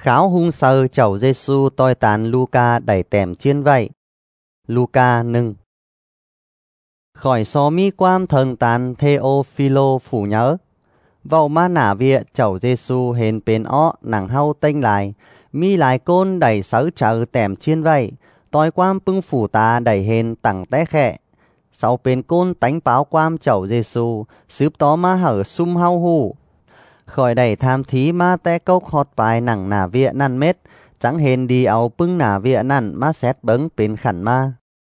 kháo hung sơ chầu Giêsu tôi tàn Luca đẩy tèm chiên vậy. Luca nưng. Khỏi xó mi quam thần tàn Theophilo phủ nhớ. Vào ma nả viện chầu Giêsu hên bên ó nặng hau tênh lại. Mi lại côn đẩy sớ chờ tèm chiên vậy. Tôi quam pưng phủ ta đẩy hên tặng té khẹ. Sau bên côn tánh báo quam chầu Giêsu xướp tó ma hở sum hau hù. Khỏi đẩy tham thí ma té cốc hot bài nặng nả viện năn mết. Chẳng hên đi áo pưng nả viện năn ma xét bấng bên khẩn ma.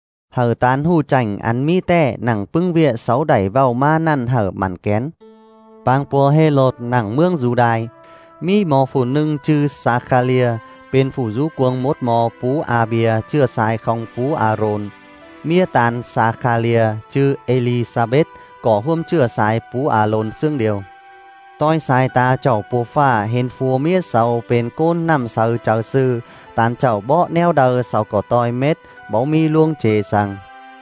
Hở tán hù chảnh ăn mi tè nặng pưng viện sáu đẩy vào ma năn hở mặn kén. Bang pua hê lột nặng mương dù đài. Mi mò phủ nưng chư Sakhalia. Bên phủ rú cuồng mốt mò pú Abia chưa sai không pú Aaron. Mía tàn Sakhalia chư Elisabeth có hôm chưa sai pú Alon xương điều. Tôi sai ta chậu pô pha hên phùa mía sầu bên côn nằm sầu chờ sư. Tàn chậu bó neo đờ sau có tôi mết báu mi luông chê sang.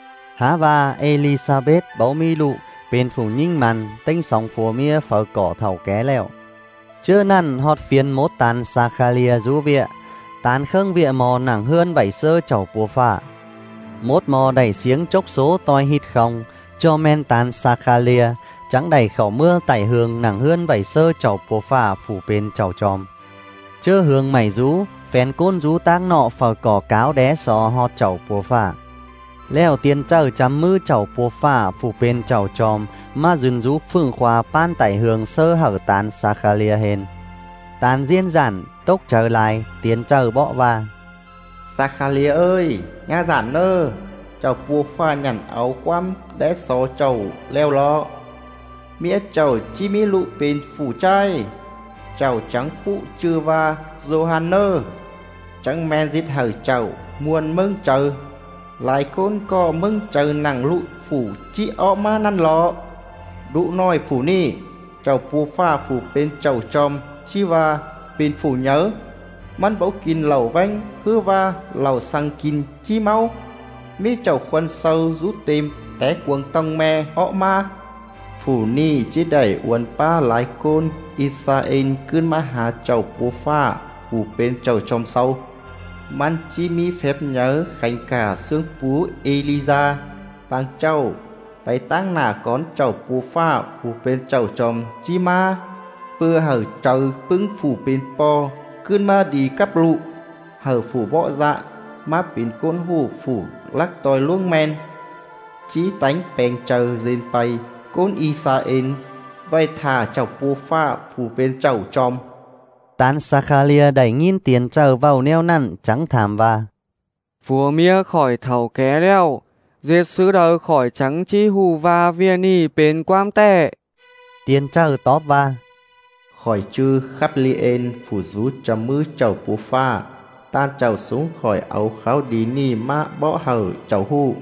Há va Elisabeth báu mi lụ bên phủ nhinh màn tinh sóng phùa mía phở cỏ thầu ké lẹo. Chưa năn hót phiên mốt tàn Sakhalia rú viện. Tàn khâng viện mò nặng hơn bảy sơ chậu pô pha. Mốt mò đẩy xiếng chốc số tôi hít không. Cho men tàn Sakhalia. Chẳng đẩy khẩu mưa tẩy hương nặng hơn bảy sơ chậu pô pha phủ bên chậu tròm. Chơ hương mày rú. Phèn côn rú tang nọ phở cỏ cáo đé xò hót chậu pô pha. Leo tiền chờ chấm mư chậu pô pha phủ bên chậu tròm. Mà dừng rú phương khoa pan tẩy hương sơ hở tàn Sakhalia hên. Tàn diên giản tốc trở lại tiền chờ bọ va. Sakhalia ơi, nha giản nơ. Chậu pô pha nhằn áo quăm đé xò chậu leo lọ. Mía chậu chi mi lụ bên phủ trai. Chậu trắng phụ chư va Johanner. Chẳng men giết hở chậu muôn mưng chờ. Lại côn có mưng chờ nặng lụ phủ chi ọ ma năn lọ. Đụ nói phủ ni. Chậu pô pha phủ bên chậu tròm chi va bên phủ nhớ. Mắn bấu kín lầu vanh hư va lầu sang kín chi máu. Mi chậu khuân sâu rút tìm té cuồng tông me ọ ma. Phủ ni chỉ đẩy uốn pa lái côn Israel cơn ma hà chậu pô pha phủ bên chậu tròm sâu. Man chi mi phép nhớ khánh cả xương phú Elisa bằng châu bày tăng nà con chậu pô pha phủ bên chậu tròm chi ma. Bưa hở chậu pưng phủ bên po cơn ma đi cắp lụ. Hở phủ bọ dạ má bên côn hù phủ lắc tòi luông men. Chí tánh bèn chờ dên bay côn Israel vay thả chậu pô pha phủ bên chậu tròm. Tán Sakhalia đẩy nghìn tiền chờ vào neo nặn trắng thảm và. Phùa mía khỏi thầu ké leo. Giết sứ đời khỏi trắng chi hù và viên ni bên quam tệ. Tiền chờ tóp và. Khỏi chư khắp lien phủ rú chấm mư chậu pô pha. Tan chậu xuống khỏi áo kháo đi ni ma bỏ hở chậu hù.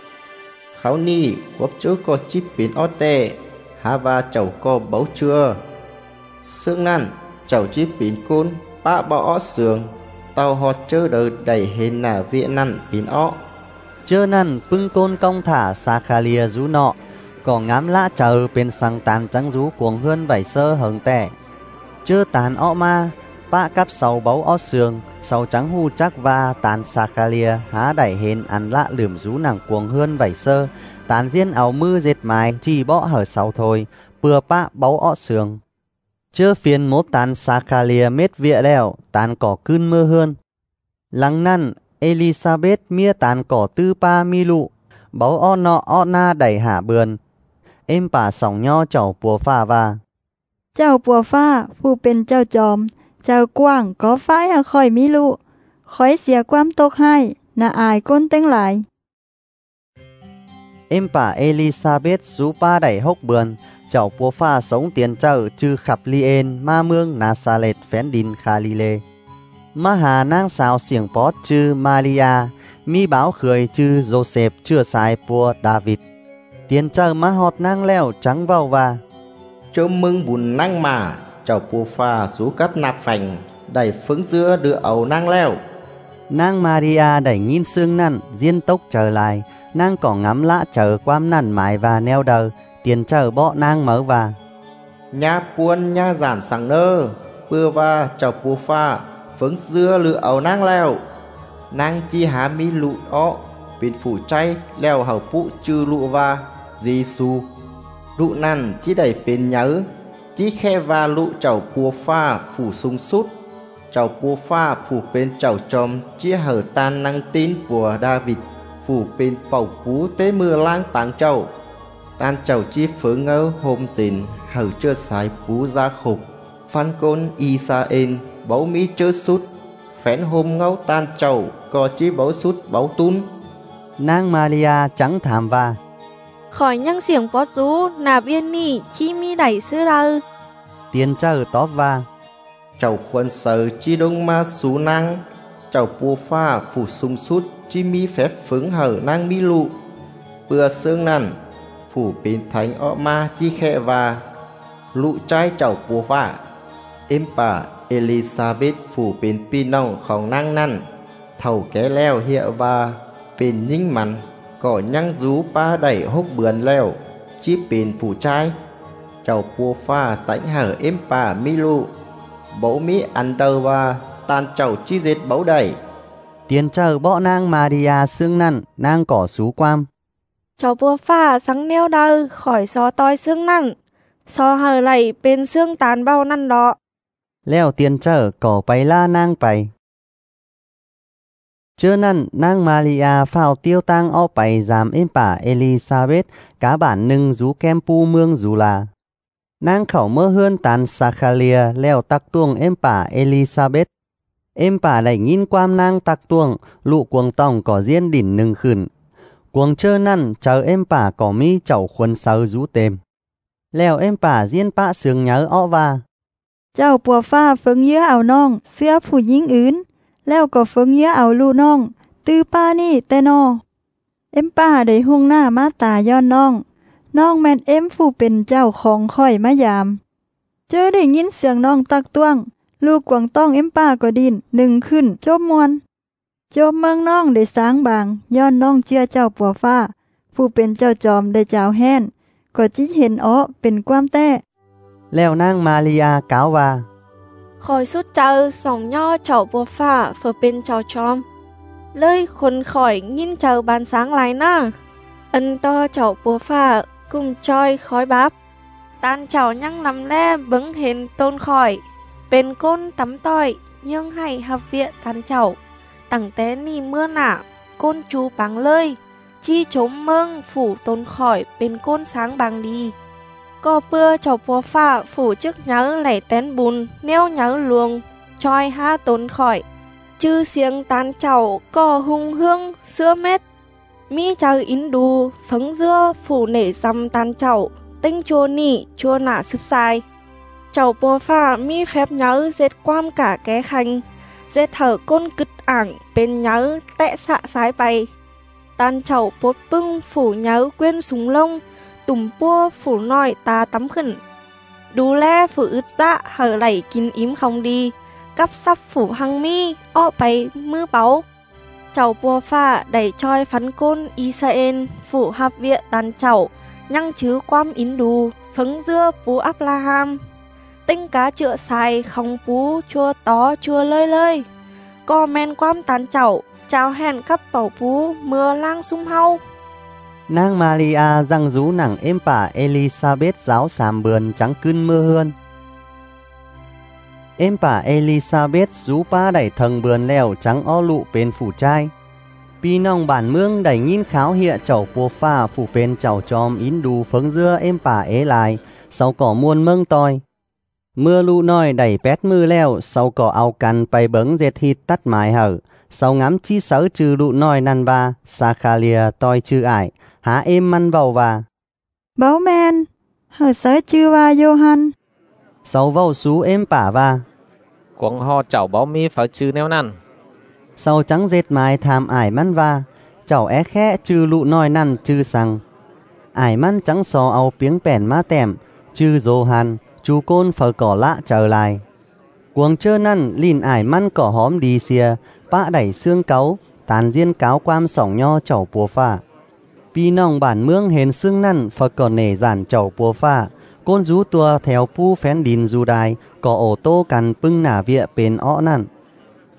Kháo ni góp chớ có chíp bên ó tệ. Há va chậu có báu chưa. Sương năn chậu chíp bên côn bá bỏ ó sườn. Tàu họt chớ đời đẩy hên nà viện năn bên ó. Chơ năn pưng côn công thả Sakhalia rú nọ. Có ngám lã chờ bên sang tàn trắng rú cuồng hơn vảy sơ hờn tẻ. Chơ tàn ọ ma. Bá cắp sau báu ó sườn. Sau trắng hù chắc và tàn Sakhalia há đẩy hên ăn lạ lườm rú nàng cuồng hơn vảy sơ. Tàn diên áo mư dệt mài chỉ bỏ hở sau thôi. Bừa bá báu ọ sườn. Chơ phiền mốt tàn Sakhalia mết vịa lèo. Tàn cỏ cươn mưa hơn. Lăng năn Elisabeth mía tàn cỏ tư pa mi lụ. Báu ọ nọ ọ na đẩy hả bườn. Em bà sòng nho chậu pùa pha và. Chậu pùa pha phụ bên chậu tròm. Chậu quảng có phải ở khỏi mi lụ. Khỏi xìa quam tốt hay. Nà ai côn tên lại. Em bà Elisabeth rú pa đẩy hốc bườn. Chậu pùa pha sống tiền chậu chư khắp lien ma mương Nazareth phén đin Galilee. Ma hà nang sao xiềng bót chư Maria. Mi báo khơi chư Joseph chưa sai pua David. Tiền chậu ma họt nang leo trắng vào và. Chớ mưng bùn năng mà. Chậu pô pha rú cắp nạp phành. Đẩy phứng dưa đưa ấu nang leo. Nang Maria đẩy nghìn xương năn diên tốc trở lại. Nang có ngắm lã chờ quam năn mái và neo đờ. Tiền chờ bọ nang mở và. Nha buôn nha giản sáng nơ. Bưa va chậu pô pha. phấn dưa lựa ẩu nang leo nang chi há mi lụ óเป็นผู้ใจแล้วเฮาปุจือลุว่าเยซูลุนั้นจิได้เป็นหยังจิแค่ว่าลุเจ้าปัวฟ้าผู้สูงสุดเจ้าปัวฟ้าผู้เป็นเจ้าจอมจิเหอตานนังตีนปัวดาวิดผู้เป็นเป่าปูเต้มือล้างต่างเจ้าตานเจ้าจิฝืนเงาโฮมสินเหอเจอสายปูซาขบฟันกนอีซาเอ็นเบามีเจอสุดแฝนโฮมเงาตานเจ้าก็จิเบาสุดเบาตุน Nang Maria chẳng thảm và khỏi nhăng xiềng bót rú nạp yên nì chi mi đẩy sư rơ tiền chờ tóp và cháu khuôn sở chi đông ma sú năng cháu bùa pha phủ sung sút chi mi phép phứng hở năng mi lụ bừa xương nằn phủ bên thánh ọ ma chi khẹ và lụ trái cháu bùa pha em bà Elizabeth phủ bên pi nôngของnăng nằn thầu ké leo hiệu vàเป็นยิ่งมันก็ยังจูป้าได้6 เดือนแล้วชีเป็นผู้ชายเจ้าปัวฟ้าแต่งหาเอ็มป่ามิลูบ่มีอันเดอว่าตานเจ้าชีเจ็ดบ่ได้ tiền chờ bỏ nang Maria xương năn nang cỏ sú quam cháu bùa pha sáng neo đơ khỏi xó toi xương năn xó hờ lầy bên xương tàn bao năn đó leo tiền chờ cỏ bay la nang bay Chưa năn nang Maria phao tiêu tang o bay giảm em bà Elizabeth cá bản nưng rú kem pu mương rú là nang khẩu mơ hơn tàn Sacharia leo tắc tuông em bà Elizabeth em bà lại nhìn quam nang tắc tuông lụ cuồng tòng có riêng đỉnh nưng khửn cuồng chơ năn chờ em bà có mi chậu khuôn sâu rú tềm leo em bà riêng bạ sương nhớ o va เจ้าปัวฟ้าเฟิงเยื้อเอาน้องเสื้อผู้หญิงอื่นแล้วก็เฟิงเยื้อเอาลูน้องตื้อป้านี่แต่นอเอ็มป้าได้หุ่งหน้ามาตาย้อนน้องแม่นเอ็มผู้เป็นเจ้าของค่อยมายามเจอได้ยินเสียงน้องตักต้วงลูกกวางต้องเอ็มป้าก็ดินหนึ่งขึ้นจบมวนจบเมืองน้องได้สางบางย้อนน้องเชื่อเจ้าปัวฟ้าผู้เป็นเจ้าจอมได้เจ้าแห่นก็จิเห็นอ้อเป็นความแต้แล้วนางมาริยากล่าวว่า khỏi suốt chờ sòng nho chậu bùa phà phở bên chậu chom lơi khốn khỏi nhìn chờ bàn sáng lại na ân to chậu bùa phà cùng choi khói bắp tan chậu nhăng nằm le bứng hình tôn khỏi bên côn tắm tỏi nhưng hay hợp viện tan chậu tặng té ni mưa nạ côn chú bằng lơi chi chống mương phủ tôn khỏi bên côn sáng bằng đi có bưa chậu bùa phà phủ chức nhớ lẻ tén bùn neo nhớ luồng choi ha tôn khỏi chư xiềng tan chậu có hung hương sữa mét mi chờ in đù phấn dưa phủ nể dăm tan chậu tinh chua nỉ chua nạ sụp sai chậu bùa phà mi phép nhớ dệt quam cả ké khanh dệt thở côn cứt ảng bên nhớ tẹ xạ sái bay tan chậu bột bưng phủ nhớ quên súng lông tùm pua phủ nòi ta tắm khẩn đu le phủ ướt dạ hở lẩy kín ím không đi cắp sắp phủ hăng mi o bay mưa báu chậu bùa phà đẩy choi phắn côn Israel phủ hạp viện tàn chậu nhăng chứ quam ín đù phấn dưa pú Abraham tinh cá chữa xài không pú chua tó chua lơi lơi co men quam tàn chậu chào hẹn cắp bảo pú mưa lang sung hau Nang Maria răng rú nặng em bà Elizabeth giáo sàm bườn trắng cưng mưa hơn. Em bà Elizabeth rú ba đẩy thần bườn lèo trắng o lụ bên phủ trai. Pi nong bản mương đẩy nhìn kháo hiện chậu bùa pha phủ bên chậu chom ín đù phấn dưa em bà ế lại, sau cỏ muôn mương toi. Mưa lụ nòi đẩy pét mưa lèo, sau cỏ ao cằn bay bấng dệt thịt tắt mái hở. Sau ngắm chi sớ trừ lụ nòi năn ba, Sacharia toi chư ải. Há em măn vào và Báo men hở sớ chư và Johan sau vào sú em bả và quăng ho chảo báo mi phải chư neo năn sau trắng dệt mái tham ải măn và chảo é khẽ chư lụ nòi năn chư sang ải măn trắng sò ao piếng bèn má tèm chư Johan chú côn phở cỏ lạ trở lại cuồng chơ năn lìn ải măn cỏ hóm đi xìa bạ đẩy xương cáu tàn diên cáo quam sỏng nho chảo bùa phà Pi nong bản mương hền xương năn phật còn nể giản chậu bùa pha côn rú tua theo pu phén đìn du đài có ổ tô cằn pưng nả vịa bên ọ năn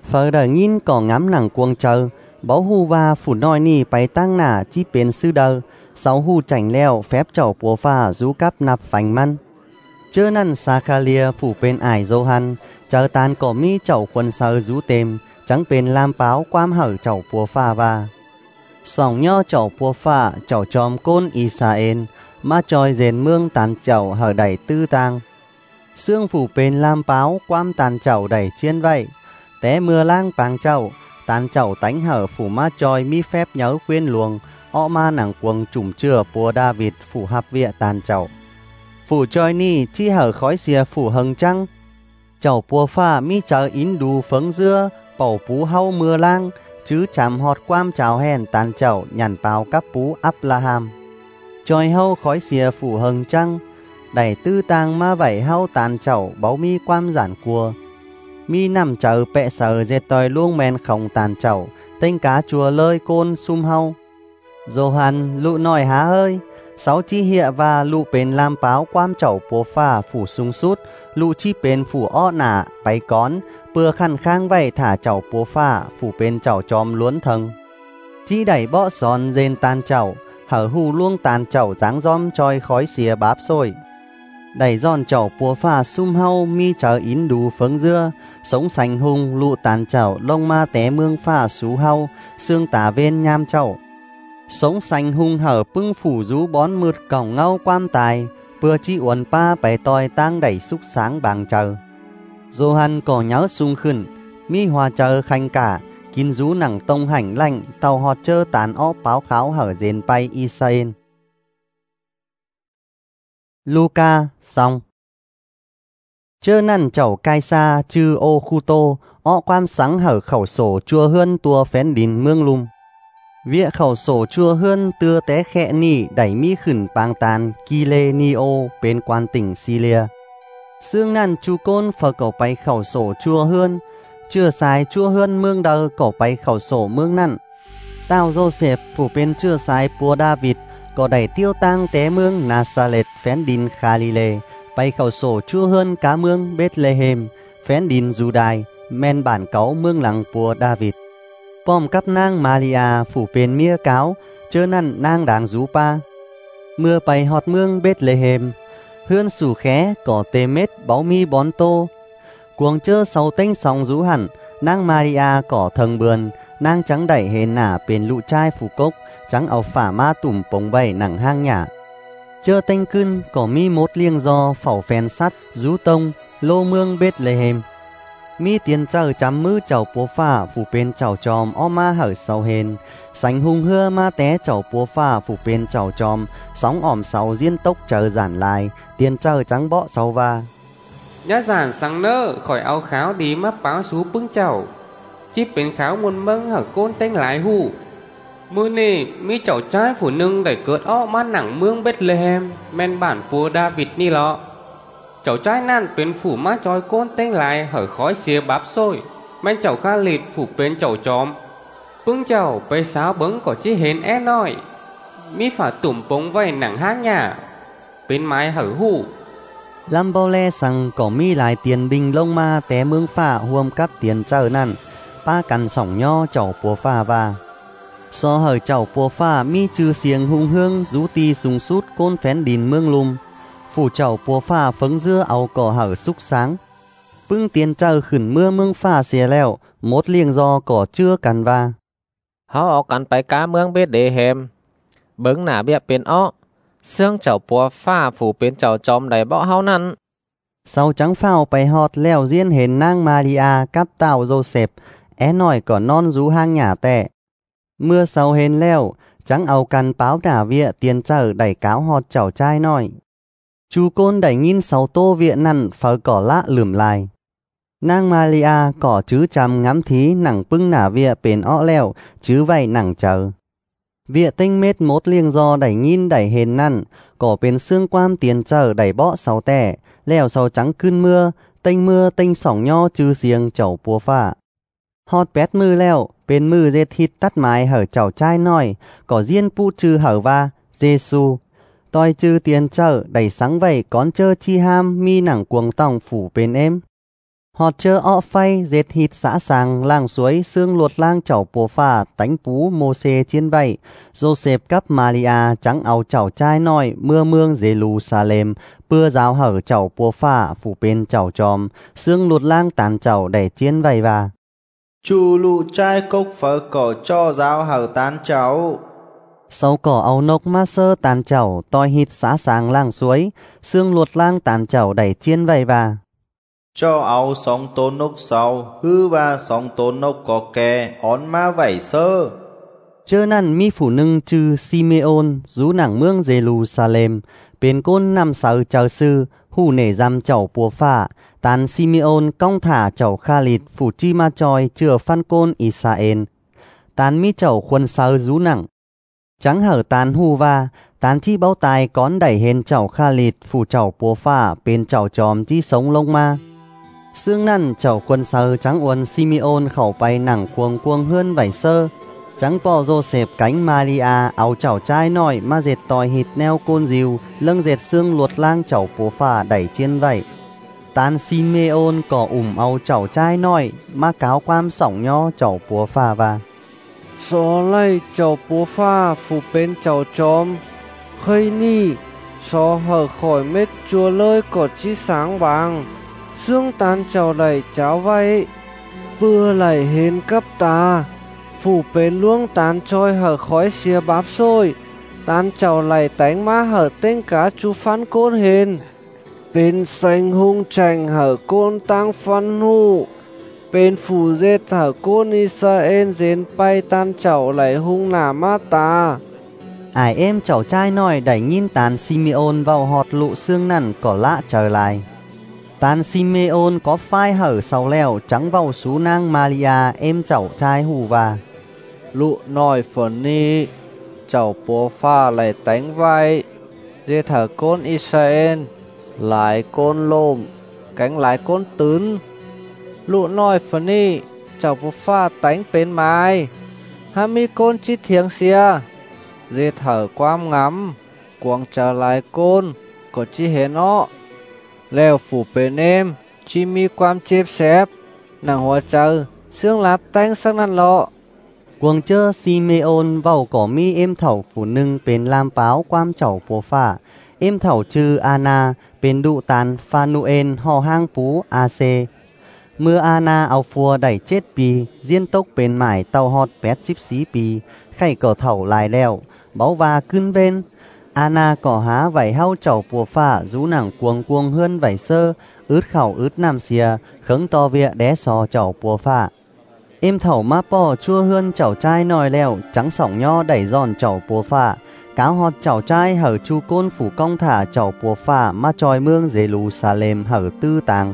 phở đời nhìn có ngắm nặng cuồng chờ, bảo hù và phủ nói nì bay tăng nả chi bên sư đờ, sau hù chảnh leo phép chầu bùa pha rú cắp nạp phành măn. Chơ năn Sakhalia phủ bên ải Johan, chờ tàn có mi chầu quân sơ rú tềm, chẳng bên làm báo quam hở chầu bùa pha và. Sòng nho chầu bùa pha chầu chòm côn Israel, mà tròi dền mương tàn chầu hở đẩy tư tang. Sương phủ bên làm báo quam tàn chầu đẩy chiên vậy, té mưa lang bàng chầu, tàn chầu tánh hở phủ ma tròi mi phép nhớ khuyên luồng, ọ ma nặng quần trùm chừa bùa David phủ hạp vịa tàn chầu. Phủ tròi ni chi hở khói xìa phủ hừng trăng, chầu bùa pha mi chờ ín đù phấn dưa, bầu bú hâu mưa lang, chứ chạm họt quam chào hèn tàn chầu nhằn bào cắp bú Abraham. Tròi hâu khói xìa phủ hừng trăng, đẩy tư tàng ma vẩy hâu tàn chầu báu mi quam giản cua. Mi nằm chờ bẹ sờ dệt tòi luông men không tàn chầu, tên cá chùa lơi côn sum hâu. Johan lụ nòi há hơi, sáu chi hịa và lụ bên làm báo quam chầu bố pha phủ sung sút, lụ chi bên phủ ọ nả, bấy cón, bừa khăn khang vầy thả chầu bố pha phủ bên chầu chòm luốn thân. Chi đẩy bọ son dên tàn chầu, hở hù luông tàn chầu dáng giom trôi khói xìa báp sôi. Đẩy giòn chầu bùa pha sum hâu mi chờ ín đù phấn dưa, sống sành hung lụ tàn chầu lông ma té mương pha sú hâu, xương tả ven nham chầu. Sống sành hung hở pưng phủ rú bón mượt cổng ngâu quam tài, bừa chi uẩn pa bày tòi tang đẩy xúc sáng bàng chờ. Johan có nhớ sung khẩn, mi hòa chờ khanh cả, kín rú nặng tông hành lạnh, tàu họt chơ tàn ó báo kháo hở dền bay Israel. Luca xong. Chơ năn chầu cai xa chư ô khu tô, ọ quam sáng hở khẩu sổ chua hơn tua phén đìn mương lùm. Vịa khẩu sổ chua hơn tưa té khẽ nỉ đẩy mi khẩn bang tàn Kile Nio bên quan tỉnh Syria. Sương năn chú côn phở cầu bay khẩu sổ chua hơn, chưa xài chua hơn mương đờ cầu bay khẩu sổ mương năn. Tao Joseph phủ bên chưa xài bùa David, có đẩy tiêu tang té mương Nazareth phén đìn Galilee, bay khẩu sổ chua hơn cá mương Bethlehem, phén đìn Juday, men bản cáu mương lăng bùa David. Bom cắp nang Maria phủ bên mía cáo, chơ năn nang đáng rú pa. Mưa bay họt mương Bethlehem, hươn sủ khé có tê mết báo mi bón tô. Cuồng chơ sau tênh song rú hẳn, nang Maria có thần bườn, nang trắng đẩy hề nả bên lụ trai phủ cốc, trắng áo phả ma tủm bóng bày nặng hang nhả. Chơ tênh cưng có mi mốt liêng do phẩu phèn sắt, rú tông, lô mương Bethlehem. Mi tiền chờ chăm mư chầu bố phà phủ bên chầu chòm o ma hở sau hên, sánh hung hưa ma té chầu bố phà phủ bên chầu chòm, sóng ỏm sau diên tốc chờ giản lại, tiền chờ trắng bọ sau va. Nhá giản sáng nơ khỏi áo kháo đi mắp báo sú bưng chầu, chip bên kháo muôn mâng hở côn tênh lái hù. Mưa nì mi chầu trái phủ nưng đẩy cướt o ma nặng mương Bethlehem, men bản vua David ni lọ. Chầu trái nan bên phủ má trôi côn tênh lại hở khói xìa báp sôi, men chầu ca lịt phủ bên chầu chóm. Bưng chầu bê sáo bứng có chi hến é nói, mi phả tủm bóng vầy nặng háng nhà, bên mái hở hù. Lâm bô lê rằng có mi lại tiền bình lông ma té mương phả huôm cắp tiền chờ năn, pa cằn sỏng nho chầu bùa phà và. So hở chầu bùa phà mi trừ xiềng hung hương rú ti sung sút côn phén đìn mương lùm. Phủ chầu bùa phà phấn dưa áo cỏ hở xúc sáng. Bưng tiền chờ khẩn mưa mương phà xìa leo, mốt liêng do cỏ chưa cằn va. Họ áo cắn bay cá mương biết để hềm. Bứng nả bịa bên ó. Xương chầu bùa phà phủ bên chầu chòm đầy bọ hao năn. Sau trắng phao bay họt leo riêng hền nang Maria cắp tàu Joseph, é nòi cỏ non rú hang nhả tệ. Mưa sau hền leo, trắng áo cằn báo đả vịa tiền chờ đẩy cáo họt chầu trai nòi. Chú côn đẩy nghìn sáu tô viện nằn phở cỏ lạ lửm lại. Nang Maria cỏ chứ chăm ngắm thí nặng bưng nả vịa bền ọ leo chứ vầy nặng chờ. Vịa tinh mết mốt liêng do đẩy nghìn đẩy hền nằn, cỏ bền xương quam tiền chờ đẩy bọ sáu tẻ, leo sau trắng cơn mưa tinh sỏng nho chư xiềng chầu bùa phà. Hot bét mưa leo, bên mưa dê thịt tắt mái hở chầu trai nói, cỏ riêng pu chư hở va, Giê-xu. Tôi chư tiền chờ đẩy sáng vầy con chơ chi ham mi nặng cuồng tòng phủ bên em. Họ chơ ọ phay dệt hít xã sàng làng suối xương luột lang chảo bùa phà tánh pú mô xê chiên vậy. Joseph cấp Maria trắng áo chảo trai nói mưa mương Jerusalem bưa giáo hở chảo bùa phà phủ bên chảo tròm xương luột lang tàn chảo để chiên vậy và. Chu lụ trai cốc phở cổ cho giáo hở tán cháu. Sau cỏ áo nốc ma sơ tàn chảo toi hít xã sàng làng suối xương luột lang tàn chảo để chiên vậy và. Cho áo sóng tốn nốc sau hư và sóng tốn nốc có kè ón ma vảy sơ. Chơ năn mi phủ nưng chư Simeon rú nảng mương Jerusalem bên côn năm sáu chào sư hù nể giam chảo bùa phả tàn Simeon cong thả chảo Khalid phủ chi ma choi chừa phan côn Israel tàn mi chảo khuân sáu rú nảng trắng hở tàn hù va tàn chi bao tài cón đẩy hên chảo Khalid phủ chảo bùa phả bên chảo chòm chi sống lông ma. Sương năn chảo khuân sáu trắng uốn Simeon khẩu bay nảng cuồng cuồng hơn vảy sơ. Trắng bò Joseph cánh Maria áo chảo trai nổi ma dệt tòi hít neo côn diều lưng dệt xương luột lang chảo bố phà đẩy chiên vậy. Tán Simeon cỏ áo chảo trai nổi ma cáo quam sỏng nho chảo bố phà và. Xó lây chảo bố phà phủ bên chảo chóm. Khơi ni xó hở khỏi mết chua lơi cỏ chi sáng vàng. Xương tán chảo đẩy cháo vậy. Vừa lẩy hên cấp ta. Phủ bên luông tán trôi hở khói xìa báp xôi. Tán chào lầy tánh má hở tên cá chú phán côn hên. Bên xanh hung chành hở côn tăng phán hụ. Bên phủ dết hở côn Israel dên bay tán chào lầy hung nà má ta. Ai em chảo trai nói đẩy nhìn tán Simeon vào họt lụ xương nằn có lạ trở lại. Tán Simeon có phai hở sau leo trắng vào sú nang Maria em chảo trai hù và. Lụ nòi phần ni chảo bố pha lại tánh vai dê thở côn Israel lại côn lôm cánh lại côn tứ lụ nòi phần ni chảo bố pha tánh bên mai hami côn chít thiêng xia dê thở quam ngắm quang trở lại côn có chi hến ọ leo phủ bên em chi mi quam chếp xếp nàng hoa chờ xương lạp tánh sắc năn lọ. Quần chơ Simeon vào cỏ mi em thảo phủ nưng bên làm báo quam chảo bố phả. Em thảo chư Anna bên đụ tàn Phanuel hò hang pú AC. Mưa Anna áo phua đẩy chết bì, diên tốc bên mải tàu hot pét xíp xí bì, khay cỏ thảo lại đeo, báo và cưng bên. Anna cỏ há vảy hao chảo bùa phả rú nảng cuồng cuồng hơn vảy sơ, ướt khảo ướt nam xìa, khấn to vịa đé sò chảo bùa phả. Em thảo má bò chua hơn chảo trai nòi leo trắng sỏng nho đẩy giòn chảo bùa phả cáo hot chảo trai hở chu côn phủ cong thả chảo bùa phả má tròi mương Jerusalem hở tư tàng.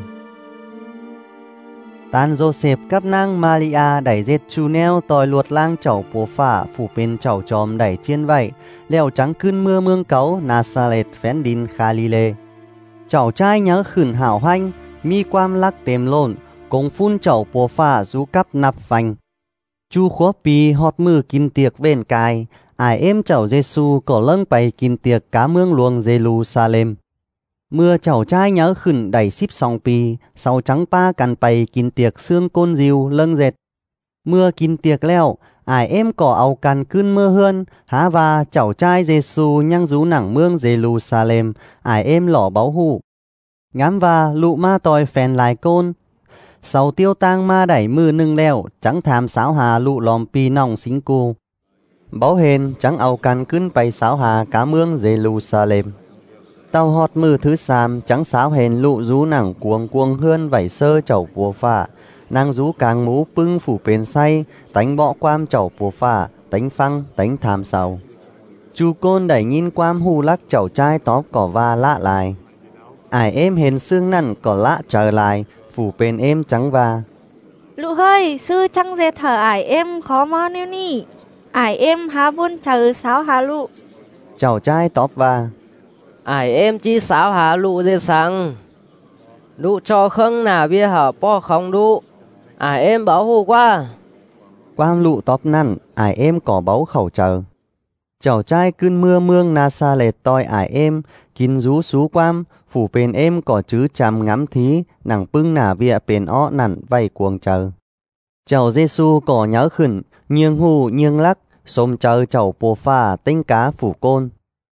Tán Joseph cấp nang Maria đẩy dệt chu neo tòi luột lang chảo bùa phả phủ bên chảo tròm đẩy chiên vậy leo trắng cơn mưa mương cáu Nazareth phén đin Galilee. Chảo trai nhớ khửn hảo hanh mi quam lắc tềm lộn công phun chảo bùa phả rú cắp nắp phanh. Chu khóa pi hót mưa kinh tiệc bên cài, ai em chảo Giê-xu có lâng bày kinh tiệc cá mương luồng Jerusalem. Mưa chảo trai nhớ khẩn đẩy xíp song pi, sau trắng pa cằn bày kinh tiệc xương côn diêu lâng dệt. Mưa kinh tiệc leo, ai em có áo cằn cơn mưa hơn, há và chảo trai Giê-xu nhang rú nảng mương Jerusalem, ai em lỏ báo hụ. Ngắm và lụ ma tòi phèn lại côn. Sau tiêu tang ma đẩy mưa nâng leo, trắng tham sáo hà lụ lòm pi nòng xính cu. Báo hên trắng áo cằn cơn bày sáo hà cá mương Jerusalem. Tàu hot mưa thứ xàm trắng sáo hên lụ rú nảng cuồng cuồng hơn vảy sơ chảo bùa phả. Nàng rú càng mũ pưng phủ bền say, tánh bọ quam chảo bùa phả, tánh phăng, tánh tham sầu. Chu côn đẩy nhìn quam hù lắc chảo trai tóp cỏ va lạ lại. Ai em hên xương nằn cỏ lạ trở lại, phủ bên em trắng va. Lụ hơi, sư trăng dê thở ải em khó mò nêu ni. Ải em há buôn chờ sáo há lụ. Chào trai tóp va. Ải em chi sáo há lụ dê sang. Lụ cho khâng nà bia hở po không đu. Ải em bảo hù qua. Quam lụ tóp năn, ải em có báu khẩu chờ. Cháu trai cơn mưa mương Nasa lệ toi ải êm, kín rú xú quam, phủ bên êm có chứ chăm ngắm thí, nàng pưng nả vịa bên ó nặn vay cuồng chờ. Cháu Giêsu có nhớ khẩn, nhương hù nhương lắc, xôm chờ cháu bồ pha tinh cá phủ côn.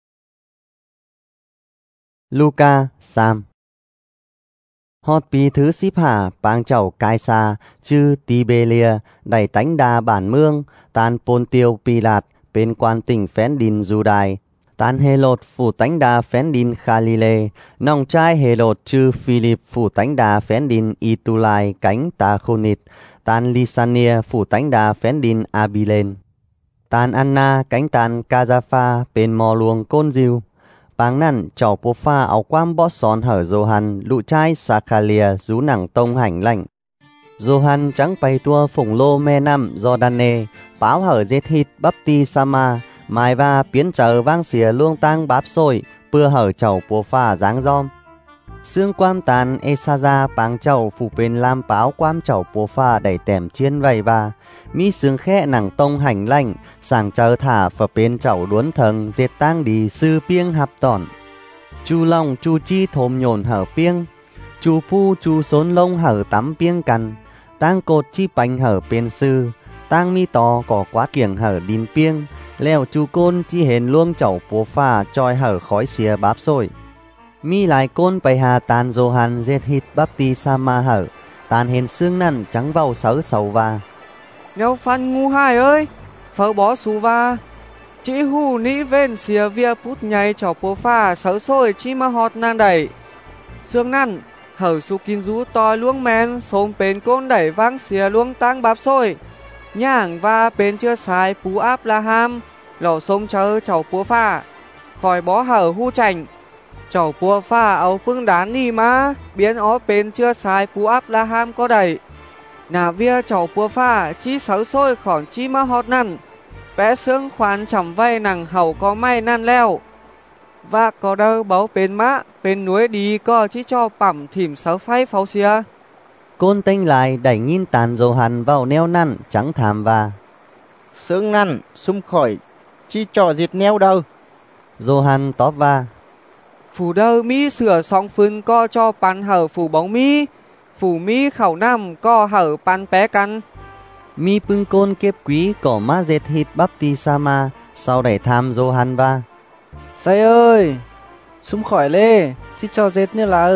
Luca, Sam. Hót bí thứ xíp hà, bang cháu cai xa, chư Tibelia, đẩy tánh đà bản mương, tàn pôn tiêu Pilat, bên quan tỉnh phén đìn Juđai, tàn Hê-lột phủ tánh đà phén đìn Galilee, nòng trai Hê-lột chư Philip phủ tánh đà phén đìn Itulai cánh Tà Khô Nịt, tàn Lysania phủ tánh đà phén đìn Abilene, tàn Anna cánh tàn Ca-gia-pha bên mò luồng côn diêu. Bang nặn cháu bố pha áo quam bó son hở Johan lụ trai Sakhalia rú nặng tông hành lạnh. Johan trắng bày tua phủng lô me năm Jordane, báo hở giết hít bắp ti sama, mai va biến trở vang xìa luông tang báp sôi, bưa hở cháu bố pha dáng giom. Xương quam tàn Esaza bang cháu phủ bên lam báo quam cháu bố pha đẩy tèm chiên vầy va. Mi xương khẽ nặng tông hành lạnh, sàng chờ thả phở bên cháu đuốn thần, dệt tang đi sư piêng hạp tỏn. Chu long chu chi thôm nhồn hở piêng, chu pu chu xốn lông hở tắm piêng cằn, tang cột chi bánh hở bên sư, tang mi to có quá kiểng hở đìn piêng, leo chu côn chi hền luông cháu bố pha trôi hở khói xìa báp sôi. Mi lại côn bày hà tàn Johan dệt hít bắp ti sama hở, tàn hền xương nằn trắng vào sớ sầu va. Nếu phan ngu hai ơi, phở bó xù va. Chỉ hù ní vên xìa vía bút nhảy cháu bố pha sớ sôi chi mà họt nàng đẩy. Xương nằn, hở xù kín rú tòi luông men, xôm bên côn đẩy vang xìa luông tăng bạp sôi. Nhàng và bên chưa xài phú áp la ham, lỏ xôm chớ cháu bố pha, khỏi bó hở hu chảnh. Cháu bố pha áo phương đán đi mà, biến ó bên chưa xài phú áp la ham có đẩy. Nà vía cháu búa pha chi sớ sôi khỏi chi mà hót năn, bé sướng khoán chầm vay nàng hậu có may năn leo. Và có đâu báu bên mã, bên núi đi có chi cho bẩm thìm sớ phay pháo xìa. Côn tênh lại đẩy nhìn tàn Johan vào neo năn trắng thảm và. Sướng năn xung khỏi chi cho diệt neo đâu. Johan tóp va. Phủ đâu mi sửa song phân có cho pan hở phủ bóng mi. Phủ mi khẩu nằm có hở pan bé căn. Mi pưng côn kếp quý có má dệt hít bắp ti sama, sau đẩy tham Johan va. Say ơi, xung khỏi lê, chứ cho dệt như là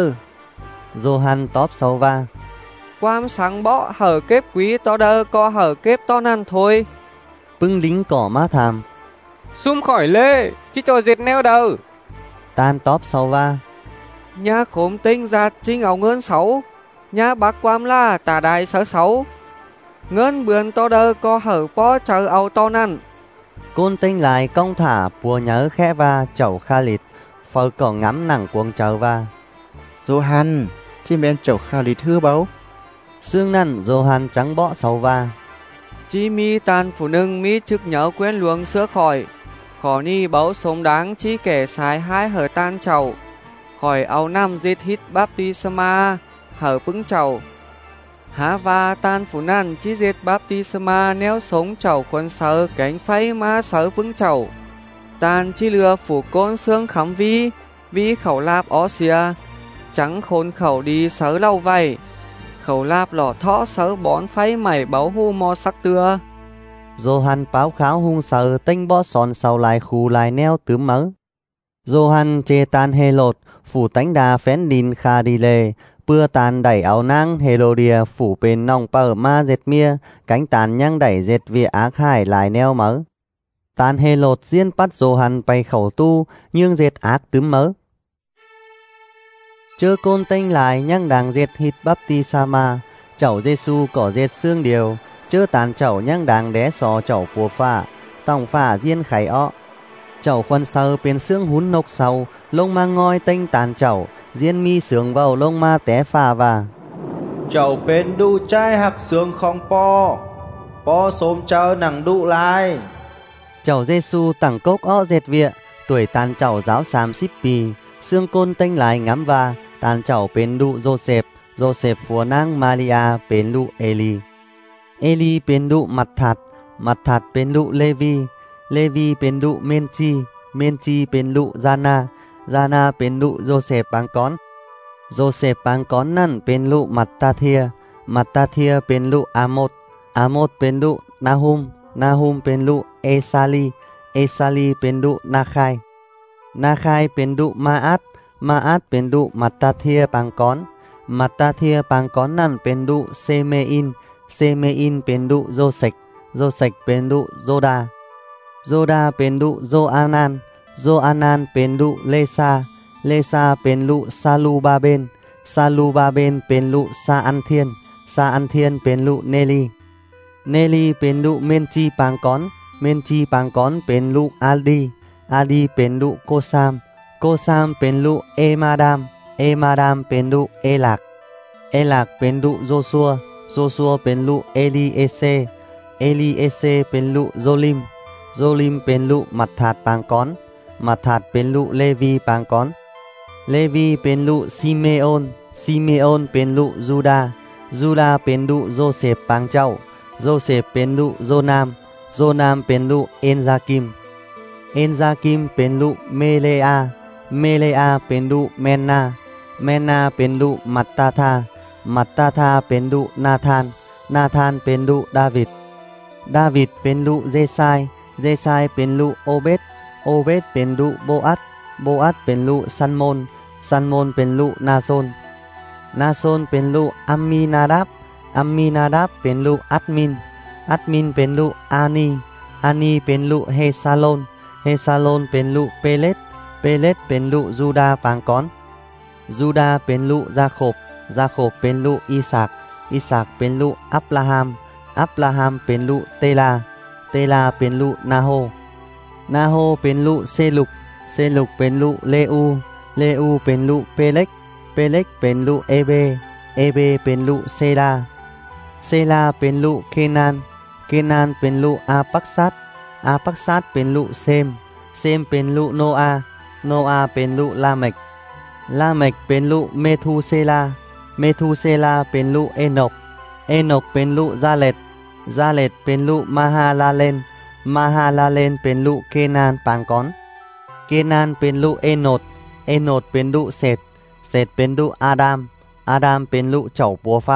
Johan tóp sau va. Quam sáng bõ hở kếp quý to đơ có hở kếp to năn thôi. Pưng lính có má tham. Xung khỏi lê, chứ cho dệt neo đâu. Tan tóp sau va. Nhà khốm tinh giặt trinh áo ngơn 6. Nhà bác quam la tà đài 6. Ngân bươn to đơ có hở bó chờ áo to năn. Côn tinh lại công thả bùa nhớ khẽ va chậu Khalid, phở có ngắm nặng cuồng chờ va. Johan, chi men chậu Khalid hư báu. Xương năn Johan trắng bõ sau va. Chi mi tàn phụ nâng mi chức nhớ quen luồng sữa khỏi. Khó ni báu sống đáng chi kẻ xài hai hở tan chậu. Khỏi áo năm giết hít baptisma hở pứng chậu. Há va tan phủ năn chi giết baptisma nếu sống chậu quân sớ cánh phay ma sớ pứng chậu. Tan chi lừa phủ côn xương khám vi khẩu lạp ó xìa. Trắng khôn khẩu đi sớ lau vầy. Khẩu lạp lỏ thõ sớ bón phay mảy báo hu mò sắc tưa. Johan báo kháo hung sờ tinh bó son sau lại khu lại neo tướm mớ. Johan chê tan Hê-lột phủ tánh đà phén đìn Galilee, bưa tàn đẩy áo nang Herodia phủ bên nòng bờ ma dệt mia, cánh tàn nhang đẩy dệt vía ác hải lại neo mớ. Tàn Hê-lột riêng bắt Johan bay khẩu tu, nhưng dệt ác tướm mớ. Chơ côn tênh lại nhang đàng dệt hít baptisma, chậu Giêsu có dệt xương điều, chơ tàn chậu nhang đàng đé sò chậu của phả, tổng phả riêng khải ọ. Chậu khuân sơ bên xương hún nốc sầu, lông ma ngoi tênh tàn chậu, riêng mi sướng vào lông ma té phà và. Chậu bên đu trai hạc sướng không po xôm chơ nặng đu lại. Chậu Giêsu tặng cốc ọ dệt vịa, tuổi tàn chậu giáo xàm xíp bì, xương côn tênh lại ngắm và, tàn chậu bên đu Joseph phùa nang Maria bên lụ Eli bên lụ mặt thạt bên lụ Levi เป็นลูกเมนจีเมนจีเป็นลูกซานาซานาเป็นลูกโยเซฟปางกอนโยเซฟปางกอนนั่นเป็นลูกมัตตาเทียมัตตาเทียเป็นลูกอาโมดอาโมดเป็นลูกนาฮุมนาฮุมเป็นลูกเอซาลีเอซาลีเป็นลูกนาคายนาคายเป็นลูกมาอัดมาอัดเป็นลูกมัตตาเทียปางกอนมัตตาเทียปางกอนนั่นเป็นลูกเซเมอินเซเมอินเป็นลูกโยเซกโยเซกเป็นลูกโซดาโซดาเป็นลูกโซอานันโซอานันเป็นลูกเลซาเลซาเป็นลูกซาลูบาเบนซาลูบาเบนเป็นลูกซาอันเทียนซาอันเทียนเป็นลูกเนลีเนลีเป็นลูกเมนจีปางกอนเมนจีปางกอนเป็นลูกอาดีอาดีเป็นลูกโกซามโกซามเป็นลูกเอมาดามเอมาดามเป็นลูกเอลักเอลักเป็นลูกโจซัวโจซัวเป็นลูกเอลีเอเซเอลีเอเซเป็นลูกโจลิมโจลิมเป็นลูกมัทธาดปางกอนมัทธาดเป็นลูกเลวีปางกอนเลวีเป็นลูกซิเมโอนซิเมโอนเป็นลูกยูดายูดาเป็นลูกโยเซฟปางเจ้าโยเซฟเป็นลูกโจนามโจนามเป็นลูกเอนซากิมเอนซากิมเป็นลูกเมเลอาเมเลอาเป็นลูกแมนนาแมนนาเป็นลูกมัตตาธามัตตาธาเป็นลูกนาธานนาธานเป็นลูกดาวิดดาวิดเป็นลูกเจไซเจไซเป็นลูกโอเบตโอเบตเป็นลูกโบอัตโบอัตเป็นลูกซันโมนซันโมนเป็นลูกนาโซนนาโซนเป็นลูกอัมมีนาดับอัมมีนาดับเป็นลูกอัดมินอัดมินเป็นลูกอานีอานีเป็นลูกเฮซาโลนเฮซาโลนเป็นลูกเปเลตเปเลตเป็นลูกยูดาปางกอนยูดาเป็นลูกจาโคบจาโคบเป็นลูกอิสากอิสากเป็นลูกอับราฮัมอับราฮัมเป็นลูกเตลาเตลาเป็นลูกนาโฮนาโฮเป็นลูกเซลุกเซลุกเป็นลูกเลอูเลอูเป็นลูกเปเล็กเปเล็กเป็นลูกเอเบเอเบเป็นลูกเซลาเซลาเป็นลูกเคนานเคนานเป็นลูกอาปักซัดอาปักซัดเป็นลูกเซมเซมเป็นลูกโนอาโนอาเป็นลูกลาเมกลาเมกเป็นลูกเมทูเซลาเมทูเซลาเป็นลูกเอนกเอนกเป็นลูกซาเลตซาเลตเป็นลูกมาฮาลาเลนมาฮาลาเลนเป็นลูกเคนานปางกอนเคนานเป็นลูกเอโนดเอโนดเป็นลูกเศษเศษเป็นลูกอาดามอาดามเป็นลูกเจ้าปัวฟ้า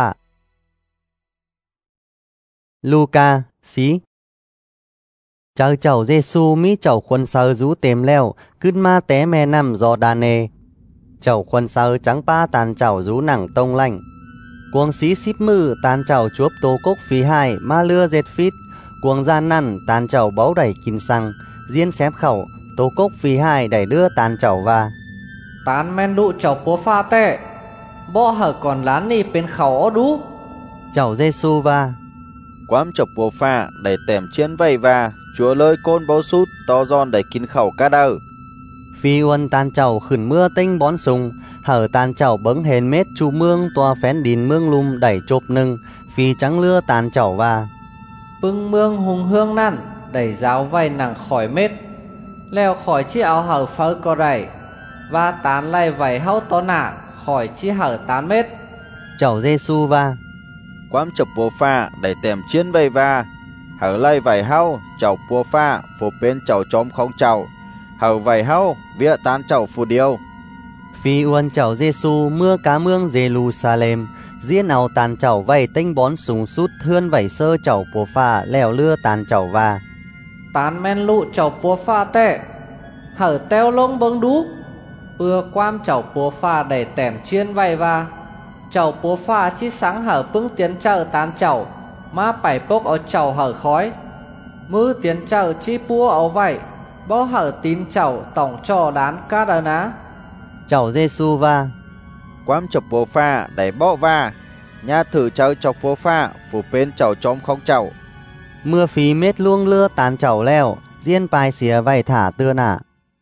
ลูกาสีเจ้าเจ้าเยซูมีเจ้าคนเซอร์รู้เต็มแล้วขึ้นมาแต่แม่น้ำจอร์ดานเนเจ้าคนเซอร์จังป้าตานเจ้ารู้หนังตรงลั่งกวงสี10 มือตานเจ้าจวบโตกกฝีให้มาเลือ7 ฟิตกวงจานนั่นตานเจ้าเบาได้กินสังเจียนแสบเข่าโตกกฝีให้ได้เลือตานเจ้าว่าตานแมนดุเจ้าปัวฟ้าเต้บ่เหอะก่อนล้านนี่เป็นเขาอ้อดูเจ้าเยซูว่า Quám chọc bùa pha để tèm chiến vây và chúa lơi côn bấu sút to giòn để kín khẩu cá đơ. Phi uân tàn chầu khửn mưa tinh bón sùng, hở tàn chầu bấng hền mết chu mương toa phén đìn mương lùm đẩy chộp nưng, phi trắng lưa tàn chầu và. Bưng mương hùng hương năn, đẩy giáo vay nặng khỏi mết, leo khỏi chi áo hở phớ có đẩy, và tán lay vầy hâu tó nạ khỏi chi hở tán mết. Chầu Giê-xu và Quám chọc bùa pha để tèm chiến vây và hở lay vầy hâu chầu bùa pha phù bên chầu chóm không chầu hở vầy hâu vía tán chầu phù điêu. Phi uân chầu Giê-xu mưa cá mương Giê-lu-sa-lêm diễn ảo tàn chầu vầy tinh bón sùng sút thươn vầy sơ chầu bùa pha lèo lưa tàn chầu và. Tán men lụ chầu bùa pha tệ hở teo lông bưng đú ưa quam chầu bùa pha để tèm chiên vầy và chầu búa pha chi sáng hở bưng tiến chợ tán chầu má bảy bốc ở chầu hở khói mư tiến chợ chi búa ở vậy bó hở tín chầu tổng trò đán cá đờ ná. Chầu Giê-xu va Quám chọc búa pha để bó va nhà thử chợ chọc búa pha phủ bên chầu chóm không chầu mưa phí mết luông lưa tán chầu leo diễn bài xìa vầy thả tưa nạ.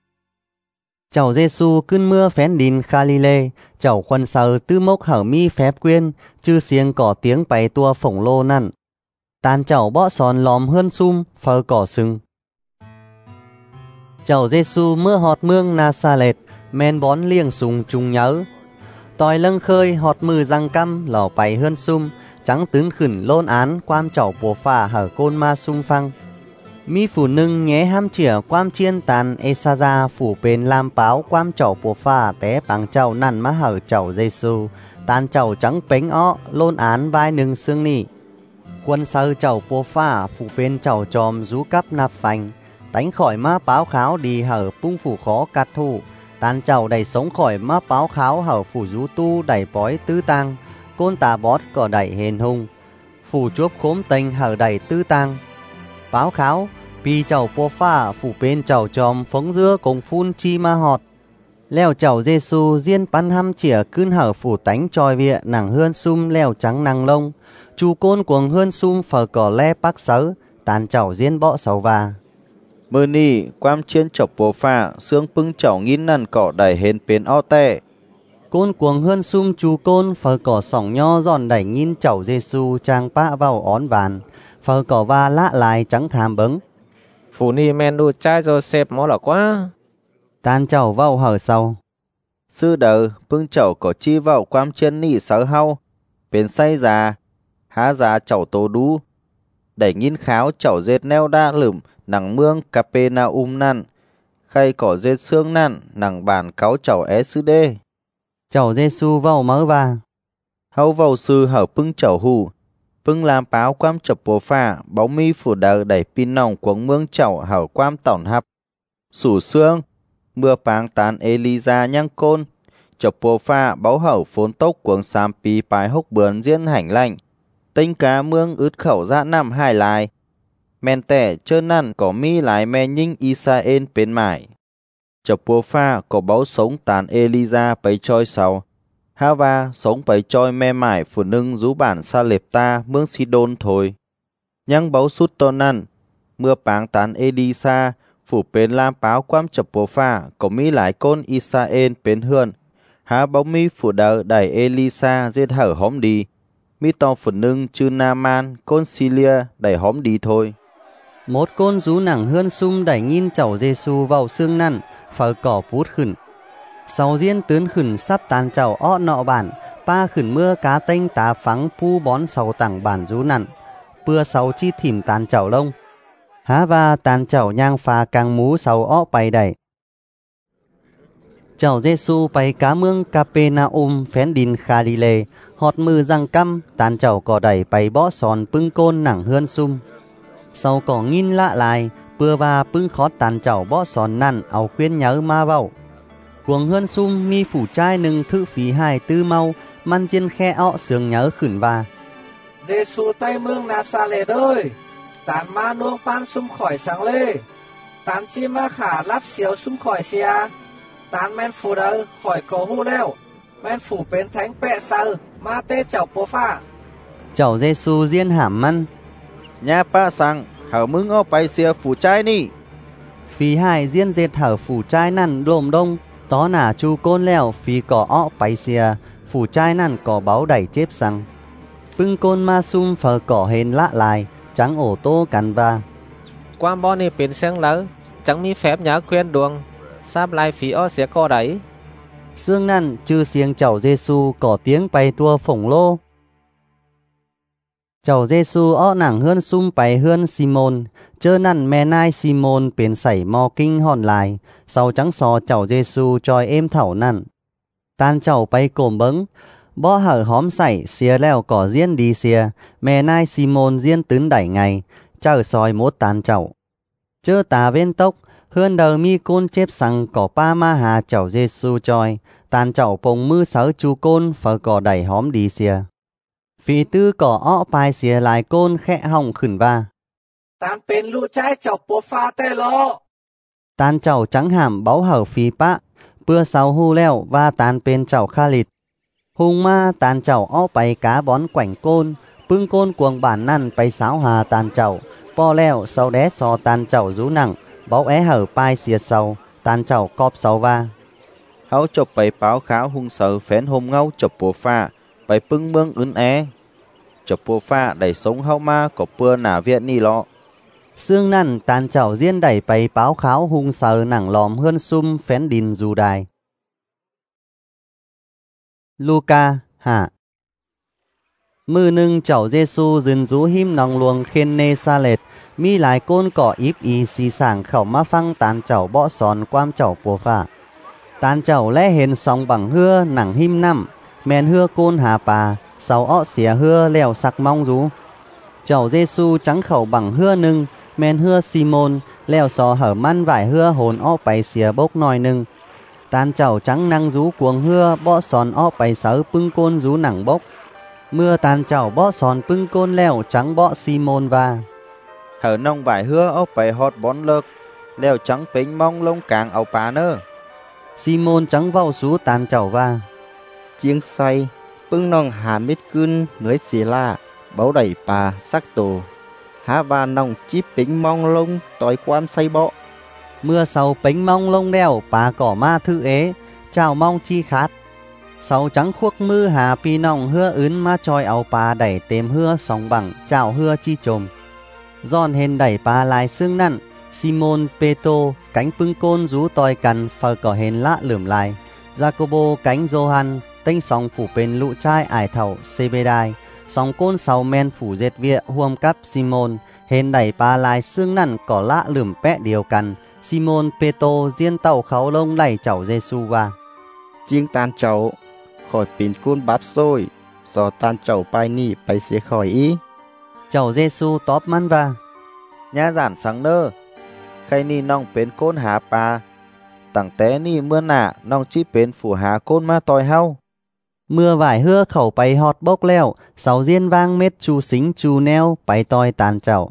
Chầu Giê-xu cơn mưa phén đìn Kha-li-lê, chầu khuân sờ tư mốc hở mi phép quyên, chư xiêng cỏ tiếng bày tua phổng lô nặn. Tàn chầu bõ sòn lòm hơn sum, phơ cỏ sừng. Chầu Giê-xu mưa họt mương Na-sa-lệt, men bón liêng sùng trùng nhớ. Tòi lâng khơi họt mư răng căm, lò bày hơn sum, trắng tướng khửn lôn án, quam chầu bùa phà hở côn ma sung phăng. mi phủ nâng nhé ham chỉa quam chiên tàn Esaja phủ bên làm báo quam chậu bùa pha té bằng chậu nằn má hở chậu Giêsu tàn chậu trắng bánh ó lôn án vai nâng xương nị quân sơ chậu bùa pha phủ bên chậu tròm rú cắp nạp phành đánh khỏi má báo kháo đi hở pung phủ khó cắt thủ tàn chậu đẩy sống khỏi má báo kháo hở phủ rú tu đẩy bói tứ tăng côn tà bót cỏ đẩy hền hung phủ chuốc khốm tình hở đẩy tứ tăng báo kháo pi chậu bùa pha phủ bên chậu tròm phóng dưa cùng phun chi ma họt leo chậu Giêsu diên bắn hăm chỉa cươn hở phủ tánh tròi vịa nàng hươn sum leo trắng nàng lông chu côn cuồng hươn sum phở cỏ le bắc sớ tàn chậu diên bọ sầu và mơ ni quam chiên chọc bùa pha xương pưng chậu nghìn nằn cỏ đẩy hên bên o tè côn cuồng hươn sum chu côn phở cỏ sỏng nho giòn đẩy nghìn chậu Giêsu trang pã vào ón vàn phở cỏ va lạ lại trắng thàm bấng Phủ ni men đu trai Joseph mó là quá. tàn chậu vào hở sầu sư đờ pưng chậu có chi vào quam chiên ni sớ hau bên say già há già chậu tô đu đẩy nghìn kháo chậu dệt neo đa lửm nằng mương Capernaum năn khay cỏ dệt xương năn nằng bàn cáo chậu é sư đê chậu Giêsu vào mớ và hau vào sư hở pưng chậu hù pưng làm báo quam chập bùa pha báo mi phủ đờ đẩy pin nòng cuống mương chậu hở quam tỏn hập sủ xương mưa páng tán Elisa nhang côn chập bùa pha báo hở phốn tốc cuống xàm pi pái hốc bướn diễn hành lạnh tinh cá mương ướt khẩu ra nằm hai lại men tẻ chơ năn có mi lái me nhinh Israel bên mải chập bùa pha có báo sống tán Elisa bấy choi sau Hava sống bấy choi me mải phụ nâng rú bản sa lệp ta mương Sidon thôi nhang báo sút tôn năn mưa páng tán Elisa phủ bên lam báo quam chập bùa pha có mi lái côn Israel bên hươn há báo mi phủ đờ đẩy Elisa giết hở hóm đi mi to phụ nâng chư Naaman côn Syria đẩy hóm đi thôi một côn rú nặng hươn sum đẩy nghìn chậu Giêsu vào xương năn phở cỏ pút khửn sau diên tướn khửn sắp tàn chậu ọ nọ bản pa khửn mưa cá tênh tá phắng pu bón sau tảng bản rú nặn pưa sau chi thìm tàn chậu lông há va tàn chậu nhang pha càng mú sau ọ bay đẩy chậu Giêsu bay cá mương Capernaum phén đìn Galilee họt mư răng căm tàn chậu cỏ đẩy bay bó sòn pưng côn nặng hươn sum sau cỏ nghìn lạ lại pưa va pưng khót tàn chậu bó sòn nặn áo khuyên nhớ ma vào cuồng hươn sum mi phủ trai nâng thự phí hai tư mau man diên khe ọ sướng nhớ khửn va Giêsu tay mương Nazareth ơi tán ma nuông pan sum khỏi sáng lê tán chi ma khả lắp xíu sum khỏi xìa tán men phủ đờ khỏi cổ hu leo men phủ bên thánh bẹ sơ ma tê chậu bố pha chậu Giêsu diên hàm măn nha pa sang hở mương o bay xìa phủ trai ni phí hai diên dệt hở phủ trai nằn lồm đông tó nả chu côn leo phí cỏ ọ bay xìa phủ trai nằn cỏ báo đẩy chếp sang pưng côn ma sum phở cỏ hên lạ lại trắng ổ tô cắn va Quam bó ni bên sáng lỡ chẳng mi phép nhớ khuyên đường sắp lại phí o xía co đấy xương nằn chư xiềng chậu Giêsu cỏ tiếng bay tua phổng lô chậu Giêsu ọ nặng hươn sum bay hươn Simon chơ nằn mẹ nai Simon bên sảy mò kinh hòn lại sau trắng sò chậu Giêsu tròi êm thảo nằn tan chậu bay cồm bấng bó hở hóm sảy xìa leo cỏ diên đi xìa mẹ nai Simon diên tứ đẩy ngày chở soi mốt tan chậu chơ tà bên tốc hươn đầu mi côn chép sang cỏ pa ma hà chậu Giêsu tròi tan chậu pồng mư sớ chu côn phở cỏ đẩy hóm đi xìa phí tư cỏ ọ pai xìa lại côn khẽ hồng khửn va tán bên lũ trái chậu bố pha tê lô tan chậu trắng hàm báo hở phí pạ bưa sau hu leo và tan bên chậu kha lịt hung ma tàn chậu ó bay cá bón quảnh côn pưng côn cuồng bản năn bay sáo hà tàn chậu po leo sau đé so tàn chậu rú nặng báo é hở pai xìa sầu tàn chậu cọp sầu va háo chọc bay báo kháo hung sợ phén hôm ngâu chọc bùa pha bay pưng mương ướn é chọc bùa pha đẩy sống háo ma có pưa nả viện ni lọ xương năn tàn chậu diên đẩy bay báo kháo hung sợ nặng lòm hơn sum phén đìn dù đài Luca hạ mư nưng chậu Giêsu dừng rú him nòng luồng khen nê sa lệt มีหลายก้นก่ออิบอีสีสางเข้ามาฟังตานเจ้าเบาะสอนความเจ้าปัวฟ้าตานเจ้าและเห็นสองบังเฮือหนังหิมน้ำแมนเฮือโกนหาปลาเสาอ้อเสียเฮือแล้วสักมองรู้เจ้าเยซูจังเข้าบังเฮือหนึ่งแมนเฮือซีโมนแล้วสอเหอมันไหวเฮือโหนอ้อไปเสียบกหน่อยหนึ่งตานเจ้าจังนั่งรู้กวงเฮือเบาะสอนอ้อไปเสาปึ้งโกนรู้หนังบกเมื่อตานเจ้าเบาะสอนปึ้งโกนแล้วจังเบาะซีโมนว่า hở nông vải hứa ốc bày hot bón lợc leo trắng pính mong lông càng ảo pá nơ Simon trắng vào sú tàn chảo va chiếng say bưng nong hà mít cưn nuối xì la báu đẩy pà sắc tổ há va nong chíp pính mong lông tỏi quan say bọ mưa sau pính mong lông đeo pà cỏ ma thư ế chào mong chi khát sau trắng khuốc mưa hà pi nong hưa ướn ma choi ảo pà đẩy têm hưa sóng bằng chào hưa chi trồm giòn hên đẩy pà lại xương nặn Simon Petro cánh pưng côn rú tòi cằn phờ cỏ hên lạ lửm lại Jacobo cánh Johan tinh song phủ bên lũ trai ải thầu Sebedai song côn sau men phủ dệt vịa huom cắp Simon hên đẩy pà lại xương nặn cỏ lạ lửm pẽ điều cằn Simon Petro diên tàu khấu lông đẩy chảo Giêsu va chiêng tan chậu khỏi pin côn bắp xôi do tan chậu pai ni bay xế khỏi ý chảo Giêsu tóp man va nhã giản sáng nơ khay ni nong pến côn há pa tặng té ni mưa nạ nong chi pến phủ há côn ma tòi hao mưa vải hưa khẩu bay họt bốc leo sáu diên vang mết chu xính chu neo bay tòi tàn chảo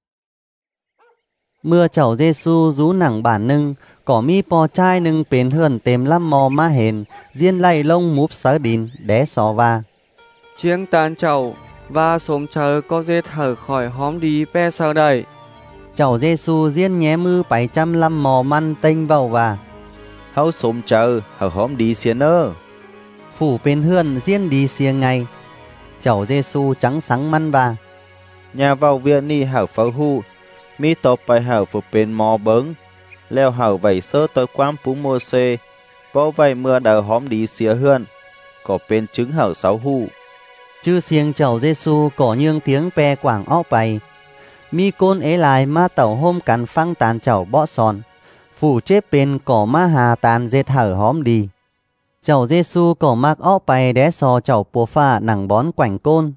mưa chảo Giêsu rú nặng bản nưng cỏ mi pò chai nưng pến hườn tềm lăm mò ma hền diên lay lông múp sớ đìn đé sò va chiếng tàn chậu và sốm chờ có dê thở khỏi hóm đi pe sờ đầy chảo Giêsu diên nhé mư 700 mò man tênh vào và hấu sốm chờ hở hóm đi xía nơ phủ bên hườn diên đi xia ngay chảo Giêsu trắng sáng man và nhà vào viện ni hở pháo hu mi tộc bài hở phủ bên mò bớng leo hở vẩy sơ tới quán pú mô xê bó vầy mưa đờ hóm đi xía hươn có bên trứng hở 6 hu chư xiềng chảo Giêsu có nhương tiếng pe quảng óc bày mi côn ế lại ma tẩu hôm cắn phăng tàn chảo bọ sòn phủ chếp bên cỏ ma hà tàn dệt hở hóm đi chảo Giêsu cỏ mạc óc bày đé sò chảo pua pha nặng bón quảnh côn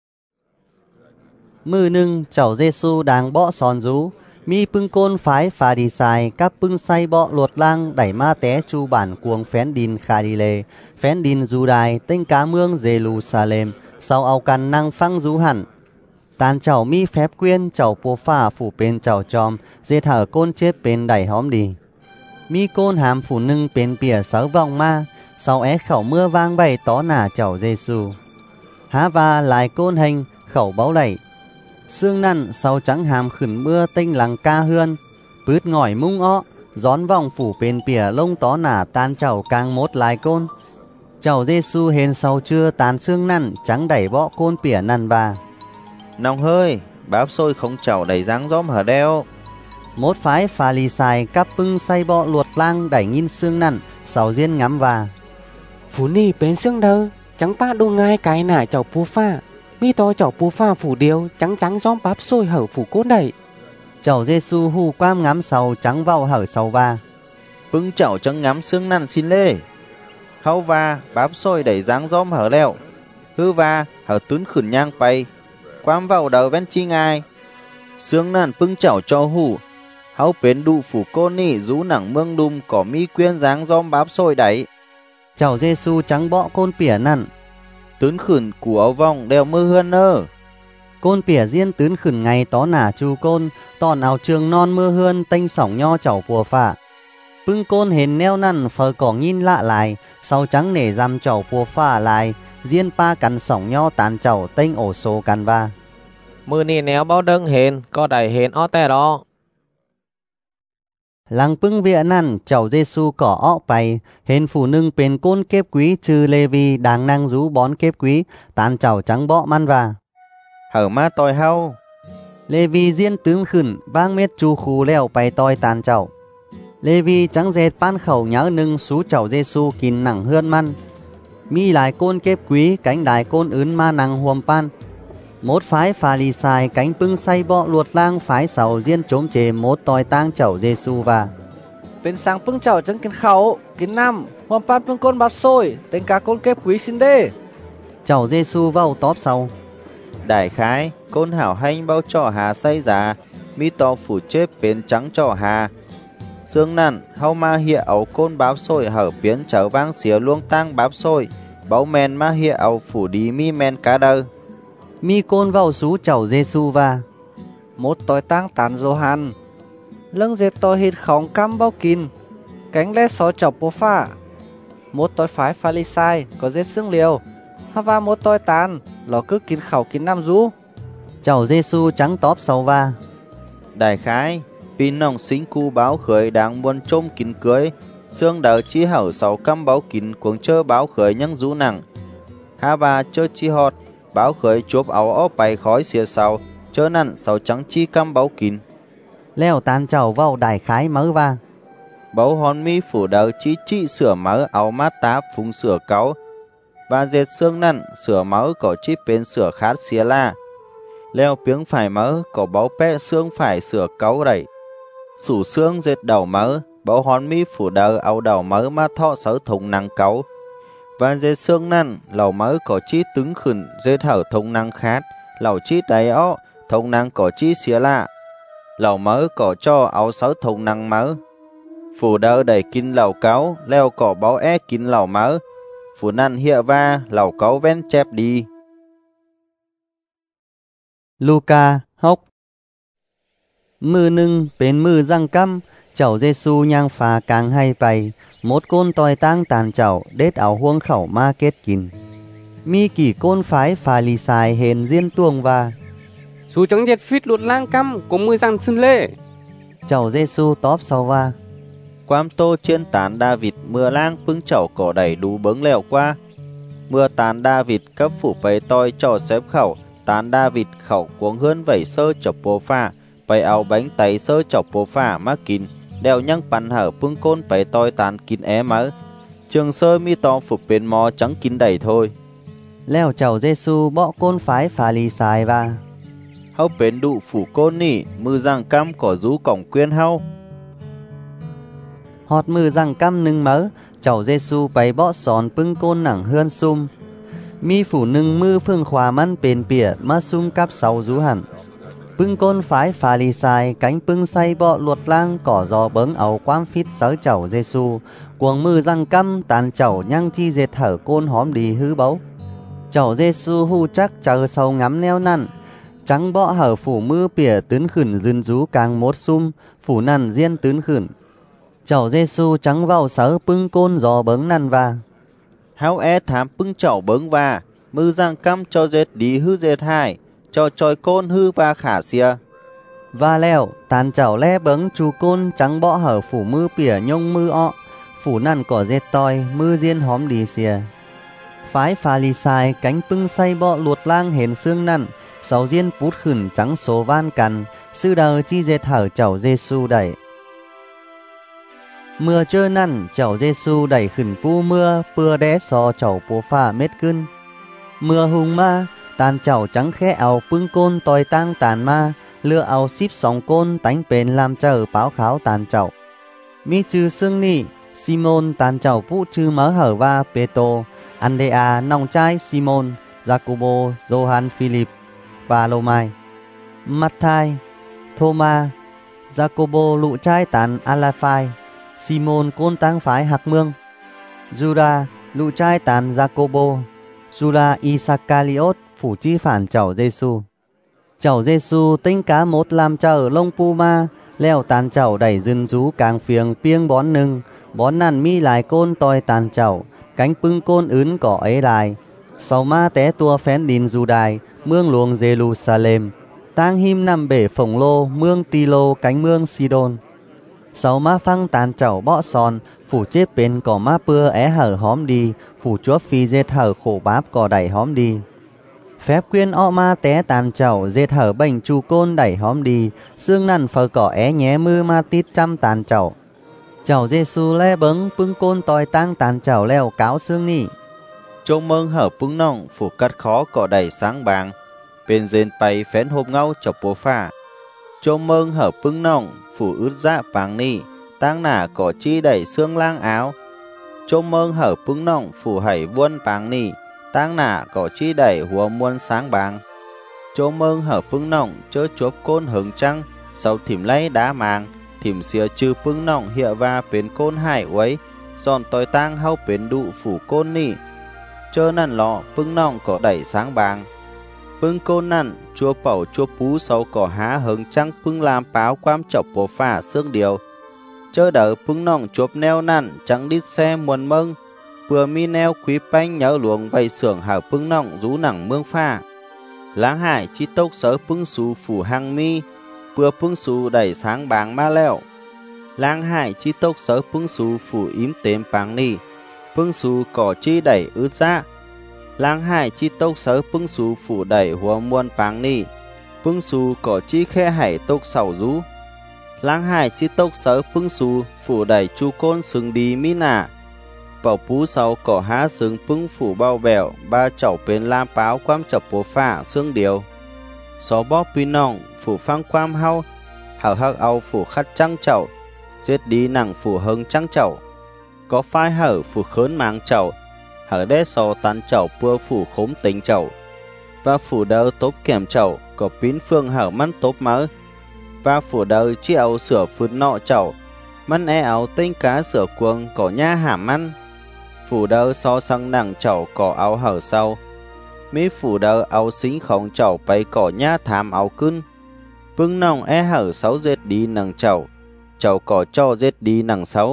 mư nưng chảo Giêsu đang bọ sòn rú mi pưng côn phái phà đi xài các pưng say bọ luột lang đẩy ma té chu bản cuồng phén đìn khà đi lề phén đìn du đài tinh cá mương Jerusalem sau ao căn năng phăng rú hẳn tàn chảo mi phép quyên chảo pua pha phủ bên chảo chòm dê thở côn chết bên đẩy hóm đi mi côn hàm phủ nưng bên bìa sáu vòng ma sau é khẩu mưa vang bay tó nả chảo Giêsu há va lại côn hình khẩu báo lẩy xương năn sau trắng hàm khửn mưa tinh lằng ca hươn pướt ngỏi mung ó gión vòng phủ bên bìa lông tó nả tan chảo càng mốt lại côn chảo Giêsu hên sau chưa tàn xương năn trắng đẩy bọ côn bìa năn bà nong hơi báp xôi không chảo đẩy dáng gióm hở đeo mốt phái phà lì xài cắp pưng say bọ luột lang đẩy nghìn xương năn sau diên ngắm và phủ ni bên xương đơ trắng pa đô ngai cái nải chảo pua pha mi to chảo pua pha phủ điêu trắng trắng gióm bắp xôi hở phủ cốt đẩy chảo Giêsu hù quam ngắm sau trắng vào hở sau va pưng chảo trắng ngắm xương năn xin lê hau va báp xôi đẩy dáng gióm hở leo hư va hở tún khửn nhang bay quam vào đầu ven chi ngai xương năn pưng chảo cho hù hau bến đu phủ côn ni rú nặng mương đum cỏ mi quyên dáng gióm báp xôi đẩy chảo Giêsu trắng bọ côn pỉa nặn tún khửn của áo vòng đeo mưa hươn nơ côn pỉa diên tún khửn ngày tó nả chu côn tòn áo trường non mưa hươn tênh sỏng nho chảo pùa phạ pưng côn hền neo năn phờ cỏ nhìn lạ lại sau trắng nể dằm chảo pùa phạ lại diên pa cắn sỏng nho tàn chảo tênh ổ số cắn va mưa ni néo bao đâng hền có đẩy hền ó tè đó lăng pưng vịa năn chảo Giêsu cỏ ọ bay hên phủ nưng bên côn kép quý trừ Lê-vi đang năng rú bón kép quý tàn chảo trắng bọ man va hở ma tòi hao Lê-vi diên tướng khửn vang mét chu khu leo bay tòi tàn chảo Lê-vi trắng dệt pan khẩu nhớ nưng xú chảo Giêsu kín nặng hươn man mi lại côn kép quý cánh đài côn ướn ma năng huom pan Một phái Pha-li-sai cánh bưng say bọ luột lang phái sầu riêng trốn chế một tòi tang chậu Giê-xu và เป็นสังปึ้งเจ้าจังกินเขากินน้ำความปานปึ้งก้นบับโซยเต็งกาก้นเก็บquý xin đê. Chậu Giê-xu vau tóp sau. Đại khái, côn hảo hành bao trọ hà say giá, mi to phủ chết biến trắng trọ hà. Dương nặn, hau ma hịa ấu côn báp sôi hở biến trở vang xía luông tang báp sôi, báu men ma hịa ấu phủ đi mi men cá đơ. Mi côn vau xú chậu Giê-xu và Một tòi tang tán Johan. Lưng dệt tòi hít khóng căm bao kín, cánh lẽ xó chọc bố phá. Một tòi phái Pha-li-sai có dệt xương liều, hà và một tòi tán ló cứ kín khẩu kín nam rú. Chậu Giê-xu trắng tóp sau và Đại khái, pin nòng xính cu báo khởi đáng buôn trôm kín cưới, xương đỡ chi hảo 6 căm báo kín cuồng chơ báo khởi nhăng rú nặng. Hà và chơ chi họt, báo khởi chốp áo ó bày khói xìa sau, chơ nặn 6 trắng chi căm báo kín. leo tàn chậu vào đại khái mớ và Báu hòn mi phủ đỡ chi trị sửa mớ áo mát táp phung sửa cáu, và dệt xương nặn sửa mớ có chi bên sửa khát xìa la. Leo piếng phải mớ có báu pẹ xương phải sửa cáu đẩy. Sủ xương dệt đầu mớ, báu hòn mi phủ đỡ áo đầu mớ mà thọ sở thùng năng cáu. Và dệt xương nặn lầu mớ có chi tứng khẩn dệt hở thùng năng khát, lầu chi đáy ó thùng năng có chi xìa la. Lầu mớ có cho áo sở thùng năng mớ. Phủ đỡ đẩy kín lầu cáu, leo có báu kín lầu mớ. Phủ nặn hịa va, lầu cáu ven chép đi. Luca hốc mư nưng bên mư răng căm chậu Giê-xu nhang phà càng hay bày một côn tòi tang tàn chậu đết áo huông khẩu ma kết kín mi kỷ côn phái Pha-li-sai hền diên tuồng và Sú trắng dệt phít luột lang căm có mưa răng xưng lê. chậu Giê-xu tóp sau và Quam tô trên tán David mưa lang pưng chậu cỏ đầy đủ bướng lèo qua. Mưa tán David cấp phủ bấy toi cho xếp khẩu, tán David khẩu cuống hơn vẩy sơ chọc bố phà, bày áo bánh tay sơ chọc bố phà má kín, đeo nhăng bắn hở pưng côn bấy toi tán kín mớ. Trường sơ mi to phục bên mò trắng kín đầy thôi. leo chậu Giê-xu bỏ côn phái Pha-li-sai và Hau bến đụ phủ côn nỉ, mư răng căm có rú cổng quyên hau. họt mư răng căm nưng mớ chậu Giê-xu bày bỏ sòn pưng côn nẳng hươn sum mi phủ nưng mư phương khóa măn bền bỉa mà sum cắp sau rú hẳn pưng côn phái Pha-li-sai cánh pưng say bọ luột lang cỏ giò bớng áo quam phít sớ chậu Giê-xu cuồng mư răng căm tàn chậu nhăng chi dệt hở côn hóm đi hư báu chậu Giê-xu hu chắc chờ sầu ngắm neo nặn trắng bọ hở phủ mư bỉa tướn khửn dưng rú càng một sum phủ nằn riêng tướn khửn chậu Giê-xu trắng vào sớ pưng côn giò bớng nằn và Hau thám pưng chậu bớng va, mư răng căm cho dệt đi hư dệt hai, cho tròi côn hư va khả xìa. và leo tàn chậu le bớng chú côn trắng bọ hở phủ mư bỉa nhông mư ọ phủ nằn cỏ dệt toi mư diên hóm đi xìa phái Pha-li-sai cánh pưng say bọ luột lang hền xương nằn sáu diên pút khửn trắng số van cằn sư đờ chi dệt hở chậu Giê-xu đẩy mưa trơ nằn chậu Giê-xu đẩy khửn pu mưa pưa đé so chậu bố phà mết cưng mưa hùng ma tàn chậu trắng khẽ áo pưng côn tòi tang tàn ma lưa áo ship sóng côn tánh bền làm chờ báo kháo tàn chậu mi trừ xương nỉ Simon tàn chậu pu trừ mớ hở va Peto Andrea nòng trai Simon Jacobo Johan Philip và Lomai Matthai Thomas Jacobo lụ trai tàn Alaphai Simon côn tang phái Hạc Mương Judah lụ trai tàn Jacobo Judah Iscariot phủ chi phản chậu Giê-xu chậu Giê-xu tinh cá một làm chờ lông puma leo tàn chậu đẩy dừng rú càng phiền piêng bón nưng bón nằn mi lại côn toi tàn chậu cánh pưng côn ướn cỏ ấy lại sau ma té tua phén đìn dù đài mương luồng Jerusalem tang him nằm bể phổng lô mương Tilo cánh mương Sidon sau ma phăng tàn chậu bọ sòn phủ chết bên cỏ ma pưa hở hóm đi phủ chúa phi dệt hở khổ báp cỏ đẩy hóm đi phép quyên ọ ma té tàn chậu dệt hở bệnh chu côn đẩy hóm đi xương nằn phờ cỏ nhé mưa ma tít trăm tàn chậu chậu Giê-xu le bấng pưng côn tòi tang tàn chậu leo cáo xương nỉ Trông mương hở pưng nọng phủ cắt khó cỏ đầy sáng bàng. เป็นเจนไปแฟนโฮมเงาเจ้าปัวฟ้าโจมเมืองเหอปึ้งน้องฝูอึดจะปางนี่ตั้งหน้าก่อจี้ได้เสื้องล่างอ้าวโจมเมืองเหอปึ้งน้องฝูไห่วนปางนี่ตั้งหน้าก่อจี้ได้หัวมวนsáng bàngโจมเมืองเหอปึ้งน้องเจอจบโกนหึงจังsau thìm lấy đá màng thìm xìa chư pưng nọng hiện vàเป็นโกนหายไว้ซ่อนต่อยตั้งเฮาเป็นดุฝูโกนนี่เจอนั่นหลอปึ้งน้องก็ได้สางบางปึ้งโกนนั่นชัวเป่าชัวปูเสาก่อหาเหิงจังปึ้งลามป้าวความเจ้าปัวฟ้าเสื่องเดียวเจอเดอปึ้งน้องจบแนวนั่นจังดิดแซ่มวนเมืองเปื่อมีแนวขวีแป้งเหยาหลวงไว้เสื่องหาปึ้งน้องรูหนังเมืองฟ้าล้างหายจิตกเสอปึ้งสู่ฝูหังมีเพื่อพึ่งสูได้สางบางมาแล้วล้างหายจีตกเสอพึ่งสูฝูอิ่มเต็มปางนี่พึ่งสูก่อจีได้อึดซะล้างหายจีตกเสอพึ่งสูฝูได้หัวมวนปางนี่พึ่งสูก่อจีแค่ให้ตกเสารูล้างหายจีตกเสอพึ่งสูฝูได้จูโกนสึงดีมินาเป่าปูเสาก่อหาสึงพึ่งฝูเบาแววบาเจ้าเป็นลามป้าวความจับปัวฟ้าเสื่องเดียวสอบพี่น้องฝูฟังความเฮาฮักเอาฝูคัดจังเจ้าเจ็ดดีหนังฝูเฮิงจังเจ้าก็ฝ้ายเหอฝูเขินมางเจ้าได้สอตันเจ้าเพื่อฝูขมติงเจ้าvàฝูเดอตบแก้มเจ้าก็ปิ้นเฟืองเหอมันตบมาvàฝูเดอชี้เอาเสือฝืนเนาะเจ้ามันเอาติ้งกาเสือกวงก็ย่าหามมันฝูเดอซอสังหนังเจ้าก็เอาเหอเศร้ามีฝูเดอเอาสิงของเจ้าไปก่อย่าถามเอาขึ้นปึ้งน้องเหอเสาเจ็ดดีหนังเจ้าก่อจ่อเจ็ดดีหนังเสา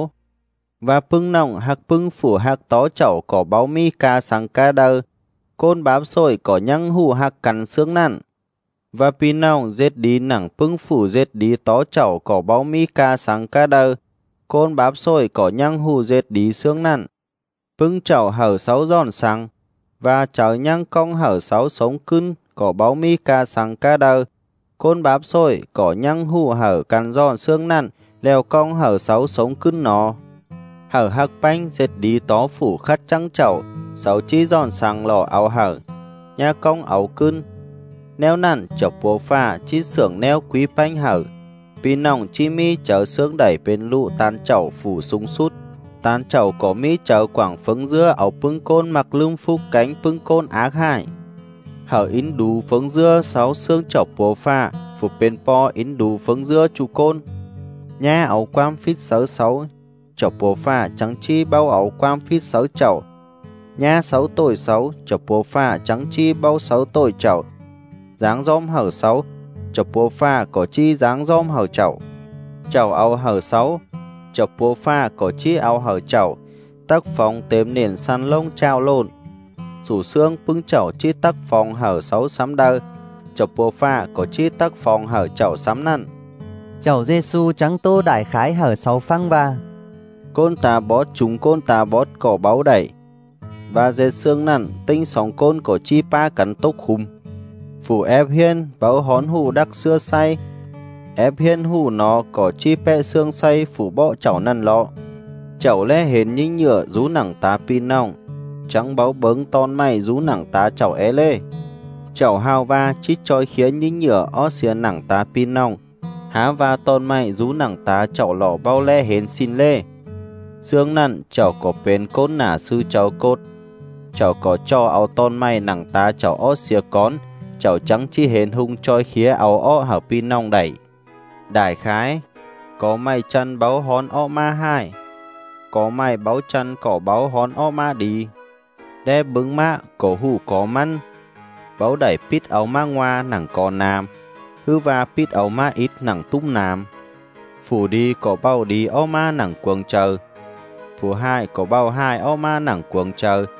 vàปึ้งน้องหักปึ้งฝูหักต้อเจ้าก่อเบามีกาสังกาเดอโกนบาบซอยก่อยังหูหักกันเสื่องนั่นvàพี่น้องเจ็ดดีหนังปึ้งฝูเจ็ดดีต้อเจ้าก่อเบามีกาสังกาเดอโกนบาบซอยก่อยังหูเจ็ดดีเสื่องนั่นปึ้งเจ้าเหอเสาย้อนสังvà chở nhang công hở sáu sống cưng có báo mi ca sang ca đơ côn báp xôi có nhang hù hở căn giòn xương nặn leo công hở sáu sống cưng nó hở hắc bánh dệt đi tó phủ khát trắng chậu sáu chi giòn sang lò áo hở nha công áo cưng neo nặn chọc bố pha chi xưởng neo quý bánh hở pi nòng chi mi chở xương đẩy bên lụ tan chậu phủ sung sút tan chậu có mi chậu quảng phấn dưa áo pưng côn mặc lưng phúc cánh pưng côn ác hại hở in đủ phấn dưa sáu xương chậu bố pha phục bên po in đủ phấn dưa chu côn nha áo quam phít sáu sáu chậu bố pha trắng chi bao áo quam phít sáu chậu nha sáu tuổi sáu chậu bố pha trắng chi bao sáu tuổi chậu dáng gióm hở sáu chậu bố pha có chi dáng gióm hở chậu áo hở sáu chọc bố pha có chi áo hở chậu tắc phòng tếm nền săn lông trao lộn rủ xương pưng chậu chi tắc phòng hở sáu sắm đơ chọc bố pha có chi tắc phòng hở chậu sắm năn chậu Giêsu trắng tô đại khái hở sáu phăng ba côn tà bót chúng côn tà bót cỏ báo đẩy và dệt xương năn tinh sóng côn có chi pa cắn tốc khum phủ ép hiên báo hón hù đắc xưa say ép hiên hù nó có chi pẹ xương say phủ bọ chảo năn lọ chảo lẽ hến như nhựa rú nẳng tá pin nòng trắng báo bớng ton mày rú nẳng tá chảo é lê chảo hao va chít choi khiến như nhựa ó xìa nẳng tá pin nòng há va ton mày rú nẳng tá chảo lọ bao lẽ hến xin lê xương nặn chảo có bên cốt nả sư chảo cốt chảo có cho áo ton mày nẳng tá chảo ó xìa con chảo trắng chi hến hung choi khía áo ó hở pin nòng đẩy đại khái có mày chân báo hón o ma hai có mày báo chân có báo hón o ma đi đe bứng mạ có hù có măn báo đẩy pít áo ma ngoa nẳng có nam hư va pít áo ma ít nẳng tung nam phủ đi có bao đi o ma nẳng quần chờ phủ hai có bao hai o ma nẳng quần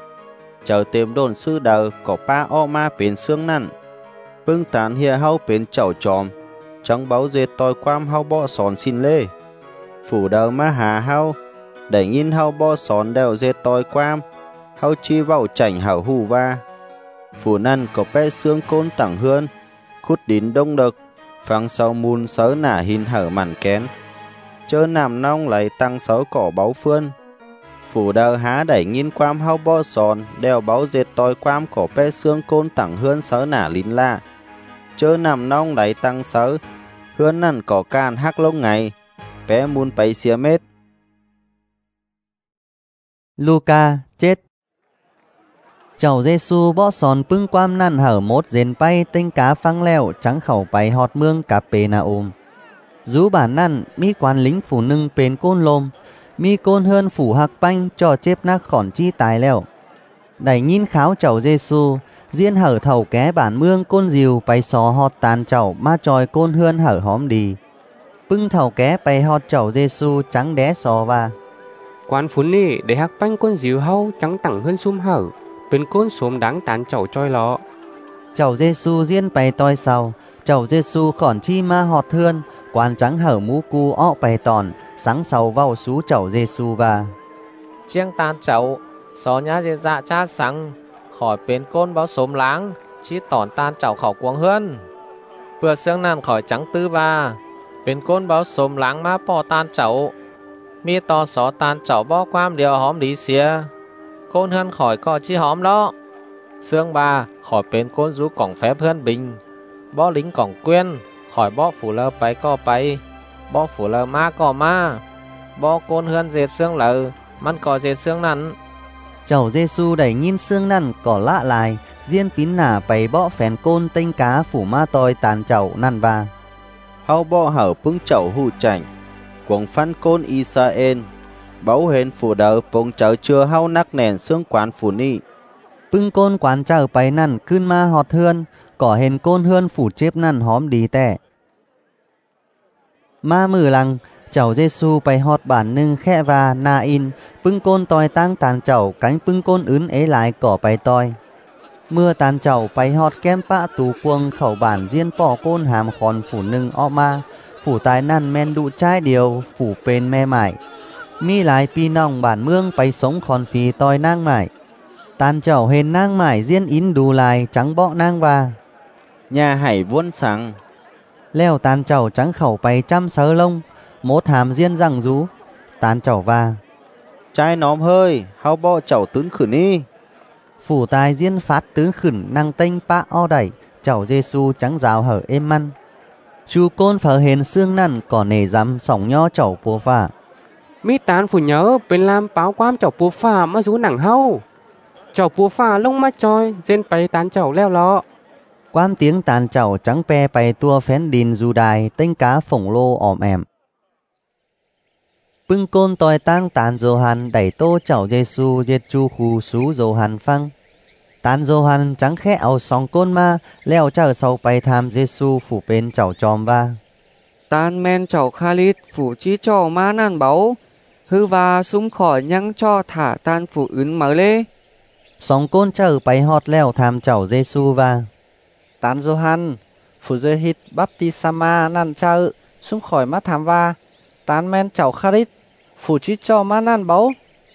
chờ tìm đồn sư đờ có pa o ma bên xương năn bưng tán hìa hâu bên chậu tròm chẳng báo dệt tòi quam hao bọ sòn xin lê phủ đờ ma hà hao để nhìn hao bọ sòn đều dệt tòi quam hao chi vào chảnh hảo hù va phủ năn có pe xương côn tẳng hươn khút đín đông đực phăng sau mùn sớ nả hình hở màn kén chớ nằm nong lấy tăng sớ cỏ báo phương phủ đờ há đẩy nhìn quam hao bọ sòn đều báo dệt tòi quam có pe xương côn tẳng hươn sớ nả lín la chớ nằm nong đáy tăng sớ hươn nằn có can hắc lông ngày bé muốn bấy xía mết. Luca chết. Chầu Giêsu bỏ sòn pưng quam năn hở mốt dền bay tinh cá phăng leo trắng khẩu bay họt mương cà pê na ôm. Rú bản năn mi quan lính phủ nưng bên côn lôm, mi côn hơn phủ hạc banh cho chếp nác khỏn chi tài leo. Đẩy nhìn kháo chầu Giêsu diên hở thầu ké bản mương côn diều bay sò họt tàn chầu ma tròi côn hơn hở hóm đi. Pưng thầu ké bay họt chầu Giêsu trắng đé sò và. Quan phun nì để hạc banh côn diều hâu trắng tẳng hơn sum hở. Bên côn xốm đáng tán chầu trôi lọ. Chầu Giêsu diên bay toi sau, chầu Giêsu khỏn chi ma họt thươn, quan trắng hở mũ cu ọ bay tòn, sáng sau vào sú chầu Giêsu và. Chiêng tán chầu, xó nhá dễ dạ cha sáng, khỏi bên côn báo xốm láng, chỉ tòn tan chầu khẩu quang hơn. Bữa xương nàn khỏi trắng tư và, bên côn báo xốm láng má bỏ tan chầu, mi to xó tan chầu bó quam điều hóm đi xìa. Côn hơn khỏi có chi hóm đó. Xương bà khỏi bên côn rú cổng phép hơn bình. Bó lính cổng quyên khỏi bó phủ lơ bấy có bấy. Bó phủ lơ ma có ma. Bó côn hơn dệt xương lờ măn có dệt xương nắn. Chầu Giêsu đẩy nhìn xương năn có lạ lại, diên pín nả bày bó phèn côn tinh cá phủ ma toi tàn chầu năn và. Hau bó hở pưng chầu hù chảnh, quổng phăn côn Israel. Báu hên phủ đỡ bông chở chưa hao nắc nền xương quán phủ ni. Pưng côn quán chở bày năn cươn ma họt hươn, có hên côn hươn phủ chếp năn hóm đi tẻ. Ma mử lăng, chầu Giêsu bày họt bản nưng khẽ và na in, pưng côn toi tăng tàn chầu cánh pưng côn ướn ế lại cỏ bày toi. Mưa tàn chầu bày họt kem pạ tù quâng khẩu bản diên bỏ côn hàm khòn phủ nưng ọ ma, phủ tài năn men đụ trai điều, phủ bên me mải. Mi lại pi nòng bản mương bay sống khòn phì toi nang mải. Tàn chầu hên nang mải diên ín đù lại trắng bọ nang và. Nhà hải vuôn sáng. Leo tàn chầu trắng khẩu bay trăm sớ lông, mốt hàm diên răng rú. Tàn chầu và. Trai nóm hơi, hao bọ chầu tướng khử ni. Phủ tài diên phát tướng khửn năng tênh pạ o đẩy, chầu Giêsu trắng rào hở êm măn. Chú côn phở hên xương năn có nề dám sỏng nho chầu bùa phà. Mi tán phủ nhớ bên làm báo quam chầu bùa phà mà rú nặng hâu. Chầu bùa phà lông mắt trôi, dên bay tán chầu leo lọ. Quam tiếng tàn chầu trắng pe bay tua phén đìn dù đài, tênh cá phổng lô ỏm ẻm. Pưng côn toi tăng tàn dô hàn đẩy tô chầu Giêsu diệt chu khu sú dô hàn phăng. Tàn dô hàn trắng khẽ áo song côn ma, leo chở sau bay tham Giêsu phủ bên chầu tròm va. Tàn men chầu Khalit phủ chí cho ma nan báu, hư và súng khỏi nhăng cho thả tan phủ ướn mở lê. Song côn chở bay họt leo tham chầu Giêsu va. Tán Johan, phủ dê hít baptisama nan chợ, súng khỏi mắt thám va. Tán men chầu Khalit phủ chí cho ma nan báu,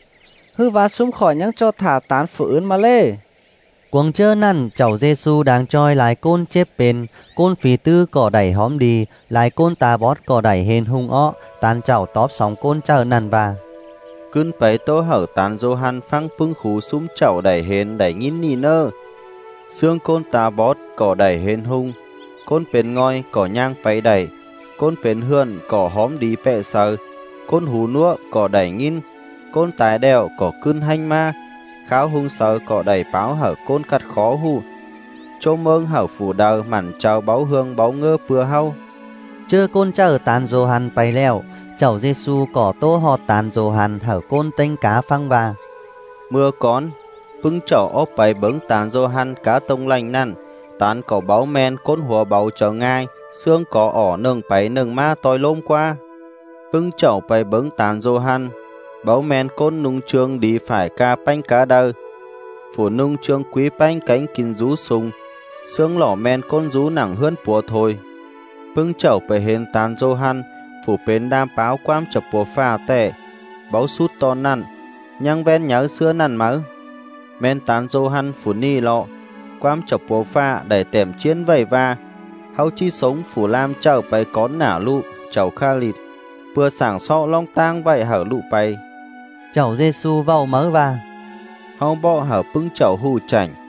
hư và súng khỏi nhăng cho thả tán phủ ướn mở lê. Quần chơ năn chầu Giêsu đang trôi lại côn chếp bên, côn phì tư cỏ đẩy hóm đi, lại côn tà bót cỏ đẩy hên hung ọ, tàn chầu tóp sóng côn chơ năn bà. Cưng bấy tô hở tàn dô hàn phăng pưng khú súng chầu đẩy hên đẩy nhìn nì nơ. Xương côn tà bót cỏ đẩy hên hung, côn bên ngoi cỏ nhang bấy đẩy, côn bên hươn cỏ hóm đi bẹ sờ, côn hú nuốt cỏ đẩy nghìn, côn tài đèo cỏ cưng hanh ma. Kháo hung sờ cỏ đầy báo hở côn cắt khó hù. Chô mương hở phủ đờ mặn chào báo hương báo ngơ bừa hâu. Chơ côn chở tàn dô hàn bay leo, chầu Giêsu cỏ tô họt tàn dô hàn hở côn tênh cá phăng và. Mưa con, pưng chỏ ốp bày bứng tàn dô hàn cá tông lành năn. Tàn cỏ báo men côn hùa báo chờ ngai, xương cỏ ỏ nâng bày nâng ma toi lôm qua. Pưng chỏ bày bứng tàn dô hàn, báo men côn nung trương đi phải ca bánh cá đơ. Phủ nung trương quý bánh cánh kín rú sung, xương lỏ men côn rú nặng hơn bùa thôi. Pưng chậu bày hên tàn dô hăn, phủ bến đam báo quam chập bùa pha tệ, báo sút to năn, nhang ven nhớ xưa năn mớ. Men tàn dô hăn phủ ni lọ, quam chập bùa pha đẩy tèm chiến vầy va, hau chi sống phủ lam chậu bày cón nả lụ, chậu Khalit. Bữa sáng sọ long tang vậy hở lụ bay. Chầu Giêsu vào mớ va. Hông bọ hở pưng chậu hù chảnh,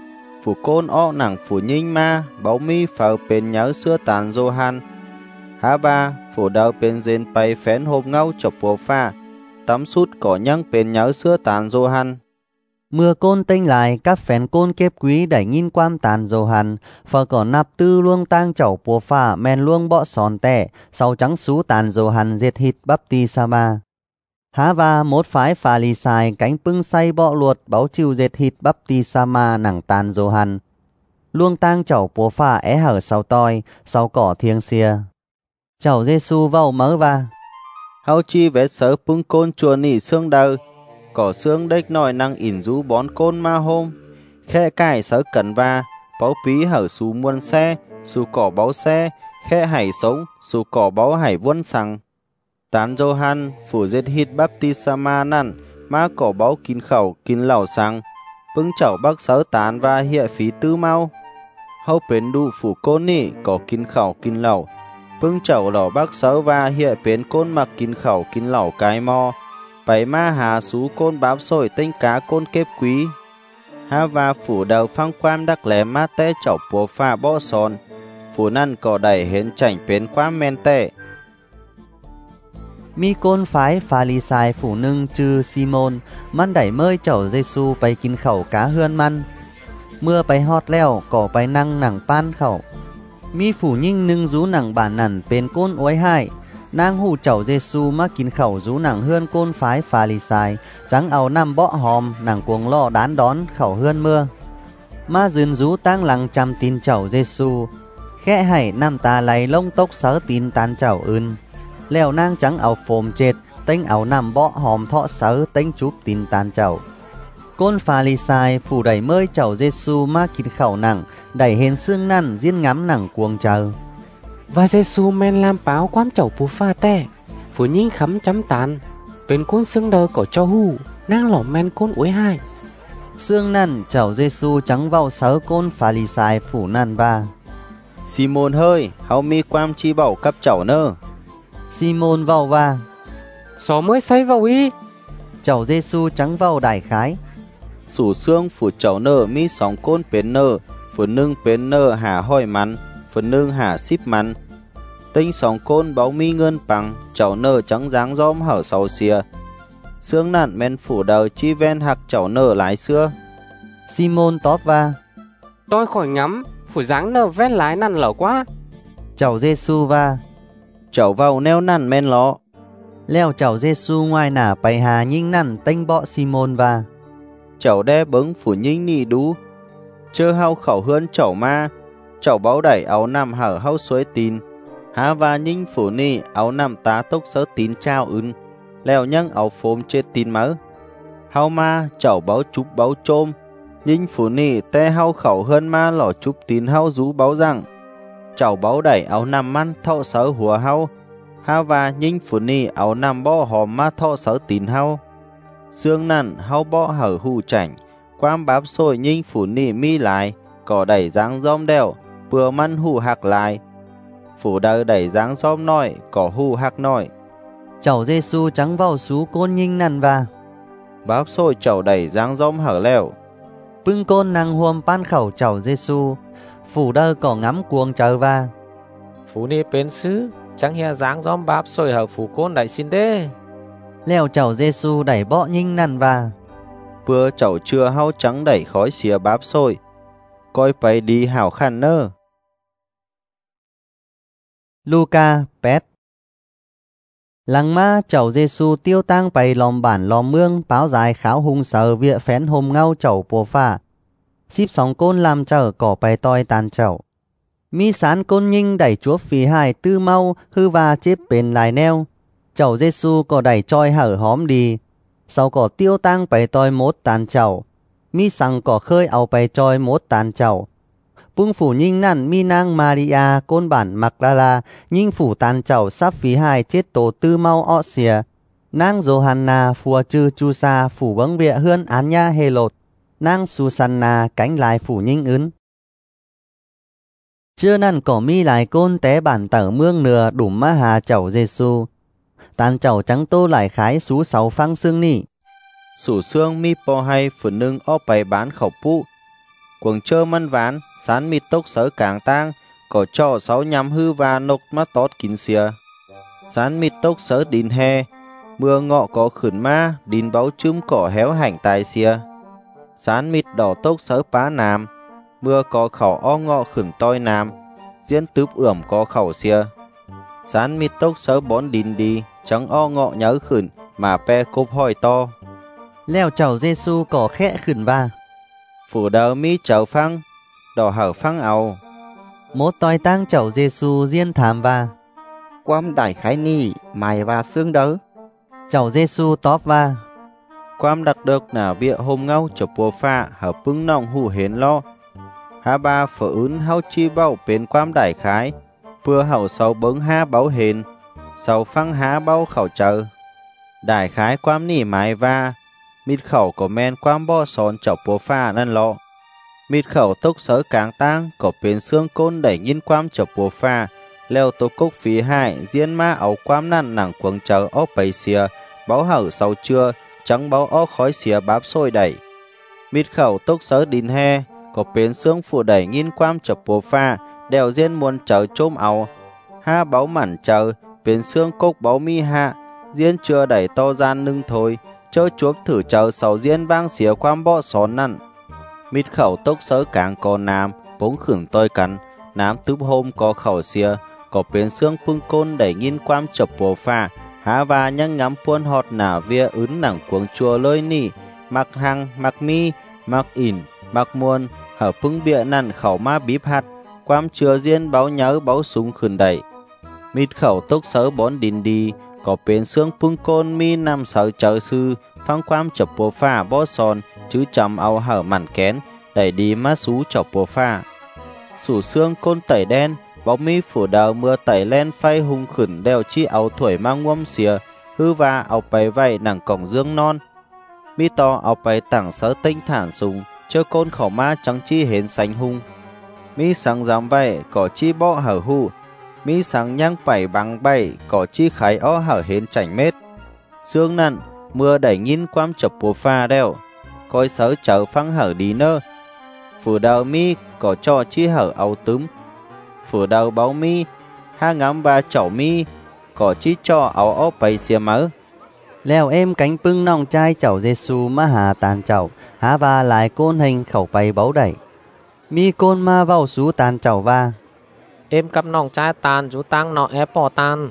phủ côn o nặng phủ nhinh ma báu mi phở bên nhớ xưa tàn Johan. Há ba phủ đầu bên dên bay phén hộp ngâu chọc bùa pha tắm sút có nhăng bên nhớ xưa tàn Johan. Mưa côn tinh lại các phèn côn kép quý đẩy nhìn quam tàn dầu hàn, phở có nạp tư luông tang chậu bùa phà men luông bọ sòn tẻ, sau trắng xú tàn dầu hàn diệt hít bắp ti sa ba. Há va một phái phà lì xài cánh pưng say bọ luột báo chiều diệt hít bắp ti sa ma nặng tàn dầu hàn. Luông tang chậu bùa phà é hở sau toi, sau cỏ thiêng xìa. Chậu Giê-xu vào mớ va. Hao chi vết sớ pưng côn chùa nỉ xương đầu. Có xương đếch nòi năng ỉn rú bón côn ma hôm. Khe cải sớ cẩn va, báo pí hở xú muôn xe, xú cỏ báo xe, khe hải sống, xú cỏ báo hải vuôn sằng. Tán Johan, phủ giết hít baptisama năn, ma cỏ báo kín khẩu, kín lẩu sang. Bưng chậu bác sớ tán và hiện phí tư mau. Hâu bến đủ phủ côn nị, có kín khẩu, kín lẩu. Bưng chậu lỏ bác sớ và hiện bến côn mặc kín khẩu, kín lẩu cái mò. Bảy ma hà xú côn bám sổi tinh cá côn kép quý. Há và phủ đầu phăng quam đắc lẻ ma tê chọc bố pha bó son. Phủ năn có đẩy hến chảnh bến quam men tê. Mi côn phái phà lì xài phủ nưng chư Simon, man đẩy mơi chậu Giê-xu bay kín khẩu cá hươn man. Mưa bay hót leo, cỏ bay năng nặng pan khẩu. Mi phủ nhinh nưng rú nặng bản nằn bên côn uối hại. Nang hù chậu Giê-xu má kín khẩu rú nặng hươn côn phái phà lì xài, trắng áo nằm bọ hòm, nặng cuồng lọ đán đón khẩu hươn mưa. Ma dườn rú tang lăng chăm tin chậu Giê-xu, khẽ hãy nằm ta lấy lông tốc sớ tin tan chậu ưn. Lèo nang trắng áo phồm chết, tênh áo nằm bọ hòm thọ sớ tênh chúp tin tan chậu. Côn phà lì xài phủ đẩy mơi chậu Giê-xu má kín khẩu nặng, đẩy hên xương năn diên ngắm nặng cuồng chờ. Và Giê-xu men làm báo quám chậu bùa pha tè, phủ nhinh khắm chấm tàn, bên côn xương đờ có cho hù, nang lỏ men côn uối hai. Xương năn chậu Giê-xu trắng vào sớ côn phà lì xài phủ năn va. Simon hơi, hao mi quam chi bảo cấp chậu nơ. Simon vào va. Xó mới say vào ý. Chậu Giê-xu trắng vào đại khái. Sủ xương phủ chậu nơ mi sóng côn bến nơ, phủ nưng bến nơ hà hoi mắn, phủ nưng hà ship mắn. Tinh sóng côn báo mi ngân bằng, chậu nơ trắng dáng gióm hở sau xìa. Xương nặn men phủ đầu chi ven hạc chậu nơ lái xưa. Simon tóp va. Tôi khỏi ngắm, phủ dáng nơ ven lái nằn lở quá. Chậu Giê-xu va. Chậu vào neo nặn men ló. Leo chậu Giê-xu ngoài nả bày hà nhinh nằn tênh bọ Simon va. Chậu đe bứng phủ nhinh nị đú. Chơ hao khẩu hươn chậu ma. Chậu báo đẩy áo nằm hở hao suối tin. Há và nhinh phủ nị áo nằm tá tốc sớ tín trao ưn. Leo nhăng áo phôm chết tin mớ. Hao ma chậu báo chúp báo trôm. Nhinh phủ nị te hao khẩu hươn ma lỏ chúp tín hao rú báo rằng. Chậu báo đẩy áo nằm man thọ sớ hùa hao. Há và nhinh phủ nị áo nằm bó hòm ma thọ sớ tín hao. Xương nằn hao bó hở hù chảnh. Quam bám sôi nhinh phủ nị mi lại. Cỏ đẩy dáng gióm đèo. Bừa măn hù hạc lại. Phủ đời đẩy dáng gióm nòi. Cỏ hù hạc nòi. Chậu Giê-xu trắng vào xú côn nhinh nằn va. Bám sôi chậu đẩy dáng gióm hở leo. Bưng côn năng huôm pan khẩu chậu Giê-xu. Phủ đời có ngắm cuồng chờ va. Phủ nị bên xứ, chẳng hề dáng gióm bám sôi hở phủ côn đẩy xin đê. Leo chậu Giê-xu đẩy bọ nhinh nằn va. Bữa chậu chưa hao trắng đẩy khói xìa bám sôi. Coi phải đi hảo khăn nơ. Luca, Pet. Lăng ma chậu Giê-xu tiêu tang bày lòm bản lòm mương báo dài kháo hung sờ vịa phén hôm ngau chậu bùa phà. Xíp sóng côn làm chở cỏ bày toi tàn chậu. Mi sán côn nhinh đẩy chúa phì hài tư mau hư và chếp bên lại neo. Chậu Giê-xu có đẩy choi hở hóm đi. Sau có tiêu tang bày toi mốt tàn chậu. Mi sang có khơi áo bày choi mốt tàn chậu. Bưng phủ nhinh nằn mi nang Maria côn bản Magdala nhinh phủ tàn chậu sắp phí hài chết tổ tư mau ọ xìa. Nang Johanna phùa chư chu sa phủ vắng vịa hươn án nha hê lột. Nang Susanna cánh lại phủ nhinh ướn. Chưa nằn có mi lại côn té bản tở mương nừa đủ ma hà chậu Giê-xu. Tàn chậu trắng tô lại khái xú 6 phăng xương nị. Sủ xương mi po hay phủ nưng ó bày bán khẩu pu. quần chơ măn ván, sán mít tốc sở cảng tang, có cho 6 nhắm hư và nốc mắt tót kín xìa. Sán mít tốc sở đìn he, mưa ngọ có khửn ma, đìn báo chum cỏ héo hành tài xìa. Sán mít đỏ tốc sở pá nam, mưa có khẩu o ngọ khửn toi nam, diễn tướp ưỡm có khẩu xìa. Sán mít tốc sở bón đìn đi, chẳng o ngọ nhớ khửn, mà pe cốp hỏi to. Leo chầu Giêsu có khẽ khửn ba. Phủ đờ mi chầu phăng, đỏ hở phăng ầu. Mốt toi tang chầu Giêsu diên thảm va. Quam đại khái ni, mày và xương đỡ. Chầu Giêsu tóp va. Quam đặc được nả bịa hôm ngâu chầu bùa pha, hở pưng nòng hủ hến lo. Há ba phở ứng hao chi bao bên quam đại khái, vừa hậu sau bứng há báo hến, sau phăng há bao khẩu chờ. Đại khái quam nỉ mái va, mít khẩu có men quam bo son chầu bùa pha năn lọ. Mít khẩu tốc sở cáng tang, có bên xương côn đẩy nhìn quam chầu bùa pha, leo tô cốc phí hại, diễn ma ấu quam năn nặng quần chờ ốc bầy xìa, báo hở sau trưa, trắng báo ốc khói xìa báp sôi đẩy. Mít khẩu tốc sở đìn he, có bên xương phụ đẩy nhìn quam chầu bùa pha, đèo diễn muôn chờ chôm ấu. Ha báo mặn chờ, bên xương cốc báo mi hạ, diễn chưa đẩy to gian nưng thôi, chớ chuốc thử chờ sau diễn vang xìa quam bọ xón năn. Mít khẩu tốc sở càng có nam, bóng khửng tôi cắn, nám túp hôm có khẩu xìa, có bên xương pưng côn đẩy nhìn quam chập bồ pha, há và nhăng ngắm puôn họt nả vía ứng nặng cuồng chùa lôi nỉ, mặc hăng, mặc mi, mặc ỉn, mặc muôn, hở pưng bịa nặn khẩu ma bíp hạt, quam chừa diên báo nhớ báo súng khửn đẩy. Mít khẩu tốc sở bón đìn đi, có bên xương pưng côn mi nằm sở chờ sư, phăng quam chập bồ pha bó son, chứ chầm ao hở mặn kén, đẩy đi má xú chọc bồ pha. Sủ xương côn tẩy đen, bóng mi phủ đào mưa tẩy len phay hung khửn đeo chi áo thổi mang nguâm xìa, hư va áo bày vay nặng cổng dương non. Mi to áo bày tảng sớ tinh thản sùng, chơ côn khẩu ma trắng chi hến xanh hung. Mi sáng giám vay, có chi bọ hở hù, mi sáng nhang bảy bằng bay, có chi khái ó hở hến chảnh mết. Sương nặn, mưa đẩy nhìn quam chập bồ pha đeo, coi sớ chở phăng hở đi nơ. Phủ đào mi có cho chi hở áo túm, phủ đào báo mi, ha ngắm ba chậu mi, có chi cho áo ốp bày xìa mớ. Leo em cánh pưng nòng chai chầu Giêsu ma hà tàn chầu, há va lại côn hình khẩu bày báu đẩy. Mi côn ma vào xú tàn chầu va. Em cặp nòng chai tàn chú tăng nọ ép bỏ tàn.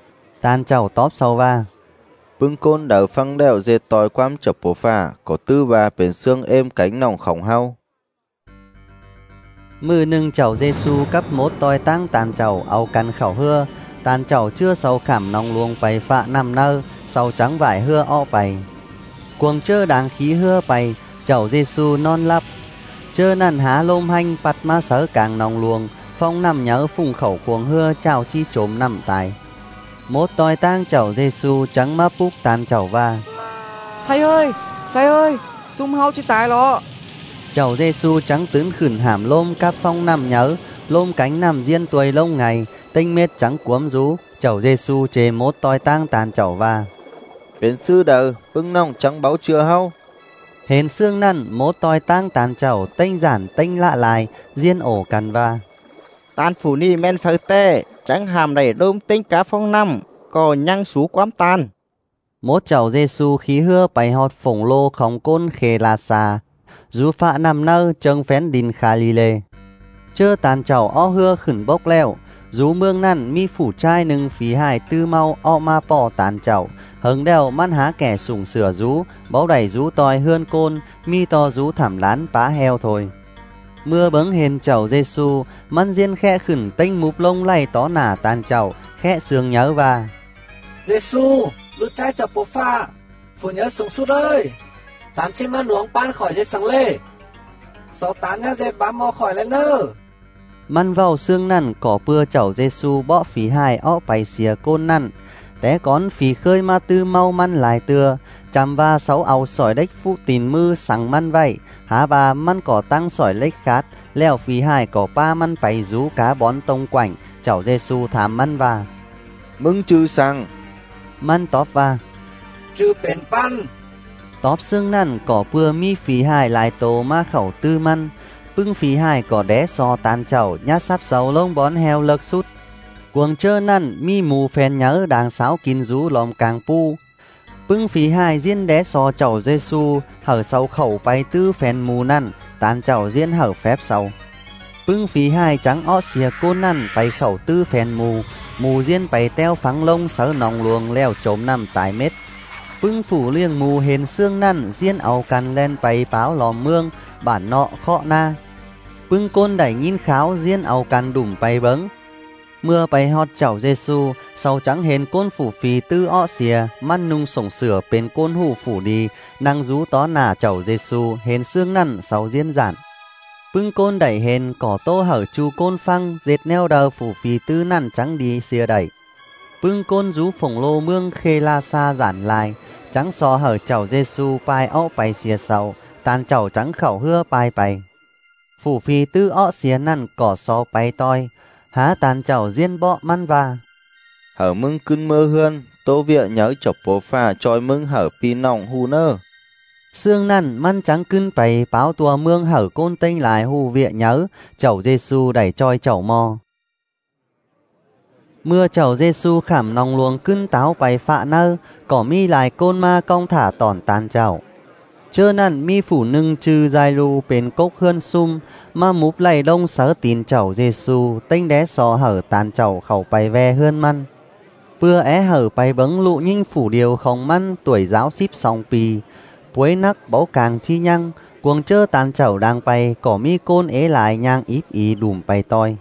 Tàn chầu tóp sau va. Pưng côn đào phăng đèo dệt tòi quam chập bồ pha, có tư và bên xương êm cánh nòng khổng hao. Mư nâng chầu Giêsu cấp mốt toi tăng tàn chầu áo căn khẩu hưa, tàn chầu chưa sầu khảm nòng luồng bày phạ nằm nơ, sau trắng vải hưa o bày. Cuồng chơ đáng khí hưa bày, chầu Giêsu non lắp. Chơ nằn há lôm hanh bạt ma sớ càng nòng luồng, phong nằm nhớ phùng khẩu cuồng hưa chào chi trốm nằm tài. Mốt toi tăng chầu Giêsu trắng má búc tàn chầu va. Say ơi, sum hao chi tài lọ. Chầu Giêsu trắng tướng khửn hàm lôm cáp phong nằm nhớ, lôm cánh nằm diên tuổi lông ngày, tinh mết trắng cuốm rú, chầu Giêsu chê mốt toi tang tàn chầu va. Bên sư đờ, bưng nòng trắng báo chưa hao. Hến xương năn mốt toi tang tàn chầu, tinh giản tinh lạ lại, diên ổ cằn va. Tàn phủ ni men phơ tê, trắng hàm đầy đôm tinh cá phong năm, có nhăng xú quám tan. Mốt chầu Giêsu khí hưa bày họt phổng lô khổng côn khề là xà, rú phạ nằm nơ trâng phén đìn khá lì lê. Chơ tàn chầu o hưa khửn bốc leo, rú mương năn mi phủ trai nâng phí hài tư mau o ma pò tàn chầu, hứng đèo man há kẻ sủng sửa rú, báu đẩy rú toi hươn côn, mi to rú thảm lán pá heo thôi. Mưa bấng hên chầu Giêsu, man diên khẽ khửn tinh múp lông lay tó nả tàn chầu, khẽ sương nhớ va. Giêsu, lút trai chập bố pha, phụ nhớ sống suốt ơi. Tán chim mà nuống ban khỏi dây sáng lê, sáu tán nhá dây bám mò khỏi lên nơ. Man vào xương nằn có bưa chầu Giêsu bõ phí hài o bày xìa côn nằn, té con phí khơi ma tư mau man lại tưa, chăm va sáu áo sỏi đếch phụ tín mư sáng man vậy, há va man có tăng sỏi lếch khát, leo phí hài có ba man bày rú cá bón tông quảnh, chầu Giêsu thám man va. Mưng chư sang. Man tóp va. Chư bền pan. Tóp xương nằn có bưa mi phí hài lại tổ ma khẩu tư man, Bưng phí hai có đé so tan chậu nhát sắp sầu lông bón heo lợc sút. Cuồng chơ năn mi mù phèn nhớ đang sáo kín rú lòm càng pu. Bưng phí hai diễn đé so chậu Giê-xu hở sầu khẩu bay tư phèn mù năn tan chậu diễn hở phép sầu. Bưng phí hai trắng ó xìa cô năn bay khẩu tư phèn mù, mù diễn bay teo phắng lông sớ nòng luồng leo trốn nằm tại mết. Bưng phủ liêng mù hên xương năn diễn áo căn lên bay báo lòm mương, bản nọ khọ na. Bưng côn đẩy nhìn kháo diễn áo căn đùm bay bấng. Mưa bay hót chảo Giê-xu, sau trắng hên côn phủ phí tư ọ xìa, măn nung sổng sửa bên côn hù phủ đi, năng rú tó nà chảo Giê-xu, hên xương năn sau diễn giản. Bưng côn đẩy hên cỏ tô hở chu côn phăng, dệt neo đờ phủ phí tư năn trắng đi xìa đẩy. Bưng côn rú phổng lô mương khê la xa giản lại, trắng so hở chảo Giê-xu pai ọ bay xìa sau, tàn chảo trắng khẩu hưa pai bay. Phủ phí tư ọ xìa năn cỏ so bay toi, há tàn chảo diễn bọ măn va. Hở mưng cưng mơ hươn, tô vịa nhớ chọc bố phà trôi mưng hở pi nòng hù nơ. Sương năn măn trắng cưng bày báo tua mương hở côn tinh lại hù vịa nhớ, chậu Giê-xu đẩy trôi chậu mò. Mưa chậu Giê-xu khảm nòng luồng cưng táo bày phạ nơ, cỏ mi lại côn ma cong thả tòn tàn chậu. Chơ năn mi phủ nưng chư dài lu bên cốc hươn sum, ma múp lầy đông sớ tín chậu Giê-xu, tinh đé so hở tàn chậu khẩu bày ve hươn măn. Bưa é hở bày bấng lụ nhinh phủ điều không măn tuổi giáo xíp song pì, puối nắc bấu càng chi nhăng, cuồng chơ tàn chậu đang bay, cỏ mi côn ế lại nhang íp ý đùm bay toi.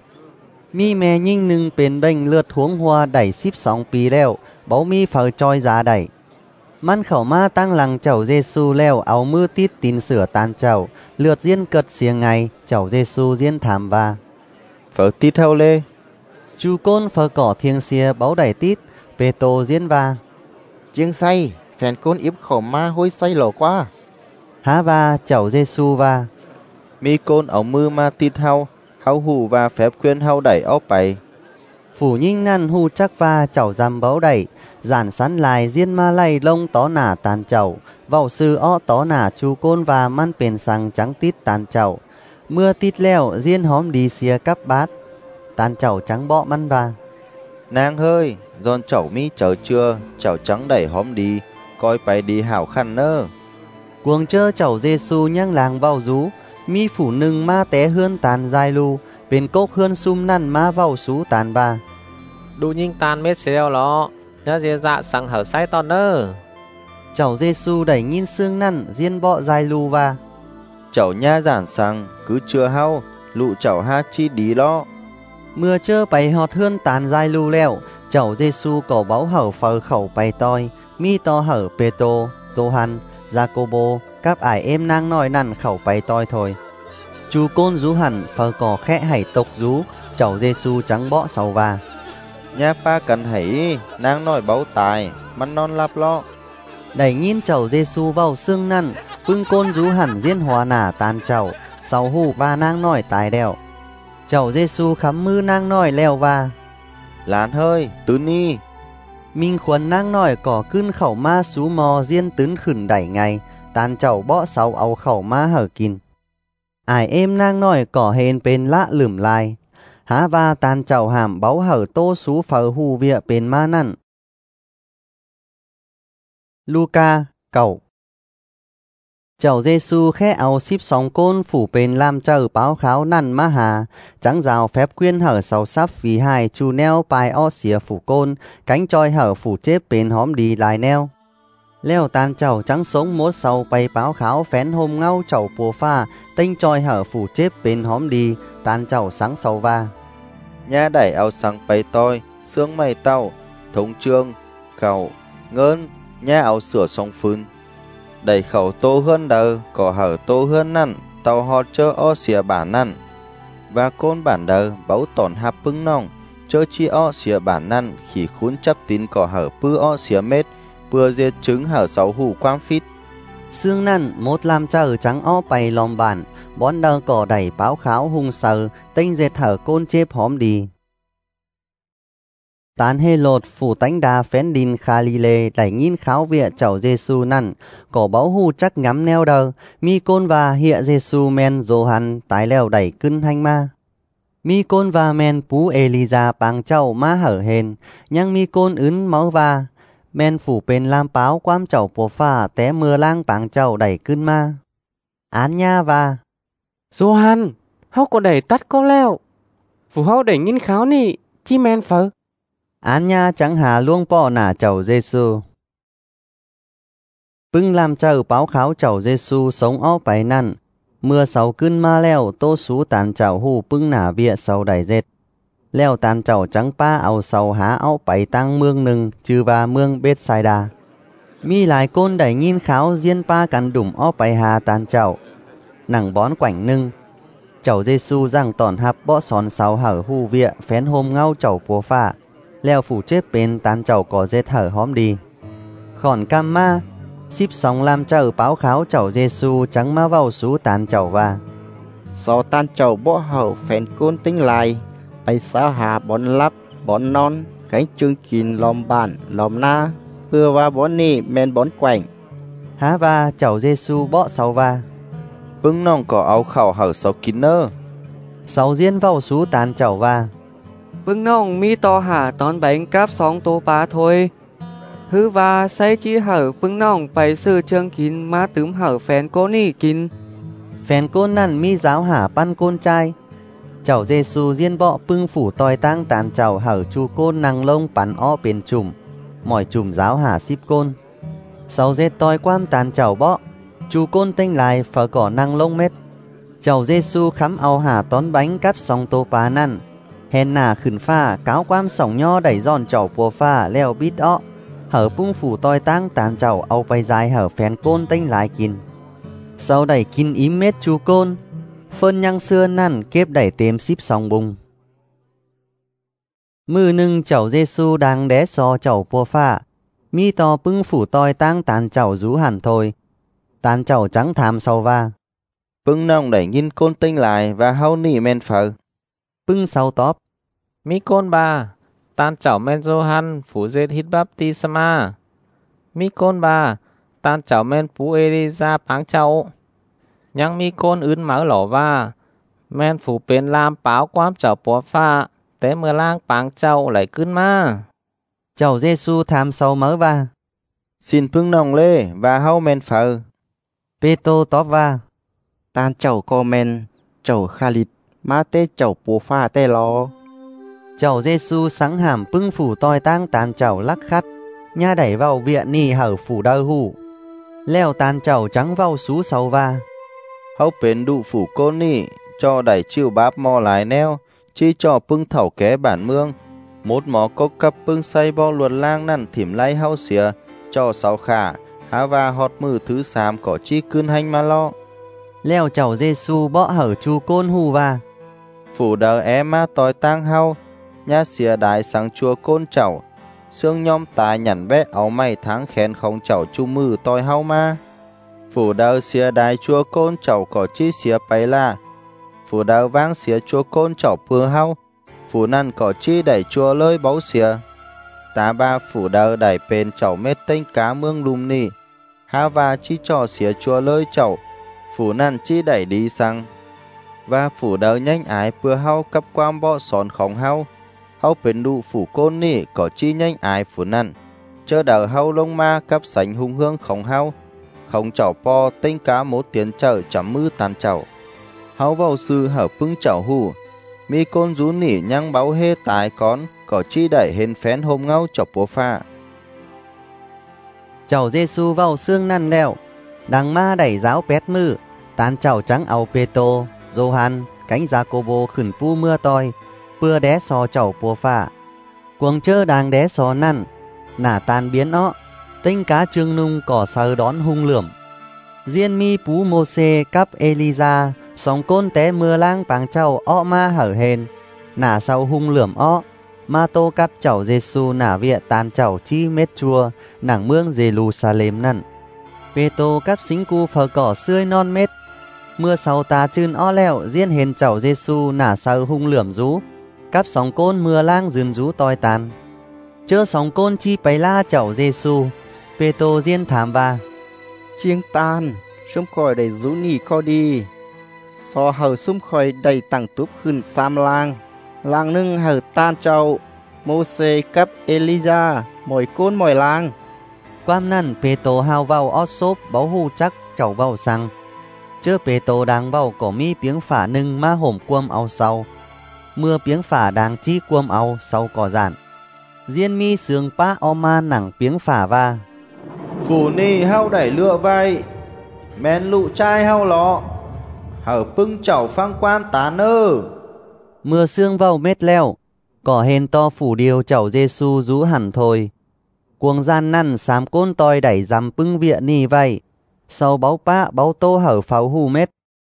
Mi mè nhinh nưng bên bênh lượt huống hoa đẩy xíp song pì leo, bấu mi phở trôi giá đẩy. Măn khẩu ma tăng lằng chậu Giê-xu leo áo mưa tít tín sửa tan chậu, lượt diễn cật xìa ngày, chậu Giê-xu diễn thảm va. Phở tít hâu lê. Chú côn phở cỏ thiêng xìa báu đẩy tít, bê tô diễn va. Chiêng say, phèn côn yếp khẩu ma hôi say lổ quá. Há va chậu Giê-xu va. Mi côn áo mưa ma tít hâu hù và phép khuyên hâu đẩy ốc bày. Phủ nhinh năn hù chắc va chậu dằm báu đẩy, giản sắn lại diễn ma lay lông tó nả tàn chậu, vào sư ọ tó nả chú côn và măn bền sằng trắng tít tàn chậu. Mưa tít leo diễn hóm đi xìa cắp bát, tàn chậu trắng bọ măn va. Nàng hơi, giòn chậu mi chở chưa, chậu trắng đẩy hóm đi, coi bày đi hảo khăn nơ. Cuồng chơ chậu Giê-xu nhang làng vào rú, mi phủ nưng ma té hươn tàn dài lu, bên cốc hươn sum năn ma vào sú tàn ba. Đủ nhinh tàn mết xèo lọ, nhớ dê dạ sang hở say to nơ. Chậu Giê-xu đẩy nhìn xương năn diên bọ dài lu va. Chậu nha giản sang, cứ chưa hao, lụ chậu ha chi đi lo. Mưa chơ bày họt hươn tàn dài lu leo, chậu Giê-xu cổ báu hở phở khẩu bày toi, mi to hở Pê-tô, Gioan, Gia-cô-bô, các ải em nang nói năn khẩu bày toi thôi. Chú côn rú hẳn phở cỏ khẽ hãy tộc rú, chậu Giê-xu trắng bọ sầu va. Nha pa cần hãy, nàng nói báu tài, măn non lạp lo. Đẩy nhìn chậu Giê-xu vào xương năn, bưng côn rú hẳn diễn hòa nả tàn chậu, sau hù và nang nói tài đèo. Chậu Giê-xu khắm mư nang nói leo va. Lán hơi, tứ ni. Minh khuẩn nang nói cỏ cưng khẩu ma sú mò diễn tấn khửn đẩy ngày, tàn chậu bọ sau áo khẩu ma hở kín. Ải em nang nói cỏ hên bên lạ lửm lai, há va tàn chậu hàm báu hở tô sú phở hù vịa bên ma năn. Luca, cậu. Chậu Giê-xu khẽ áo xíp sóng côn phủ bên làm chờ báo kháo năn ma hà, trắng rào phép quyên hở sầu sắp phí hài chu neo bài o xìa phủ côn, cánh trôi hở phủ chếp bên hóm đi lại neo. Leo tàn chậu trắng sống mốt sầu bay báo kháo phén hôm ngau chậu bùa pha, tinh trôi hở phủ chếp bên hóm đi, tàn chậu sáng sầu va. Nha đẩy áo sáng bay toi, xương mày tàu, thống trương, cậu, ngơn, nha áo sửa song phun. Đẩy khẩu tô hơn đờ, có hở tô hơn năn, tàu hò chơ o xìa bản năn. Và côn bản đờ, báu tổn hạp bưng nòng, chơ chi o xìa bản năn, khi khún chấp tín có hở pư o xìa mết, bưa diệt trứng hở sáu hủ quang phít. Xương năn một làm chờ trắng o bày lòm bản, bón đờ cỏ đẩy báo kháo hung sờ, tinh dệt hở côn chếp hóm đi. Tán hê lột phủ tánh đà phén đìn Khalile đẩy nhìn kháo vịa chầu Giêsu năn, cổ báo hù chắc ngắm neo đờ, mi côn và hiện Giêsu men dô hắn tái leo đẩy cưng hành ma. Mi côn và men pú Elisa bang chầu má hở hền, nhang mi côn ướn máu va, men phủ bên lam báo quam chầu bố pha té mưa lang bang chầu đẩy cưng ma. Án nha và Johan, hao có đẩy tắt có leo. Phủ hao đẩy nhìn kháo nị, chi men phở. Án nha chẳng hà luông bỏ nả chầu Giêsu. Bưng làm chầu báo kháo chầu Giêsu sống ó bày năn. Mưa sáu cưng ma leo tô sú tàn chầu hù bưng nả vịa sầu đẩy dệt. Leo tàn chầu trắng pa áo sầu há áo bày tăng mương nừng trừ và mương bết sai đà. Mi lại côn đẩy nhìn kháo diên pa cắn đủng ó bày hà tàn chầu. Nặng bón quảnh nưng. Chầu Giêsu rằng tòn hạp bó xòn sáu hở hù vịa phén hôm ngau chầu bố phà. Leo phủ chết bên tàn chầu có dết hở hóm đi. Khỏn cam ma, xíp sóng làm chầu báo kháo chầu Giêsu trắng ma vào sú tàn chầu và. Sau tàn chầu bỏ hậu phèn côn tính lại, bày sao hà bón lắp, bón non, cánh chương kín lòm bản, lòm na, ưa và bón nì men bón quảnh. Há và chầu Giêsu bỏ sau và. Bưng nòng có áo khảo hở sáu kín nơ. Sáu diên vào sú tàn chầu và. Bưng nông mi to hả tón bánh cáp sóng tô bá thôi. Hứ và say chi hở bưng nông bày sư chương kín má tướm hở phèn cô nì kín. Phèn côn năn mi giáo hả pan côn trai. Chầu Giêsu diên bọ bưng phủ tòi tăng tàn chầu hở chu côn năng lông bắn ó bên chùm. Mỏi chùm giáo hả ship côn. Sáu dết tòi quam tàn chầu bọ. Chu côn tinh lại phở cỏ năng lông mết. Chầu Giêsu khắm ao hả tón bánh cáp sóng tô bá năn. Hèn nà khửn pha cáo quam sòng nho đẩy giòn chầu bùa pha leo bít ọ. Hở bung phủ tòi tăng tàn chầu ao bay dài hở phèn côn tinh lại kín. Sau đẩy kín ím mết chu côn. Phân nhang xưa năn kếp đẩy têm xíp sòng bùng. Mư nưng chầu Giêsu đang đé so chầu bùa pha. Mi to bưng phủ tòi tăng tàn chầu rú hẳn thôi. Tàn chầu trắng thảm sau va. Bưng nòng đẩy nhìn côn tinh lại và hao nỉ men phở. Bưng sau tóp. Mi côn ba, tan chảo men Johan phủ dết hít baptisma. Mi côn ba, tan chảo men phú Elisa báng chậu. Nhang mi côn ướn máu lỏ va, men phủ bên làm báo quám chảo bó pha, tế mưa lang báng chậu lại cưng ma. Chầu Giêsu tham sau mớ va. Xin bưng nòng lê và hao men phở. Pê-tô tóp va. Tàn chầu co men, chầu Khalid, má tê chầu bố pha tê lo. Chầu Giêsu sáng hàm bưng phủ tòi tăng tàn chầu lắc khắt. Nha đẩy vào viện nì hở phủ đơ hủ. Leo tàn chầu trắng vào sú sau va. Hao bến đụ phủ côn nỉ, cho đẩy chiều báp mò lái neo, chi cho bưng thảo ké bản mương. Một mó cốc cắp bưng say bo luật lang năn thỉm lay hao xìa, cho sáu khả, há và họt mừ thứ xám có chi cươn hành mà lo. Leo chầu Giêsu bỏ hở chu côn hù va. Phủ đờ é ma tòi tang hao, nha xìa đái sáng chua côn chảo. Xương nhom tài nhằn vẽ áo mày tháng khen không chảo chu mừ tòi hao ma. Phủ đờ xìa đái chua côn chảo có chi xìa bấy là. Phủ đờ vang xìa chua côn chảo pưa hao. Phủ năn có chi đẩy chua lơi báu xìa. Tá ba phủ đờ đẩy bên chảo mết tinh cá mương lùm nì. Há và chi trò xìa chua lơi chảo. Phủ năn chi đẩy đi sang. Và phủ đờ nhanh ái pưa hao cấp quam bọ xòn khóng hao. Hao bên đụ phủ côn nỉ có chi nhanh ái phủ năn. Chơ đờ hao lông ma cấp sánh hung hương khóng hao. Khóng chảo po tinh cá mốt tiến trở chấm mư tàn chảo. Hao vào sư hở bưng chảo hù. Mi côn rú nỉ nhang báo hê tái con. Có chi đẩy hên phén hôm ngau chọc bố pha. Chầu Giêsu vào xương năn leo. Đằng ma đẩy giáo pét mư. Tàn chảo trắng áo Pê-tô, Johan, cánh Giacobo khửn pu mưa toi. Pưa đé so chầu bùa pha. Cuồng chơ đang đé so năn. Nả tàn biến ọ. Tinh cá trương nung cỏ sờ đón hung lượm. Diên mi pú mô xê cắp Elisa. Sóng côn té mưa lang báng chầu ọ ma hở hên. Nả sau hung lượm ọ. Ma tô cắp chầu Giêsu nả vịa tàn chầu chi mết chua. Nảng mương Jerusalem năn. Pê-tô cắp xính cu phở cỏ xươi non mết. Mưa sau tà chưn ó lẹo diên hên chầu Giêsu nả sau hung lượm rú. Cắp sóng côn mưa lang dườn rú toi tàn. chớ sóng côn chi bày la chậu Giêsu. Pê-tô diên thảm và chiêng tan sum khỏi đầy rú nỉ co đi so hờ sum khỏi đầy tặng túp khưn sam lang nưng hờ tan châu Mô-xê cấp Elijah mồi côn mồi lang. Quam năn Pê-tô hào vào ót xốp báo hù chắc chậu vào sang. Chớ Pê-tô đang vào có mi piếng phả nưng ma hổm quâm ao sau. Mưa piếng phả đang chi quâm ao sau cỏ giản. Diên mi sướng pa o ma nặng piếng phả va. Phủ ni hao đẩy lựa vai, men lụ chai hao lọ, hở pưng chảo phang quan tán ơ. Mưa sương vào mết leo, cỏ hên to phủ điều chậu Giêsu rú hẳn thôi. Cuồng gian năn sám côn toi đẩy dằm pưng vịa ni vậy, sau báo pa báo tô hở pháo hù mết.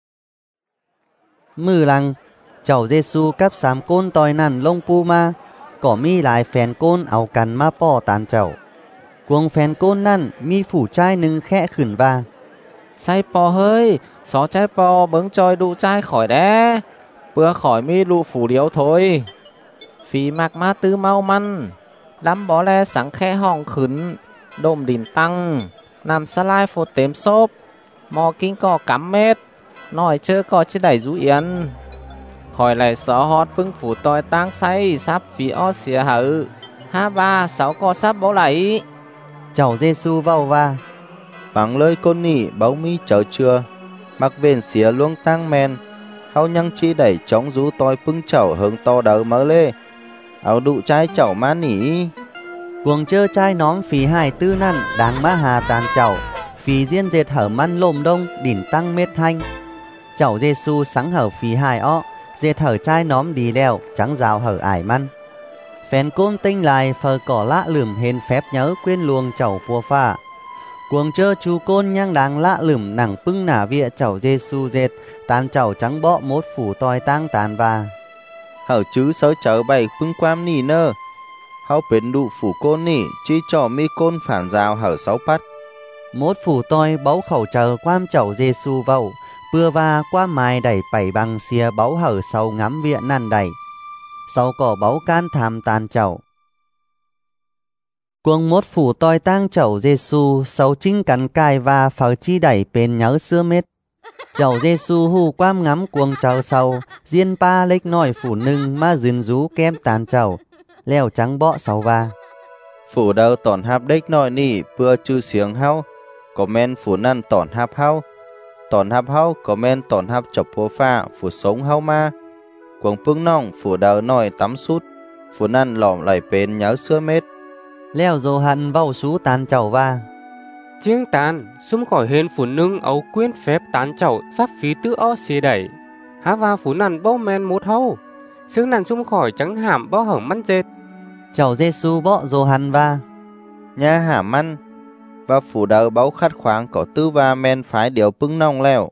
Mưa lăng, chậu Giêsu cắp sám côn toi năn lông pu ma, cỏ mi lại phèn côn áo cắn ma po tàn chậu. Cuồng phèn côn năn mi phủ chai nưng khẽ khửn va. Say po hơi, xó trái po bứng trôi đu chai khỏi đé, bữa khỏi mi lụ phủ điếu thôi. Phí mạc ma tư mau măn, lắm bó le sáng khe họng khửn, đôm đỉnh tăng, nằm xa lai phô tếm xốp, mò kinh cỏ cắm mết, nói chơ cỏ chứ đẩy rú yến. Khỏi lại xó hót bưng phủ toi tăng say, sắp phí o xìa hở, 2-3-6 cỏ sắp bó lại. Chậu Giêsu vào va. Bằng lời côn nỉ báo mi chở chưa, mặc vền xía luông tăng men, hao nhăng chi đẩy chóng rú toi pưng chậu hướng to đỡ mơ lê. Áo đụ chai chậu má nỉ. Cuồng chơ chai nóm phí hải tư năn đáng má hà tàn chậu, phí diên dệt hở măn lồm đông đỉnh tăng mết thanh. Chậu Giêsu sáng hở phí hải o, dệt hở chai nóm đi leo trắng rào hở ải măn. Phèn côn tinh lại phờ cỏ lạ lửm hên phép nhớ quên luồng chậu pua pha. Cuồng chơ chú côn nhang đáng lạ lửm nặng pưng nả vịa chậu Giêsu dệt, tàn chậu trắng bọ mốt phủ toi tang tàn và. Hở chứ sớ chở bày pưng quam nỉ nơ. Hao bến đụ phủ côn nỉ, chi trò mi côn phản rào hở 6 bắt. Mốt phủ toi báu khẩu chờ quam chậu Giêsu vào, bưa va qua mai đẩy bảy bằng xìa báu hở sau ngắm vịa năn đẩy. Sau cỏ báu can tham tàn chậu. Cuồng mốt phủ toi tang chậu Giêsu sau chính cắn cài và phở chi đẩy bên nhớ xưa mết. Chậu Giêsu hù quam ngắm cuồng chậu sau, diên pa lếch nổi phủ nưng ma dừng rú kem tàn chậu, leo trắng bọ sau va. Phủ đầu tỏn hạp đếch nổi nỉ bưa chư xiếng hao, có men phủ năn tỏn hạp hao. Tỏn hạp hao có men tỏn hạp chọc phố pha phủ sống hao ma. Cuồng pưng nong phủ đầu nổi tắm sút, phủ năn lỏm lại bên nhớ xưa mết. Leo dô hẳn vào sú tàn chậu va. Chiêng tàn, xung khỏi hên phủ nưng ấu quyên phép tán chậu sắp phí tư o xì đẩy. Há va phủ năn bó men mốt hâu. Xương năn xung khỏi trắng hàm bó hở măn dệt. Chậu Giêsu bọ dô hẳn va. Nha hả măn. Và phủ đầu báo khát khoáng có tư va men phái điều pưng nong leo.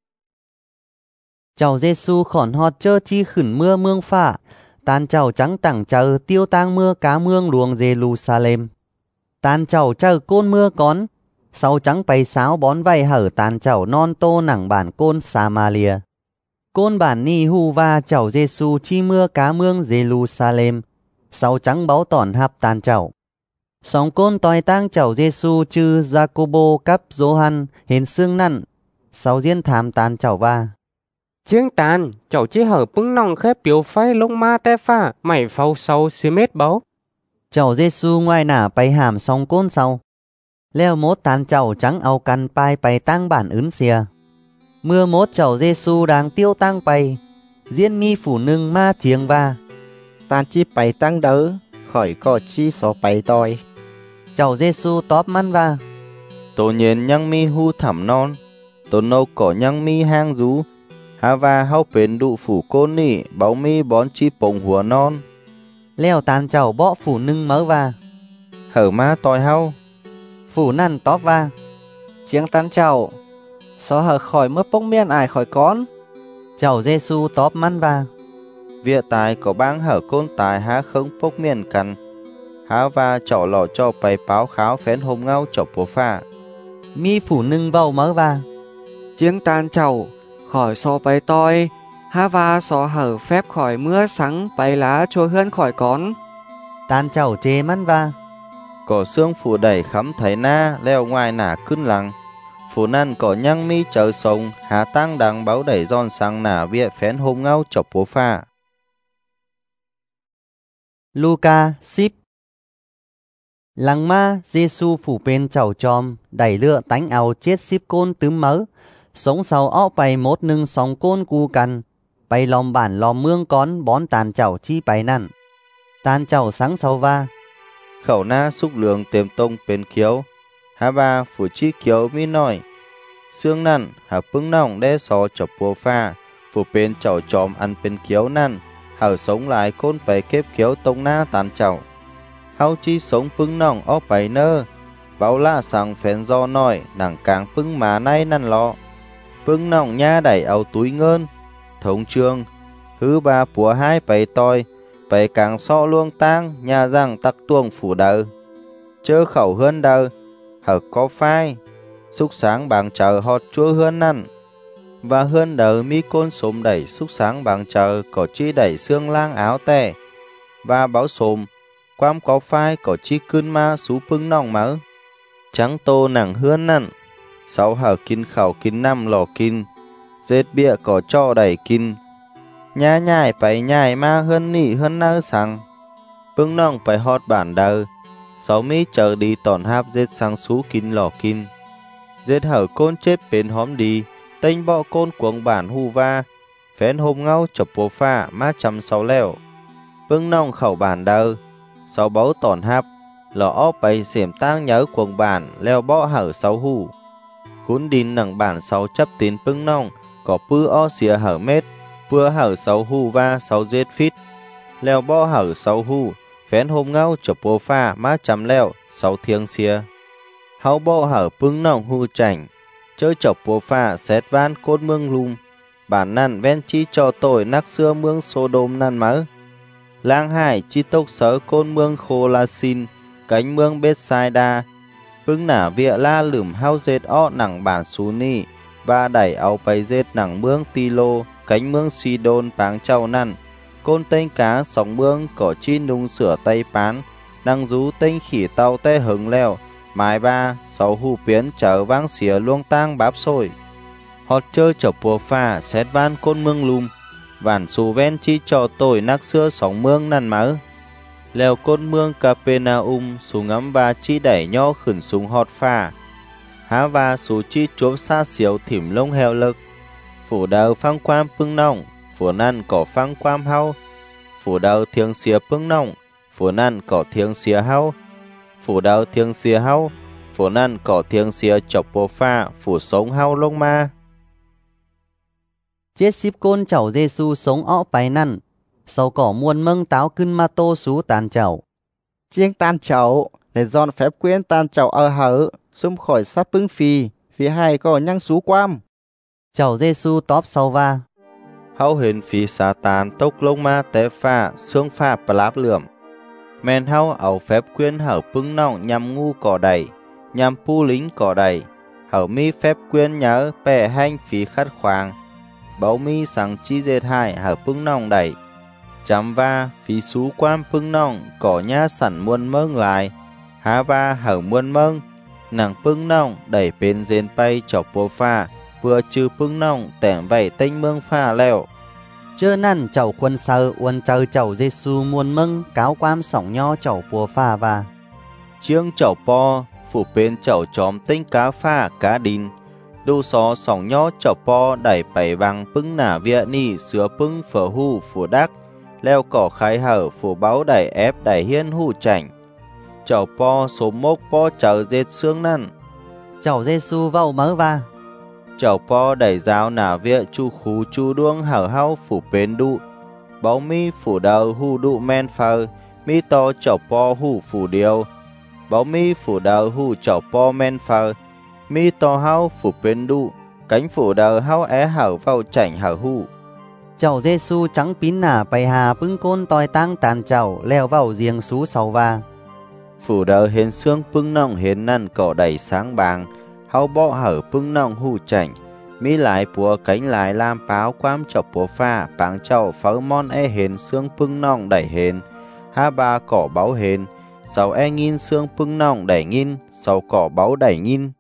Chậu Giêsu khỏn họt chơ chi khửn mưa mương phả. Tàn chậu trắng tẳng chờ tiêu tang mưa cá mương luồng Jerusalem. Tàn chậu chờ côn mưa con. Sau trắng bày sáo bón vay hở tàn chậu non tô nẳng bản côn Samaria. Côn bản ni hu va chậu Giêsu chi mưa cá mương Jerusalem. Sau trắng báo tỏn hạp tàn chậu. Sóng côn toi tang chậu Giêsu chư Jacobo cắp Johan hên xương nặn. Sau diên thám tàn chậu va. Chiêng tàn, chậu chi hở pưng nòng khép biểu phai lông ma te pha, mảy phao sau xì mết báu. Chậu Giêsu ngoài nả bay hàm song côn sau. Leo mốt tàn chậu trắng ao căn pai bay tang bản ứng xìa. Mưa mốt chậu Giêsu đang tiêu tang bay. Diên mi phủ nưng ma chiêng va. Tàn chi bay tăng đỡ, khỏi có chi xó bay toi. Chậu Giêsu tóp măn va. Tổ nhiên nhăng mi hu thẳm non, tổ nâu cỏ nhăng mi hang rú. Há va hao bến đụ phủ côn nỉ, báo mi bón chi bồng hùa non. Leo tàn chậu bọ phủ nưng mớ va. Hở ma toi hao. Phủ năn tóp va. Chiêng tán chậu, xó hở khỏi mưa bốc miên ải khỏi con. Chậu Giêsu tóp măn va. Vịa tài có bang hở côn tài há không bốc miên cằn. Há va chọ lọ cho bày báo kháo phén hôm ngao chọc bố pha. Mi phủ nưng vào mớ va. Chiêng tàn chậu, khỏi so bay toi, há va so hở phép khỏi mưa sáng bay lá trôi hơn khỏi con. Tàn chầu chê mắn va. Có xương phủ đẩy khắm thấy na leo ngoài nả cưng lăng. Phủ năn có nhăng mi chờ sống, há tăng đắng báo đẩy giòn sang nả vịa phén hôm ngao chọc bố pha. Luca 10 Lăng ma Giê-xu phủ bên chầu chòm, đẩy lựa tánh áo chết ship côn tướm mớ, sống sau ó bày một nâng sóng côn cu căn, bày lòm bản lòm mương con bón tàn chầu chi bày nặn. Tàn chầu sáng sau va. Khẩu na xúc lường tiềm tông bên khiếu, há ba phủ chi khiếu mi nói. Xương năn hả pưng nòng đe xó chọc bố pha, phủ bên chầu chòm ăn bên khiếu năn, hở sống lại côn bày kếp khiếu tông na tàn chầu. Hao chi sống pưng nòng ó bày nơ, báo lạ sang phén do nói nàng càng pưng má nay năn lọ. Pưng nòng nha đẩy áo túi ngơn, thống trương, hứ ba búa hai bày toi, bày càng so luông tang nhà rằng tắc tuông phủ đờ. Chớ khẩu hơn đờ, hở có phai, xúc sáng bằng chờ họt chúa hơn năn. Và hơn đờ mi côn xôm đẩy xúc sáng bằng chờ có chi đẩy xương lang áo tè. Và báo xôm, quam có phai có chi cưng ma xú pưng nòng mớ. Trắng tô nàng hơn năn, sáu hở kinh khẩu kinh năm lò kinh, dệt bịa có cho đẩy kinh. Nhà nhai phải nhai ma hơn nỉ hơn nơ sang. Pưng nòng phải họt bản đờ, sáu mi chờ đi tòn hạp dệt sang xú kinh lò kinh. Dệt hở côn chết bên hóm đi, tênh bọ côn cuồng bản hù va, phén hôm ngao chọc bố pha má chăm sáu leo. Pưng nòng khẩu bản đờ, sáu báu tòn hạp, lò ốp bày xiểm tang nhớ cuồng bản leo bọ hở sáu hù. Cún đín nằng bản sáu chấp tín pưng nòng, có pư o xìa hở mết, vừa hở sáu hù va sáu dết phít. Leo bọ hở sáu hù, phén hôm ngao chọc bố pha má chăm leo, sáu thiêng xìa. Háo bọ hở pưng nòng hù chảnh, chơi chọc bố pha xét van cốt mương lùm. Bản năn ven chi cho tội nắc xưa mương Sodom năn mớ. Lang hải chi tốc sở côn mương khô la xin, cánh mương Bethsaida. Pưng nả vịa la lửm hao dệt o nặng bản xú ni, và đẩy áo bày dệt nặng mương Tilo, cánh mương Sidon báng châu năn. Côn tên cá sóng mương có chi nung sửa tay bán, năng rú tên khỉ tàu tê hứng leo, mái ba, sáu hù biến trở vang xỉa luông tang báp sôi. Họt chơi chọc bùa pha xét van côn mương lùm, vản xù ven chi cho tội nắc xưa sóng mương năn mớ. Leo côn mương Capernaum xù ngắm và chi đẩy nho khẩn súng họt pha. Há và xù chi chuốp xa xíu thỉm lông heo lực. Phủ đầu phang quam pưng nòng, phủ năn có phang quam hao. Phủ đầu thiêng xìa pưng nòng, phủ năn có thiêng xìa hao. Phủ đầu thiêng xìa hao, phủ năn có thiêng xìa chọc bố pha, phủ sống hao lông ma. Chết ship côn chầu Giê-xu sống ó bày năn, sau cỏ muôn mâng táo cưng ma tô xú tàn chầu. Chiêng tàn chầu, để dọn phép quyến tàn chầu ở hở, xung khỏi sắp pưng phi, phía hai có nhăng xú quam. Chầu Giê-xu tóp sau va. Hao hình phí xá tàn tốc lông ma tế pha, xương pha bà láp lượm. Men hao ảo phép quyến hở pưng nòng nhằm ngu cỏ đầy, nhằm pu lính cỏ đầy. Hở mi phép quyến nhớ bè hành phí khát khoáng. Báo mi sáng chi dệt hai hở pưng nòng đầy. Chám va phí xú quam pưng nòng có nhá sẵn muôn mâng lại. Há va hở muôn mâng, nàng pưng nòng đẩy bên dên bay chọc bố pha, vừa trừ pưng nòng tẻng vẩy tênh mương pha leo. Chơ năn chầu quân sơ uốn chờ chầu Giê-xu muôn mâng cáo quam sỏng nho chầu bùa pha va. Chiêng chầu po, phủ bên chầu chóm tênh cá pha cá đin. Đu xó sỏng nho chầu po đẩy bày bằng pưng nả vịa ni sứa pưng phở hù phủ đắc. Leo cỏ khai hở phủ báo đẩy ép đẩy hiên hù chảnh. Chầu po số mốc po chờ dệt xương năn. Chầu Giê-xu vào mớ va. Chầu po đẩy giáo nả vịa chu khú chu đuông hở hao phủ bên đụ. Báo mi phủ đầu hù đụ men phờ, mi to chầu po hù phủ điều. Báo mi phủ đầu hù chầu po men phờ, mi to hao phủ bên đụ, cánh phủ đầu hao é hở vào chảnh hở hù. Chầu Giê-xu trắng pín nả bày hà pưng côn toi tăng tàn chầu leo vào riêng xú sau va. Phủ đầu hến xương pưng nòng hến năn cỏ đầy sáng bàng, hao bọ hở pưng nòng hù chảnh. Mi lại bùa cánh lại làm báo quam chọc bố pha, báng chầu pháo mon e hến xương pưng nòng đẩy hến. ha ba cỏ báo hền, sau e nghìn xương pưng nòng đẩy nghìn, sau cỏ báo đẩy nghìn.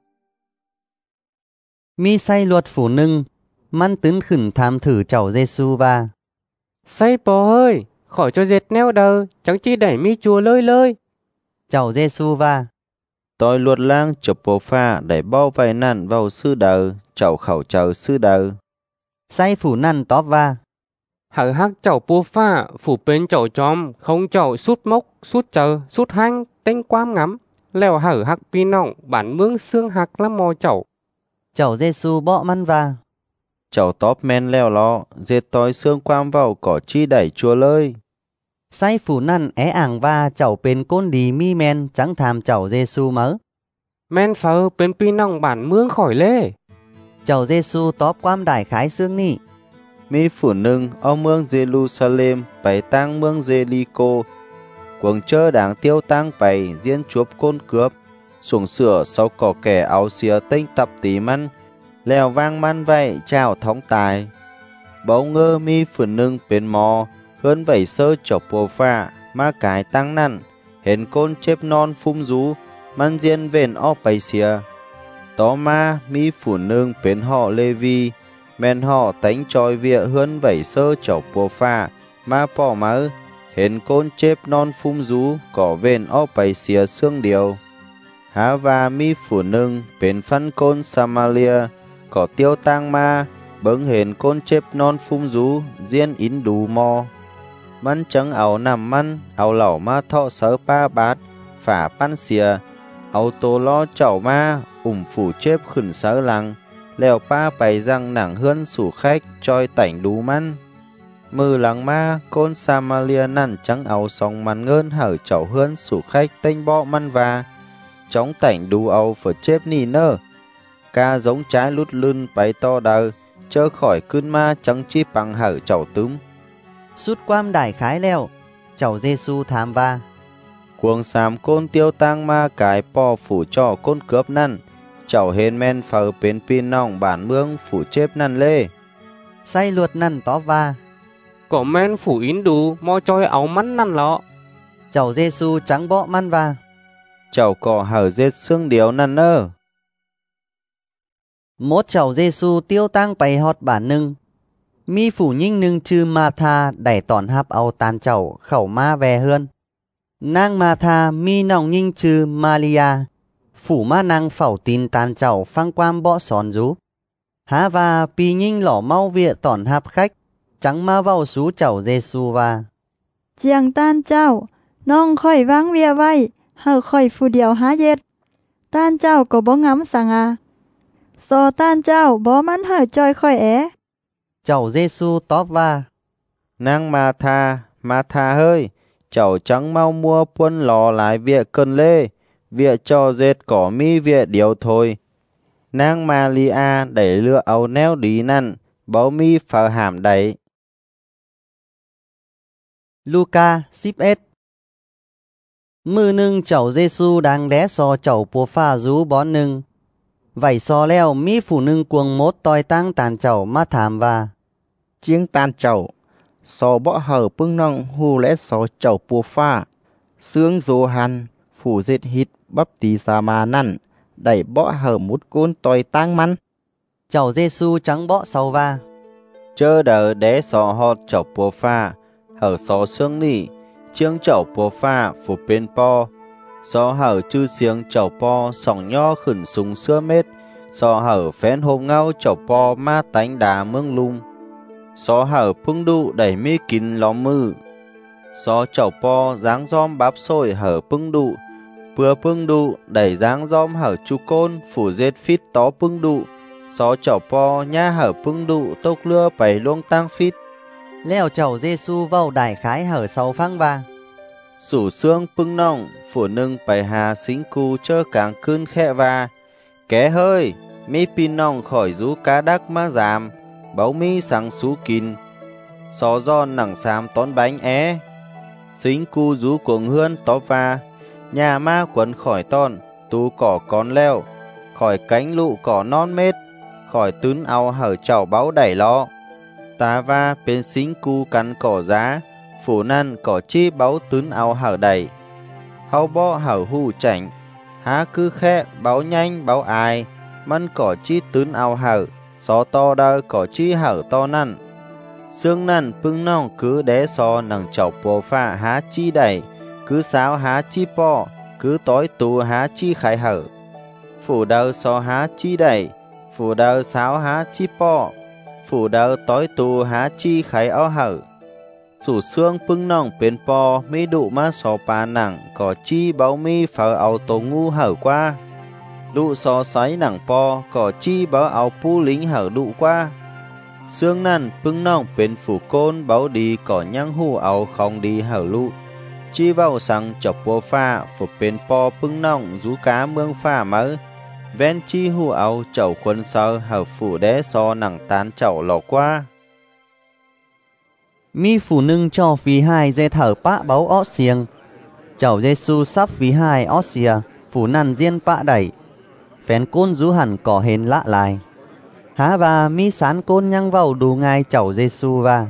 Mi say luật phủ nưng, man tấn khẩn tham thử chầu Giêsu va. Say bò ơi, khỏi cho dệt neo đờ, chẳng chi đẩy mi chùa lơi lơi. Chầu Giêsu va. Tôi luật lang chụp bộ pha để bao vài nằn vào sư đờ, chầu khẩu chờ sư đờ. Say phủ nằn tóp va. Hở hắc chầu bùa pha, phủ bên chầu chóm, không chầu sút mốc, sút chờ, sút hanh, tên quam ngắm. Leo hở hắc pi nọng, bản mương xương hắc lắm mò chầu. Chầu Giêsu bọ man va. Chầu tóp men leo lọ, dệt tối xương quam vào cỏ chi đẩy chùa lơi. Say phủ nằn é ảng va chầu bên côn đi mi men chẳng tham chầu Giêsu mớ. Men phở bên pi nọng bản mương khỏi lê. Chầu Giêsu tóp quam đại khái xương nị. Mi phủ nưng ở mương Jerusalem bày tăng mương Jericho. Quần chơ đáng tiêu tăng bày diễn chuốc côn cướp. Xuống sửa sau cỏ kẻ áo xìa tinh tập tí măn. Lèo vang man vậy chào thống tài. Bấu ngơ mi phủ nưng bên mò. Hơn vẩy sơ chọc bồ pha ma cái tăng năn. Hến côn chếp non phung rú. Man diễn vền ó bày xìa. Tó ma mi phủ nưng bên họ Lê Vi. Men họ tánh tròi vịa hơn vẩy sơ chọc bồ pha ma bỏ mớ. Hến côn chếp non phung rú có vền ó bày xìa xương điều. Há và mi phủ nưng bên phân côn Samaria có tiêu tang ma bấng hến côn chếp non phung rú diễn ín đủ mò. Man trắng áo nằm man áo lẩu ma thọ sớ ba bát phả pan xìa áo tô lo chảo ma phủ chếp khẩn sớ lăng lèo pa bày răng nảng hơn sủ khách choi tảnh đủ man. Mừ lăng ma côn Samaria nằn trắng áo song man ngơn hở chảo hơn sủ khách tênh bọ man và chóng tảnh đủ áo phở chếp nì nơ. Ca giống trái lút lưn bày to đờ chơ khỏi cơn ma trắng chi bằng hở chảo túm. Sút quam đại khái leo. Chầu Giêsu tham va. Cuồng xàm côn tiêu tang ma cái po phủ cho côn cướp năn. Chầu hên men phở bên pin nòng bản mương phủ chếp năn lê. Say luật năn tóp va. Có men phủ ín đủ, mò choi áo mắn năn lọ. Chầu Giêsu trắng bọ man va. Chầu cỏ hở dết xương điếu năn nơ. Mốt chầu Giêsu tiêu tang bày họt bản nưng. Mi phủ nhinh nưng chư ma tha đẩy tòn hạp ao tàn chầu khẩu ma về hơn. Nang ma tha mi nòng nhinh chư Malia. Phủ ma năng phẩu tin tàn chầu phang quam bọ xòn rú. Há và pi nhinh lỏ mau vịa tòn hạp khách. Trắng ma vào sú chầu Giêsu va. Chiang tan chào, nong khỏi vang vía vay, hở khỏi phù điều há dệt. Tan chào có bó ngắm sang à. So tan chào bó mắn hở choi khỏi é. Chầu Giêsu tóp va. Nang ma tha hơi, chầu trắng mau mua quân lò lại vịa cơn lê, vịa cho dệt cỏ mi vịa điều thôi. Nang Malia đẩy lựa áo neo đi năn, báo mi phở hàm đẩy. Luca 11. Mư nưng chầu Giêsu đang đé so chầu bùa pha rú bón nưng. Vảy so leo mi phủ nưng cuồng mốt toi tăng tàn chầu ma thảm va. Chiếng tan chầu so bọ hở bưng nong hù lẽ so chầu bùa pha. Sướng dô hàn phủ dệt hít bắp tí xa mà năn. Đẩy bọ hở mút côn toi tăng mắn. Chầu Giêsu trắng bọ sau va. Chơ đờ đé so hot chầu bùa pha. Hở so xương nỉ. Chiếng chầu bùa pha phủ bên po. So hở chư xiếng chầu po sòng nho khẩn súng xưa mết. So hở phén hộp ngao chầu po ma tánh đá mương lung. So hở pưng đụ đẩy mi kín lóm mư. So chầu po dáng giom bắp sôi hở pưng đụ. Bừa pưng đụ đẩy dáng giom hở chu côn phủ dết phít tó pưng đụ. So chầu po nha hở pưng đụ tốc lưa bày luông tăng phít. Leo chầu Giêsu vào đại khái hở sau phăng va. Sủ xương pưng nòng phủ nưng bày hà xính cu chơ càng cơn khẽ va. Ké hơi mi pin nòng khỏi rú cá đắc ma giảm. Báo mi sáng xú kín. Xó giòn nặng xám tón bánh é. Xính cu rú cuồng hươn tó va. Nhà ma quấn khỏi ton. Tú cỏ con leo. Khỏi cánh lụ cỏ non mết. Khỏi tún ao hở chảo báo đẩy lọ. Tá va bên xính cu cắn cỏ giá. phủ năn có chi báo tún ao hở đầy, hao bo hở hù chảnh, há cứ khe báo nhanh báo ai, mân có chi tún ao hở, xó to đơ có chi hở to năn. Xương năn pưng nong cứ đé xó nằng chọc bồ pha há chi đầy, cứ sáo há chi po, cứ tối tù há chi khai hở. Phủ đơ xó há chi đầy, phủ đơ sáo há chi po, phủ đơ tối tù há chi khai áo hở. Sủ xương pưng nong bên po mi đụ má xó pa nặng có chi báo mi phở áo tổ ngu hở qua. Đụ xó xoáy nặng po có chi báo áo pu lính hở đụ qua. Xương năn pưng nong bên phủ côn báo đi có nhang hù áo không đi hở lụ. Chi vào sang chọc bố pha phủ bên po pưng nong rú cá mương pha mỡ. Ven chi hù áo chậu quân sơ hở phủ đế xó nặng tán chậu lọ qua. Mi phủ nâng cho phí hai dê thở bạ báo ó xiềng. Chậu Giê-xu sắp phí hai ó xìa, phủ năn diên bạ đẩy. Phén côn rú hẳn có hên lạ lại. Há và mi sán côn nhăng vào đủ ngài chậu Giê-xu và.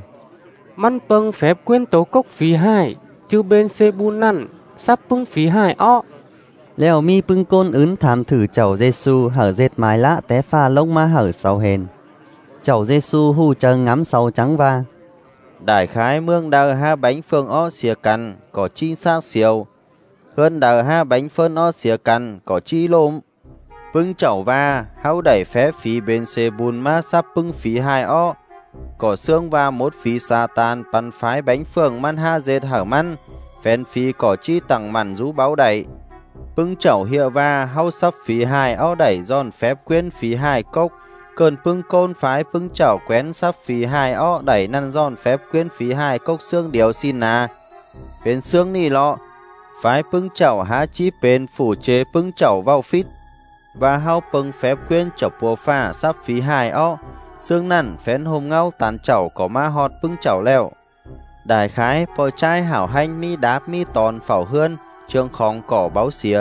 Măn pâng phép quyên tố cốc phí hai, chứ bên xê bu năn, sắp pưng phí hai ó. Lèo mi pưng côn ứng thám thử chậu Giê-xu hở dệt mái lạ té pha lông ma hở sau hền. Chậu Giê-xu hù chờ ngắm sau trắng va. Đại khái mương đờ ha bánh phương ó xìa cằn có chi xác xiêu. Hơn đờ ha bánh phân ó xìa cằn có chi lôm. Pưng chậu va háo đẩy phép phí bên xê bùn ma sắp pưng phí hai ó. Có xương va một phí sa tan bắn phái bánh phương man ha dệt hở măn. Phén phí có chi tặng mặn rú báo đẩy. Pưng chậu hiệu va háo sắp phí hai ó đẩy giòn phép quyên phí hai cốc. Cơn pưng côn phái pưng chảo quén sắp phí hai ó đẩy năn giòn phép quyên phí hai cốc xương điều xin à. Bên xương nì lọ, phái pưng chảo há chi bên phủ chế pưng chảo vào phít. Và hao pưng phép quyên chọc bùa pha sắp phí hai ó. Xương năn phén hôm ngao tàn chảo có ma họt pưng chảo leo. Đại khái bò trai hảo hanh mi đáp mi tòn phảo hươn, trương khóng cỏ báo xìa.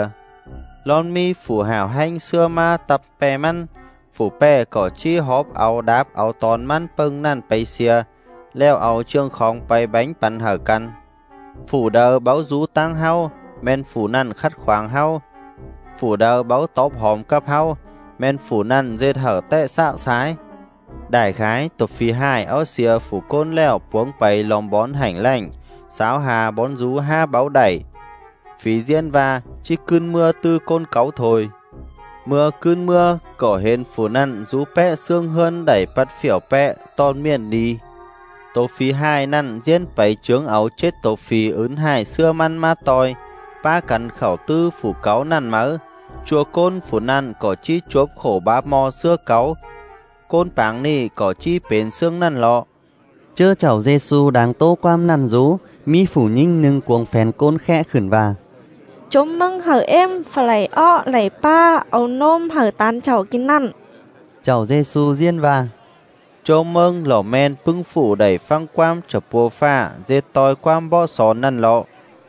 Lon mi phủ hảo hanh xưa ma tập bè măn. Phủ bè có chi hốp áo đáp áo tòn măn pưng năn bay xìa, leo áo trương khóng bay bánh bắn hở căn. Phủ đờ báo rú tăng hao, men phủ năn khắt khoáng hao. Phủ đờ báo tốp hòm cấp hao, men phủ năn dệt hở tệ sạc sái. Đại khái tục phí hai áo xìa phủ côn leo buông bay lòng bón hành lành, sáo hà bón rú ha báo đẩy. Phí diên va chi cơn mưa tư côn cáu thôi. Mưa cơn mưa, có hên phủ năn rú pẹ xương hơn đẩy bắt phiểu pẹ, ton miền đi. Tổ phí hai năn diên bấy trướng áo chết tổ phí ứng hai xưa măn ma toi, ba cắn khẩu tư phủ cáu năn mỡ. Chùa côn phủ năn có chi chuốc khổ bá mò xưa cáu, côn báng ni có chi bến xương năn lọ. Chơ chậu Giê-xu đang tô quam năn rú, mi phủ nhinh nâng cuồng phèn côn khẽ khửn và. Chúng mừng hở em phải lấy ọ lấy pa áo nôm hở tán chậu kín năn. Chậu Giê-xu diên và. Chôm mừng lỏ men pưng phủ đẩy phăng quam chập bùa pha dê toi quam bo xó năn lọ.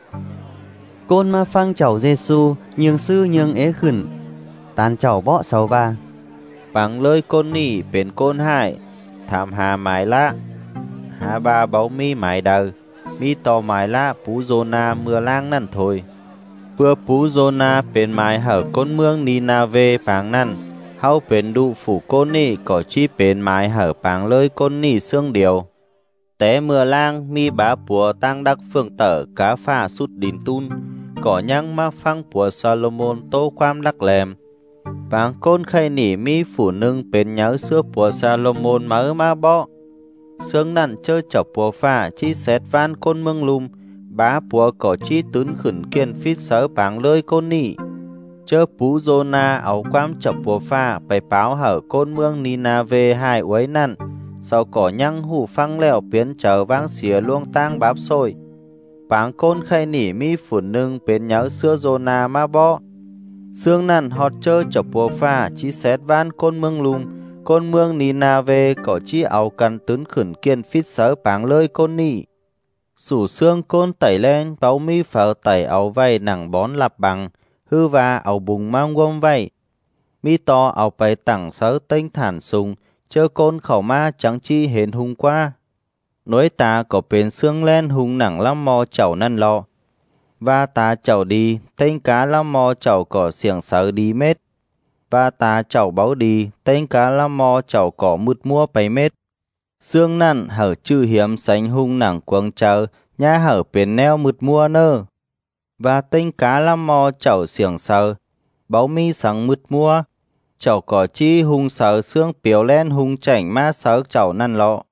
Côn ma phăng chậu Giê-xu nhường sư nhường ế khửn, tán chậu bọ sầu và. Bằng lơi côn nỉ bên côn hai, thảm hà mái lá. Hà ba báo mi mái đờ, mi to mái lá pú zona mưa lang năn thôi. Bữa pú zona bên mái hở côn mương Ninave báng năn. Hao bên đu phủ côn nỉ có chi bên mái hở báng lơi côn nỉ xương điều. Té mưa lang mi bá bùa tăng đắc phương tở cá phà sút đín tun. Có nhăng ma phăng bùa Salomon tô quam đắc lèm. Báng côn khay nỉ mi phủ nâng bên nhớ xưa bùa Salomon mớ ma bọ. Xương nặn chơi chọc bùa phà chi xét van côn mương lùm. Bá bùa có chi tún khửn kiên phít sớ báng lơi côn nỉ. Chơ pú zona áo quam chọc bùa phà bày báo hở côn mương Ninave hai uấy nặn. Sau có nhăng hủ phăng lèo biến trở vang xìa luông tang báp xôi. Báng côn khay nỉ mi phủ nâng bên nhớ xưa zona ma bọ. Xương năn họt chơ chọc bùa phà chi xét van côn mương lùm. Côn mương Ninave có chi áo cần tún khửn kiên phít sớ báng lơi côn nỉ. Sủ xương côn tẩy lên báo mi phở tẩy áo vay nặng bón lạp bằng. Hư và áo bùng mang gom vay. Mi to áo bày tặng sớ tinh thản sùng. Chơ côn khẩu ma chẳng chi hến hung qua. nối ta có bên xương len hung nặng lắm mò chậu năn lọ. Và ta chậu đi, tên cá lắm mò chậu có xiềng sở đi mết. Và ta chậu báo đi, tên cá lắm mò chậu có mứt mua bấy mết. Xương năn hở chư hiểm sánh hung nặng quăng chờ, nhá hở bên neo mứt mua nơ. Và tên cá lắm mò chậu xiềng sở, báo mi sáng mứt mua. Chậu có chi hung sở xương biểu len hung chảnh ma sở chậu năn lọ.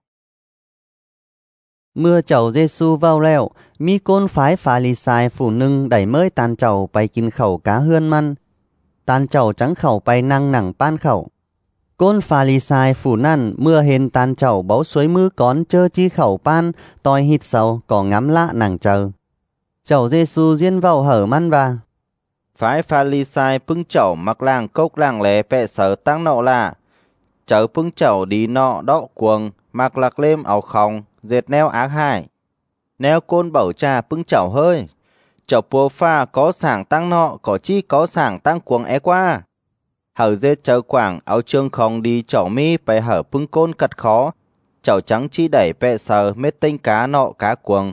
Mưa chậu Giê-xu vào lẹo, mi côn phái Pha-li-sai phụ nâng đẩy mới tàn chậu bay kín khẩu cá hươn măn. Tàn chậu trắng khẩu bay năng nặng pan khẩu. Côn Pha-li-sai phụ năn mưa hên tàn chậu báu suối mưa con chơ chi khẩu pan, toi hít sầu có ngắm lạ nặng chờ. Chậu Giê-xu diên vào hở măn và. Phái Pha-li-sai pưng chậu mặc làng cốc làng lẻ bẹ sở tăng nọ là. Chở pưng chậu đi nọ đọ cuồng, mặc lạc lêm áo khòng, dệt neo ác hại. Neo côn bảo trà pưng chậu hơi. Chậu bùa pha có sảng tăng nọ, có chi có sảng tăng cuồng é qua. Hở dệt chở quảng áo trương khòng đi chậu mi bày hở pưng côn cật khó. Chậu trắng chi đẩy bẹ sở mết tinh cá nọ cá cuồng.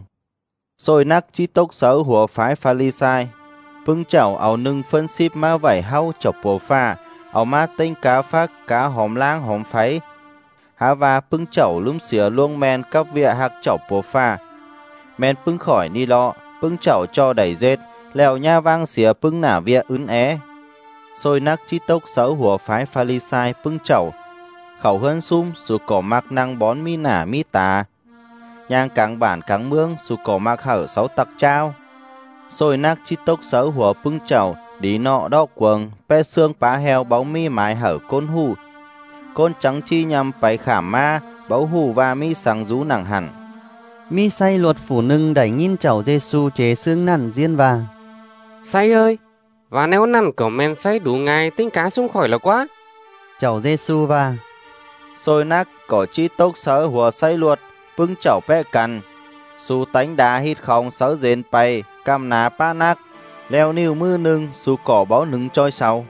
Rồi nắc chi tốc sở hùa phái Pha-li-sai. Pưng chậu áo nâng phân xíp ma vảy hau chậu bùa pha. Áo ma tinh cá phát cá hóm lang hóm pháy. Há và pưng chậu lúm xỉa luông men cấp vịa hạc chậu bùa pha. Men pưng khỏi ni lọ, pưng chậu cho đẩy dết, lèo nha vang xỉa pưng nả vịa ướn é. Rồi nắc chi tốc sở hùa phái Pha-li-sai pưng chậu. Khẩu hơn sum dù cổ mặc năng bón mi nả mi tà. Nhang cáng bản cáng mương dù cổ mặc hở sáu tặc trao. Rồi nắc chi tốc sở hùa pưng chậu. Đi nọ đo quần, pe xương pá heo báo mi mái hở côn hù. Côn trắng chi nhằm bày khảm ma, báo hù và mi sáng rú nặng hẳn. Mi say luật phụ nâng đẩy nhìn chậu Giê-xu chế xương nằn diên và. Say ơi, và nếu nằn của men say đủ ngày tính cá sung khỏi là quá. Chậu Giê-xu và. Rồi nắc có chi tốc sở hùa say luật, pưng chậu pe cằn. Su tánh đá hít không sở dên bày, cam ná pa nắc. Leo niu mưa nâng, su cỏ báo nâng trôi sau.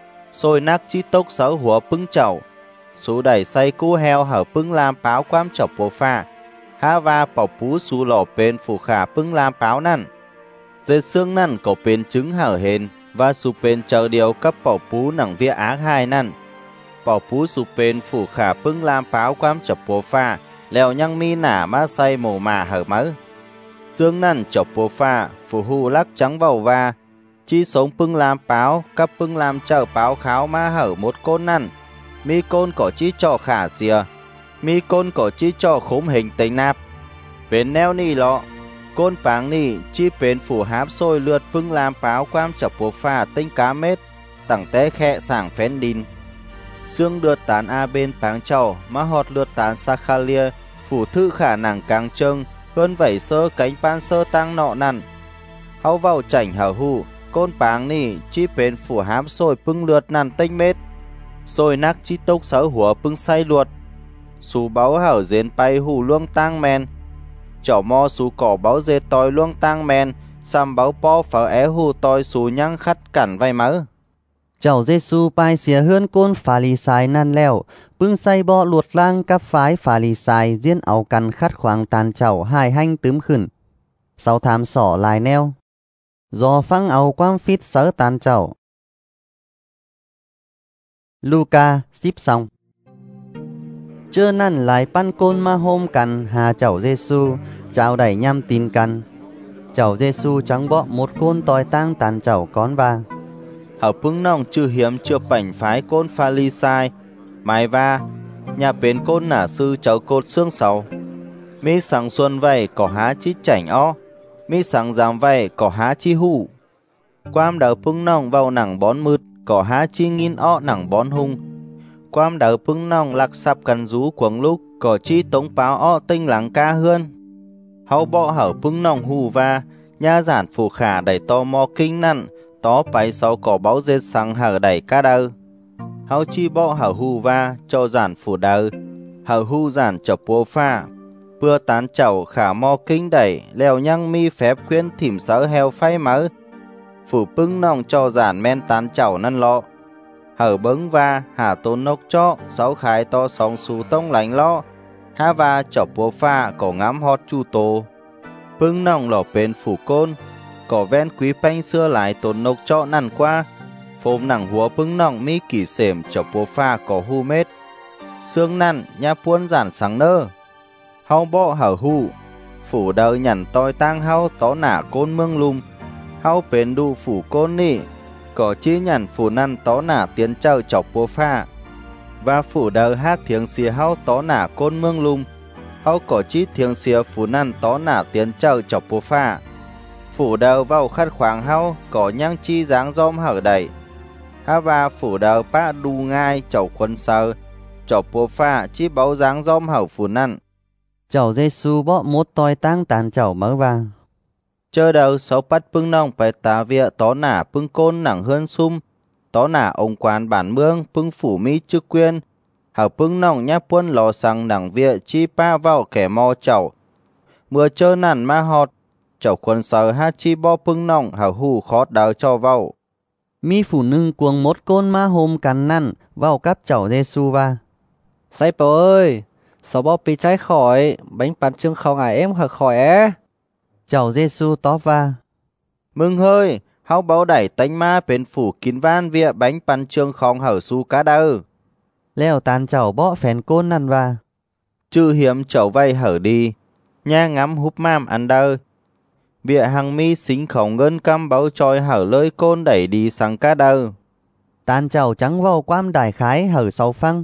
Rồi nắc chi tốc sở hùa pưng chậu. Su đẩy say cú heo hở pưng làm báo quám chậu bố pha. Há va bảo bú su lò bên phủ khả pưng làm báo năn. Dệt xương năn có bên trứng hở hên. Và su bên chờ điều cấp bảo bú nặng vía ác hai năn. Bảo bú su bên phủ khả pưng làm báo quám chậu bố pha. Lèo nhăng mi nả má say mồ mà hở mớ. Xương năn chậu bố pha, phủ hù lắc trắng vào va. Chi sống pưng làm báo, cấp pưng làm chờ báo kháo ma hở một côn năn. Mi côn có chi cho khả xìa. Mi côn có chi cho khốm hình tính nạp. Bên neo ni lọ. Côn báng ni chi bên phủ háp xôi lượt pưng làm báo quam chậu bố pha tinh cá mết. Tẳng tế khẽ sảng phén đinh. Xương lượt tán a bên báng chậu, má họt lượt tán xa kha lia. Phủ thư khả năng càng trưng. Hơn vẩy sơ cánh pan sơ tăng nọ nằn. Hau vào chảnh hở hù. Côn báng ni chi bên phủ hám xôi pưng lượt nằn tinh mết. Xôi nắc chi tốc sở hùa pưng say luột. Xú báo hở dên bay hù luông tăng men. Chỏ mò xú cỏ báo dê toi luông tăng men. Xăm báo po phở é hù toi xú nhăng khắt cẩn vay mớ. Chậu Giê-xu pai xìa hươn côn Pha-li-sai năn lèo. Pưng say bọ luột lang cắp phái Pha-li-sai diên áo căn khát khoáng tàn chậu hai hanh tướm khửn. Sau tham sỏ lại neo. Do phăng áo quam phít sở tàn chậu. Luca xíp xong. Chơ năn lại pan côn ma hôm cằn hà chậu Giê-xu. Chào đẩy nhăm tin căn. Chậu Giê-xu trắng bọ một côn tòi tang tàn chậu con va. Hở pưng nòng chư hiếm chưa bảnh phái côn Pha-li-sai. Mai va. Nhà bên côn nả sư cháu cột xương sầu. Mi sáng xuân vầy có há chi chảnh o. Mi sáng giảm vầy có há chi hù. Quam đỡ pưng nòng vào nặng bón mứt. Có há chi nghìn o nặng bón hung. Quam đỡ pưng nòng lạc sạp cần rú quấn lúc. Có chi tống báo o tinh lắng ca hươn. Hau bọ hở pưng nòng hù va. Nha giản phủ khả đẩy to mò kinh nặn. Tó bái sau có báo dết sang hở đẩy ca đơ. Hau chi bọ hở hù va cho giản phủ đơ. Hở hù giản chọc bố pha. Bưa tán chậu khả mò kinh đẩy. Lèo nhăng mi phép khuyên thỉm sở heo phay mớ. Phủ pưng nòng cho giản men tán chậu năn lọ. Hở bứng va hà tôn nốc cho. Sáu khái to sóng xú tông lánh lo. há và chọc bố pha có ngắm hót chu tô. Bưng nòng lò bên phủ côn, có ven quý bánh xưa lại tồn nộc cho nằn qua. Phôm nặng húa bưng nòng mi kỳ xềm chọc bố pha có hu mết. Sương nằn nha puôn giản sáng nơ. Hau bọ hở hù, phủ đời nhằn toi tang hau tó nả côn mương lùm. Hau bến đu phủ côn nị, có chi nhằn phủ nằn tó nả tiến chờ chọc bố pha. Và phủ đời hát thiêng xìa hau tó nả côn mương lùm. Hau có chi thiêng xìa phủ nằn tó nả tiến chờ chọc bố pha. Phủ đời vào khát khoáng hau có nhang chi dáng giom hở đầy. Há và phủ đời bá đu ngai chọc quân sơ. Chọc bố pha chi báo dáng giom hở phủ nằn. Chậu Giê-xu bó mốt toi tang tàn chậu mở vàng. Chờ đầu sáu bắt bưng nòng phải tá vịa tó nả bưng côn nặng hơn sum. Tó nả ông quan bản mương bưng phủ mi chức quyên. Hở bưng nòng nhá puân lò sang nặng vịa chi pa vào kẻ mò chậu. Mưa chơ nản ma họt. Chậu quân sờ hát chi bó bưng nòng hở hù khót đỡ cho vào. Mi phụ nâng cuồng mốt côn ma hôm cắn năn vào cắp chậu Giê-xu va. Sai bố ơi, sao bó bị trái khỏi, bánh bánh trưng không ai em hở khỏi á. Chậu Giê-xu tó va. Mừng hơi, hao báo đẩy tánh ma bên phủ kín van vịa bánh bánh trưng không hở su cá đơ. Leo tàn chậu bó phèn côn năn va. Chư hiếm chậu vay hở đi, nha ngắm húp mam ăn đơ. Vịa hàng mi xính khổng ngân cam báo trôi hở lơi côn đẩy đi sang cá đơ. Tàn chậu trắng vào quam đài khái hở sau phăng.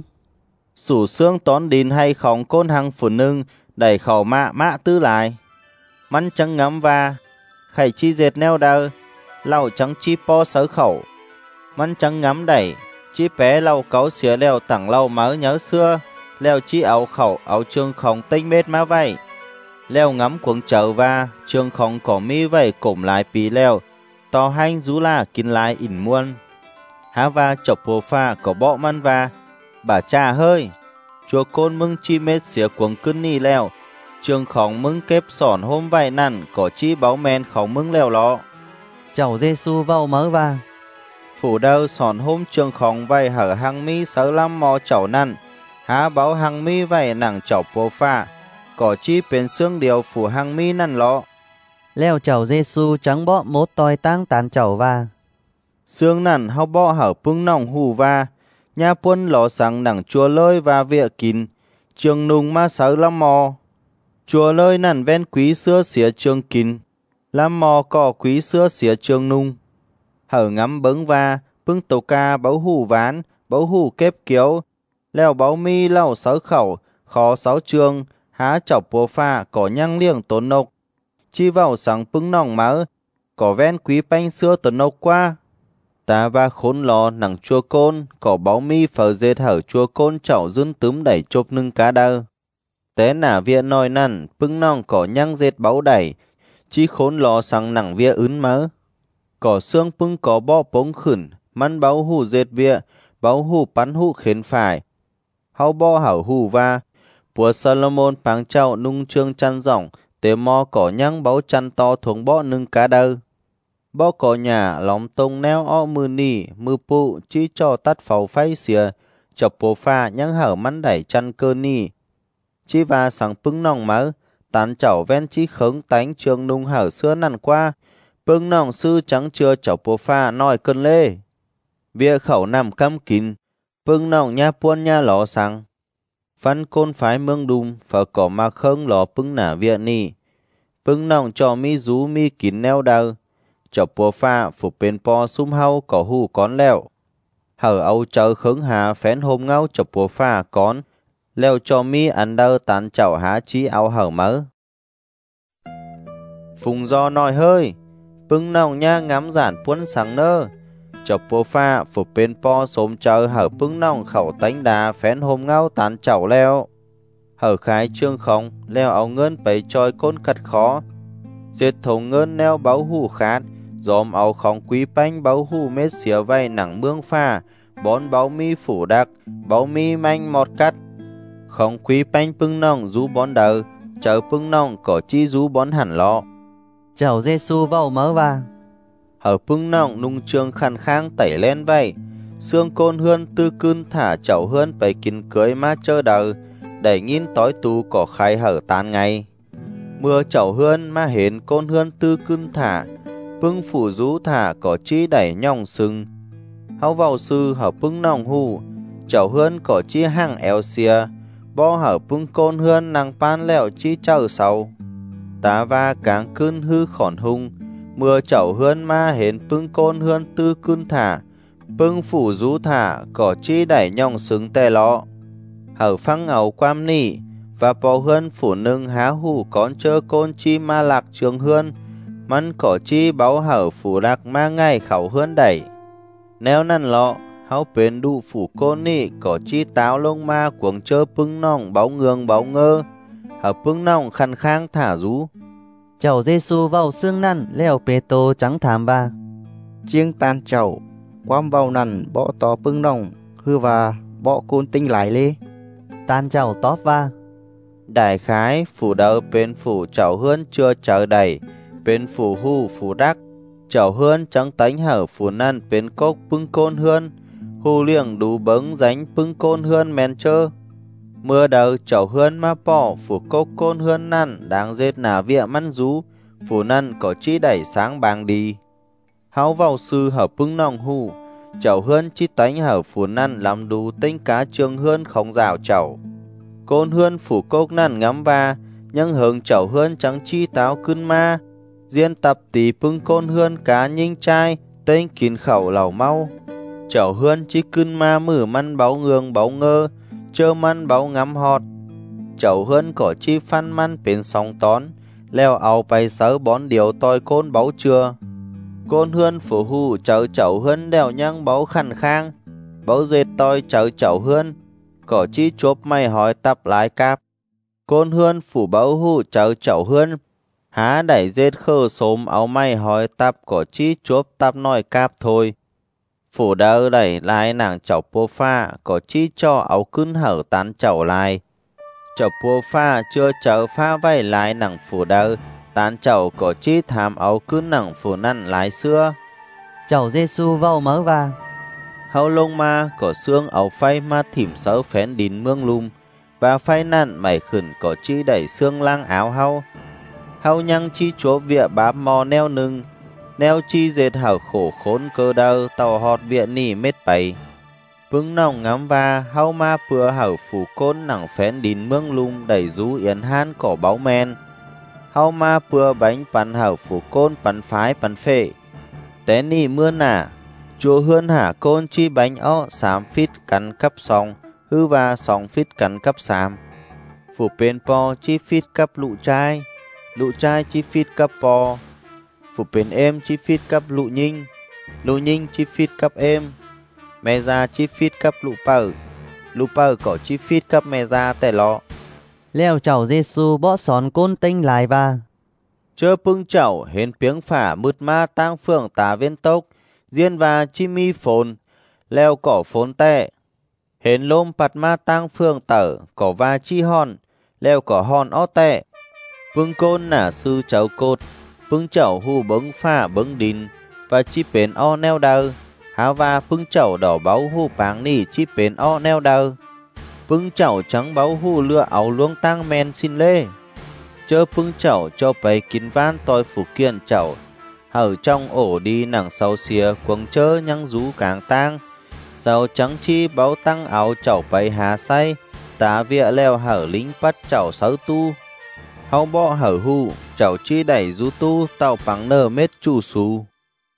Sủ xương tón đìn hay khổng côn hàng phụ nưng đẩy khẩu mạ tư lại. Mắn trắng ngắm va, khẩy chi dệt neo đơ, lau trắng chi po sớ khẩu. Mắn trắng ngắm đẩy, chi bé lau cáu xía leo tẳng lau mớ nhớ xưa, leo chi áo khẩu áo trương khổng tinh mết má vay. Leo ngắm cuồng trở va, trương khổng có mi vầy cổm lại pí leo, to hanh rú là kín lại ỉn muôn. Há va chọc bồ pha có bọ măn va, bà cha hơi, chùa côn mưng chi mết xía cuồng cân ni leo, trương khổng mưng kép sòn hôm vài nằn có chi báo men khổng mưng leo lọ. Chậu Giê-xu vào mở va. Phủ đâu sòn hôm trương khổng vầy hở hăng mi sớ lăm mò chậu nằn, há báo hăng mi vầy nặng chậu bồ pha, có chi bên xương điều phủ hăng mi nằn lọ. Leo chậu Giê-xu trắng bó mốt toi tang tàn chậu va. Xương nằn hao bọ hở bưng nòng hù va, nha puân lò sáng nặng chùa lơi và vịa kín, trường nung ma sớ lăm mò. Chùa lơi nằn ven quý xưa xía trường kín, lăm mò cỏ quý xưa xía trường nung. Hở ngắm bứng va, bưng tàu ca báo hù ván, báo hù kép kiếu, leo báo mi lau sớ khẩu, khó sáu trường, há chọc bố pha có nhăng liêng tốn nộc. Chi vào sáng bưng nòng mỡ, có ven quý bánh xưa tốn nộc qua. Ta va khốn lò nặng chua côn, có báo mi phở dệt hở chua côn chậu dưng túm đẩy chộp nưng cá đơ. Té nả vía nòi nằn, bưng nòng có nhăng dệt báo đẩy, chi khốn lò sang nặng vía ướn mỡ. Có xương bưng có bọ bóng khửn, mắn báo hù dệt vía, báo hù bắn hù khiến phải. Hau bọ hảo hù va, bùa Solomon báng chậu nung trương chăn rỏng, tế mò có nhăng báo chăn to thuồng bọ nưng cá đơ. Bó có nhà lóng tông neo o mư nì, mư phụ chi cho tắt pháo phay xìa, chọc bố pha nhăng hở mắn đẩy chăn cơ nì. Chi và sáng bưng nòng mỡ, tán chảo ven chi khống tánh trường nung hở xưa nằn qua, bưng nòng sư trắng chưa chọc bố pha nói cơn lê. Vía khẩu nằm căm kín, bưng nòng nha puôn nha ló sáng. Văn côn phái mương đùm, phở cỏ mà khâng ló bưng nả vía nì. Bưng nòng cho mi rú mi kín neo đau. Chọc bố pha phụ bên po sum hau có hù con leo. Hở âu chờ khứng hà phén hôm ngau chọc bố pha con. Leo cho mi ăn đơ tán chậu há chí áo hở mỡ. Phùng do nói hơi. Bưng nòng nha ngắm giản puân sáng nơ. Chọc bố pha phụ bên po xôm chờ hở bưng nòng khẩu tánh đá phén hôm ngau tán chậu leo. Hở khái trương không leo áo ngân bấy trôi côn cắt khó. Diệt thổ ngân neo báo hù khát. Dòm áo khóng quý bánh báo hù mết xía vay nặng mương pha, bón báo mi phủ đặc, báo mi manh mọt cắt. Khóng quý bánh bưng nòng rú bón đờ, chờ bưng nòng có chi rú bón hẳn lọ. Chậu Giê-xu vào mở va. Hở bưng nòng nung trương khăn khang tẩy lên vay, xương côn hươn tư cưng thả chậu hươn bày kín cưới má chơ đờ, đẩy nghìn tối tu có khai hở tan ngày. Mưa chậu hươn mà hến côn hươn tư cưng thả, bưng phủ rú thả có chi đẩy nhong sừng. Háo vào sư hở bưng nòng hù, chậu hươn có chi hăng eo xìa, bo hở bưng côn hươn năng pan lẹo chi chậu sau. Tá va cáng cưng hư khỏn hung, mưa chậu hươn ma hến bưng côn hươn tư cưng thả, bưng phủ rú thả có chi đẩy nhong sừng tè lọ. Hở phăng ngầu quam nỉ, và bò hươn phủ nâng há hù con chơ côn chi ma lạc trường hươn, mắn có chi báo hở phủ lạc ma ngay khẩu hươn đẩy. Nếu năn lọ, háo bến đu phủ côn nị có chi táo lông ma cuồng chơ bưng nòng báo ngương báo ngơ, hở bưng nòng khăn khang thả rú. Chậu Giêsu vào xương năn leo bê tô trắng thảm ba. Chiêng tan chậu, quam vào nằn bỏ tỏ bưng nòng, hư và bỏ côn tinh lại lê. Tan chậu tóp va. Đại khái phủ đầu bên phủ chậu hươn chưa chờ đầy, bên phủ hù phủ đắc, chậu hươn trắng tánh hở phủ năn bên cốc bưng côn hươn, hù liềng đủ bấng dánh bưng côn hươn men chơ. Mưa đầu chậu hươn ma bỏ phủ cốc côn hươn năn đáng dết nà vịa măn rú, phủ năn có chi đẩy sáng bàng đi. Háo vào sư hở bưng nòng hù, chậu hươn chi tánh hở phủ năn làm đủ tinh cá trường hươn không rào chậu. Côn hươn phủ cốc năn ngắm va, nhưng hướng chậu hươn trắng chi táo cưng ma. Diên tập tí bưng côn hươn cá nhinh trai, tên kín khẩu lẩu mau. Chậu hươn chi cưng ma mử măn báo ngương báo ngơ, chơ măn báo ngắm hot. Chậu hươn có chi phan măn bên sóng tón, leo áo bay sớ bón điều tôi côn báo chưa. Côn hươn phủ hù chậu hươn đèo nhăng báo khăn khang, báo dệt tôi chậu hươn. Có chi chốp mày hỏi tập lái cáp. Côn hươn phủ báo hù chậu hươn. Há đẩy dết khơ xốm áo mày hỏi tập có chi chốp tập nói cáp thôi. Phủ đỡ đẩy lái nàng chậu bố pha có chi cho áo cưng hở tán chậu lại. Chậu bố pha chưa chậu pha vay lái nàng phủ đỡ tán chậu có chi thám áo cưng nàng phủ năn lái xưa. Chậu Giêsu vào mớ va. Hậu lông ma có xương áo phay ma thỉm sớ phén đín mương lùm, và phay nặn mày khẩn có chi đẩy xương lang áo hau. Hau nhăng chi chố vịa bám mò neo nưng, neo chi dệt hở khổ khốn cơ đau tàu họt vịa nỉ mết bày. Bưng nòng ngắm va hau ma pừa hở phủ côn nặng phén đín mương lùm đẩy rú yến han cỏ báo men. Hau ma pừa bánh bắn hở phủ côn bắn phái bắn phệ. Té nỉ mưa nả. Chúa hươn hả côn chi bánh ó xám phít cắn cấp song, hư và song phít cắn cấp xám. Phủ bên po chi phít cấp lụ trai chi phít cấp po. Phủ bên êm chi phít cấp lụ nhinh chi phít cấp êm. Mẹ ra chi phít cấp lụ pờ có chi phít cấp mẹ ra tè lọ. Leo chậu Giêsu bỏ xón côn tinh lại va. Chơ bưng chậu hến piếng phả mượt ma tang phường tà viên tốc. Diên và chi mi phồn, leo cỏ phồn tệ. Hến lôm bạt ma tang phương tở, cỏ va chi hòn, leo cỏ hòn ó tệ. Bưng côn nả sư cháu cột, bưng chậu hù bưng pha bưng đín, và chi bến o neo đơ. Há va bưng chậu đỏ báo hù báng nỉ chi bến o neo đơ. Bưng chậu trắng báo hù lựa áo luông tang men xin lê. Chơ bưng chậu cho bày kín van tôi phủ kiện chậu. Hở trong ổ đi nặng sau xìa quần chơ nhăng rú càng tang. Sau trắng chi báo tăng áo chậu bày hà say. Tá vịa leo hở lính bắt chậu sáu tu. Hau bọ hở hù chậu chi đẩy rú tu tàu bằng nơ mết chủ xú.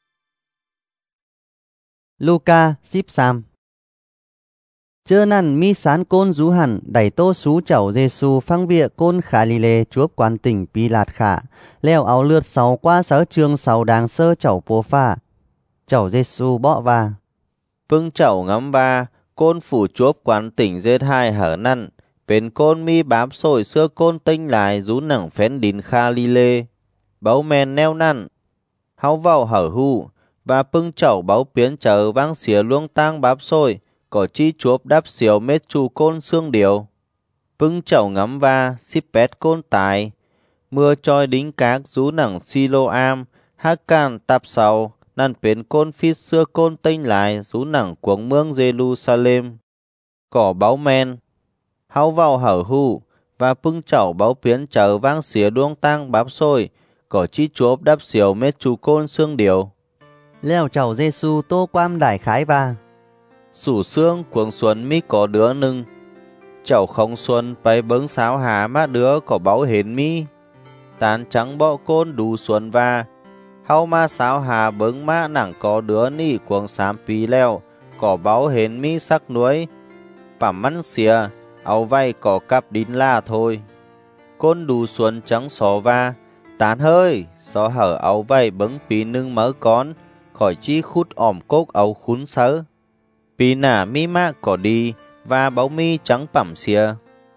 Luca ship sam. Chơ năn mi sán côn rú hẳn đẩy tô xú chậu Giêsu phăng vịa côn khả lì lê chuốc quan tỉnh pi lạt khả. Leo áo lượt sáu qua sớ trường sáu đáng sơ chậu bố pha. Chậu Giêsu bọ va. Bưng chậu ngắm va, côn phủ chuốc quan tỉnh dết hai hở năn. Bên côn mi bám sồi xưa côn tinh lại rú nặng phén đín kha li lê. Báo men neo năn. Háo vào hở hù, và bưng chậu báo biến chờ vang xỉa luông tang bám sồi. Có chi chuốp đắp xìu mết chu côn xương điều. Bưng chậu ngắm va, xíp bét côn tài. Mưa trôi đính các rú nặng Siloam, hát can tạp sầu, năn bến côn phít xưa côn tinh lại rú nặng cuống mương Jerusalem. Cỏ báo men. hao vào hở hù và pưng chảo báo biến chờ vang xía đuông tang báp xôi có chi chuốp đắp xỉu mết chú côn xương điều. Leo chầu Giêsu tô quam đại khái và Sủ xương cuồng xuân mi có đứa nưng. Chậu không xuân bay bướng sáo hà má đứa có báo hến mi. Tán trắng bọ côn đủ xuân và hao ma sáo hà bướng má nặng có đứa ni cuồng xám pí leo có báo hến mi sắc nuối. Phẩm mắn xìa áo vay có cặp đín la thôi. Côn đủ xuân trắng xó va tán hơi xó hở áo vay bướng pí nưng mớ con khỏi chi khút ỏm cốc áo khún sớ. Pí nả mi mạ có đi và báo mi trắng phẩm xìa.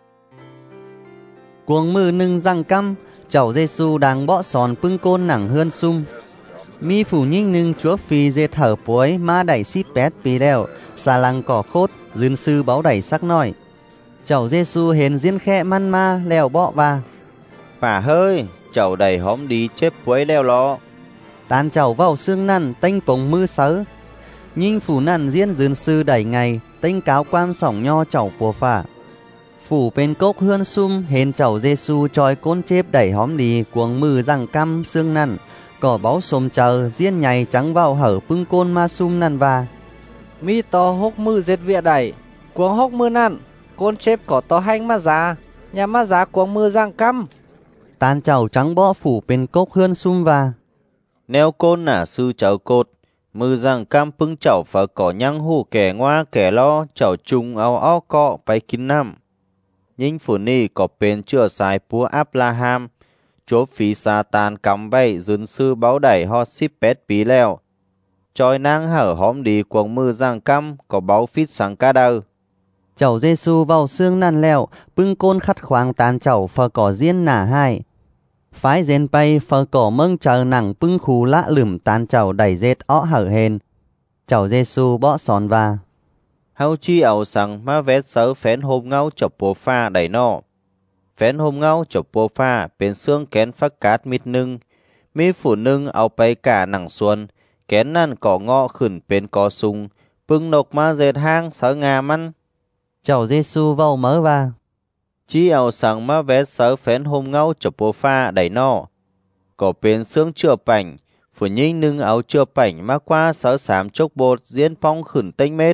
Cuồng mư nưng răng căm, chầu Giêsu đang bọ sòn pưng côn nặng hơn sum. Mi phủ nhinh nưng chúa phi dê thở puối ma đẩy xíp pét pí leo, xà lăng cỏ khốt, dươn sư báo đẩy sắc nói. Chầu Giêsu hến diễn khẽ man ma leo bọ và Phả hơi, chầu đầy hóm đi chếp puối leo lọ. Tàn chầu vào xương năn tênh bồng mư sớ. Nhưng phủ năn diễn dươn sư đẩy ngày, tênh cáo quan sỏng nho chầu bùa phả. Phủ bên cốc hươn sum hến chầu Giêsu tròi côn chếp đẩy hóm đi cuồng mư răng căm xương năn. Cỏ báo xôm chờ diễn nhảy trắng vào hở pưng côn ma sum năn và Mi to hốc mư dệt vịa đẩy, cuồng hốc mư năn, côn chếp có to hanh ma giá, nhà ma giá cuồng mư răng căm. Tàn chầu trắng bọ phủ bên cốc hươn sum và Neo côn nả sư chầu cột, mư răng cam pưng chầu phở cỏ nhăng hù kẻ ngoa kẻ lo chầu chung áo ó cọ bay kín năm. Nhưng phủ ni có bên chưa sai púa Abraham, chúa phí sa tàn cắm bay dươn sư báo đẩy ho xíp pét bí leo. Choi nang hở hóm đi cuồng mư răng căm có báo phít sáng ca đơ. Chầu Giêsu vào xương năn leo pưng côn khắt khoáng tàn chầu phở cỏ diễn nả hai. Phái dên bay phở cỏ mâng chờ nặng pưng khú lạ lửm tàn chầu đẩy dết ó hở hên. Chầu Giêsu bõ sòn và Hao chi ảo sang ma vét sớ phén hôm ngau chọc bố pha đẩy nọ. Phén hôm ngau chọc bố pha bên xương kén phát cát mít nưng. Mi phủ nưng áo bay cả nặng xuân, kén năn cỏ ngọ khửn bên có sung, pưng nộc ma dệt hang sớ ngà măn. Chầu Giêsu vào mớ và Chi ảo sang ma vét sớ phén hôm ngau chọc bố pha đẩy nọ. Có bên xương chừa bảnh, phủ nhinh nưng áo chừa bảnh ma qua sớ xám chốc bột diễn phong khửn tênh mết.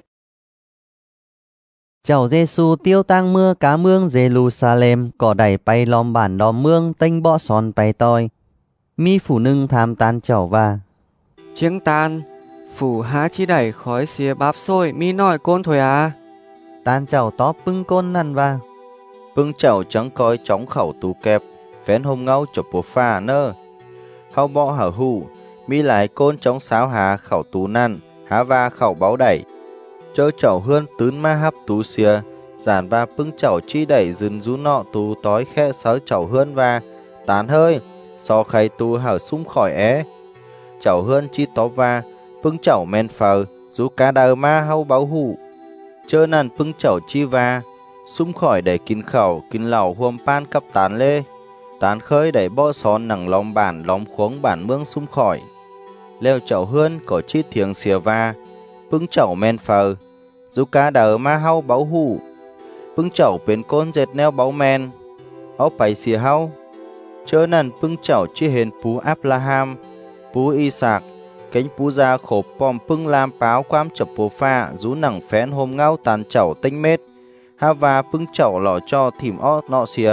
Chầu Giêsu tiêu tang mưa cá mương Jerusalem có đẩy bay lom bản đom mương tênh bọ sòn bay toi. Mi phủ nưng tham tan chầu và Chiếng tan, phủ há chi đẩy khói xía báp xôi mi nói côn thôi à. Tan chầu tó pưng côn năn và Pưng chầu trắng coi chóng khẩu tú kẹp, phén hôm ngau chọc bố pha nơ. Hao bọ hở hù, mi lại côn trống sáo hà khẩu tú năn, há va khẩu báo đẩy. Chơ chầu hươn tướn ma hấp tú xìa, giản va pưng chầu chi đẩy dừng rú nọ tú tói khe sớ chầu hươn va, tán hơi, so khay tú hở sum khỏi é. Chầu hươn chi tó va, pưng chầu men phờ, rú cá đờ ma hâu báo hù. Chơ nàn pưng chầu chi va, sum khỏi đẩy kín khẩu, kín lẩu huom pan cắp tán lê. Tán khơi đẩy bó xón nặng lom bản lom khuống bản mương sum khỏi. Leo chầu hươn có chi thiêng xìa va, pưng chầu men phờ, rú cá đờ ma hâu báo hù. Pưng chầu bên côn dệt neo báo men, áo bày xìa hâu. Chơ nàn pưng chầu chi hên pú Abraham, pú Isaac, cánh pú ra khổ bòm pưng làm báo quam chập bố pha rú nặng phén hôm ngau tàn chầu tinh mết. Ha và pưng chầu lò cho thìm ó nọ xìa.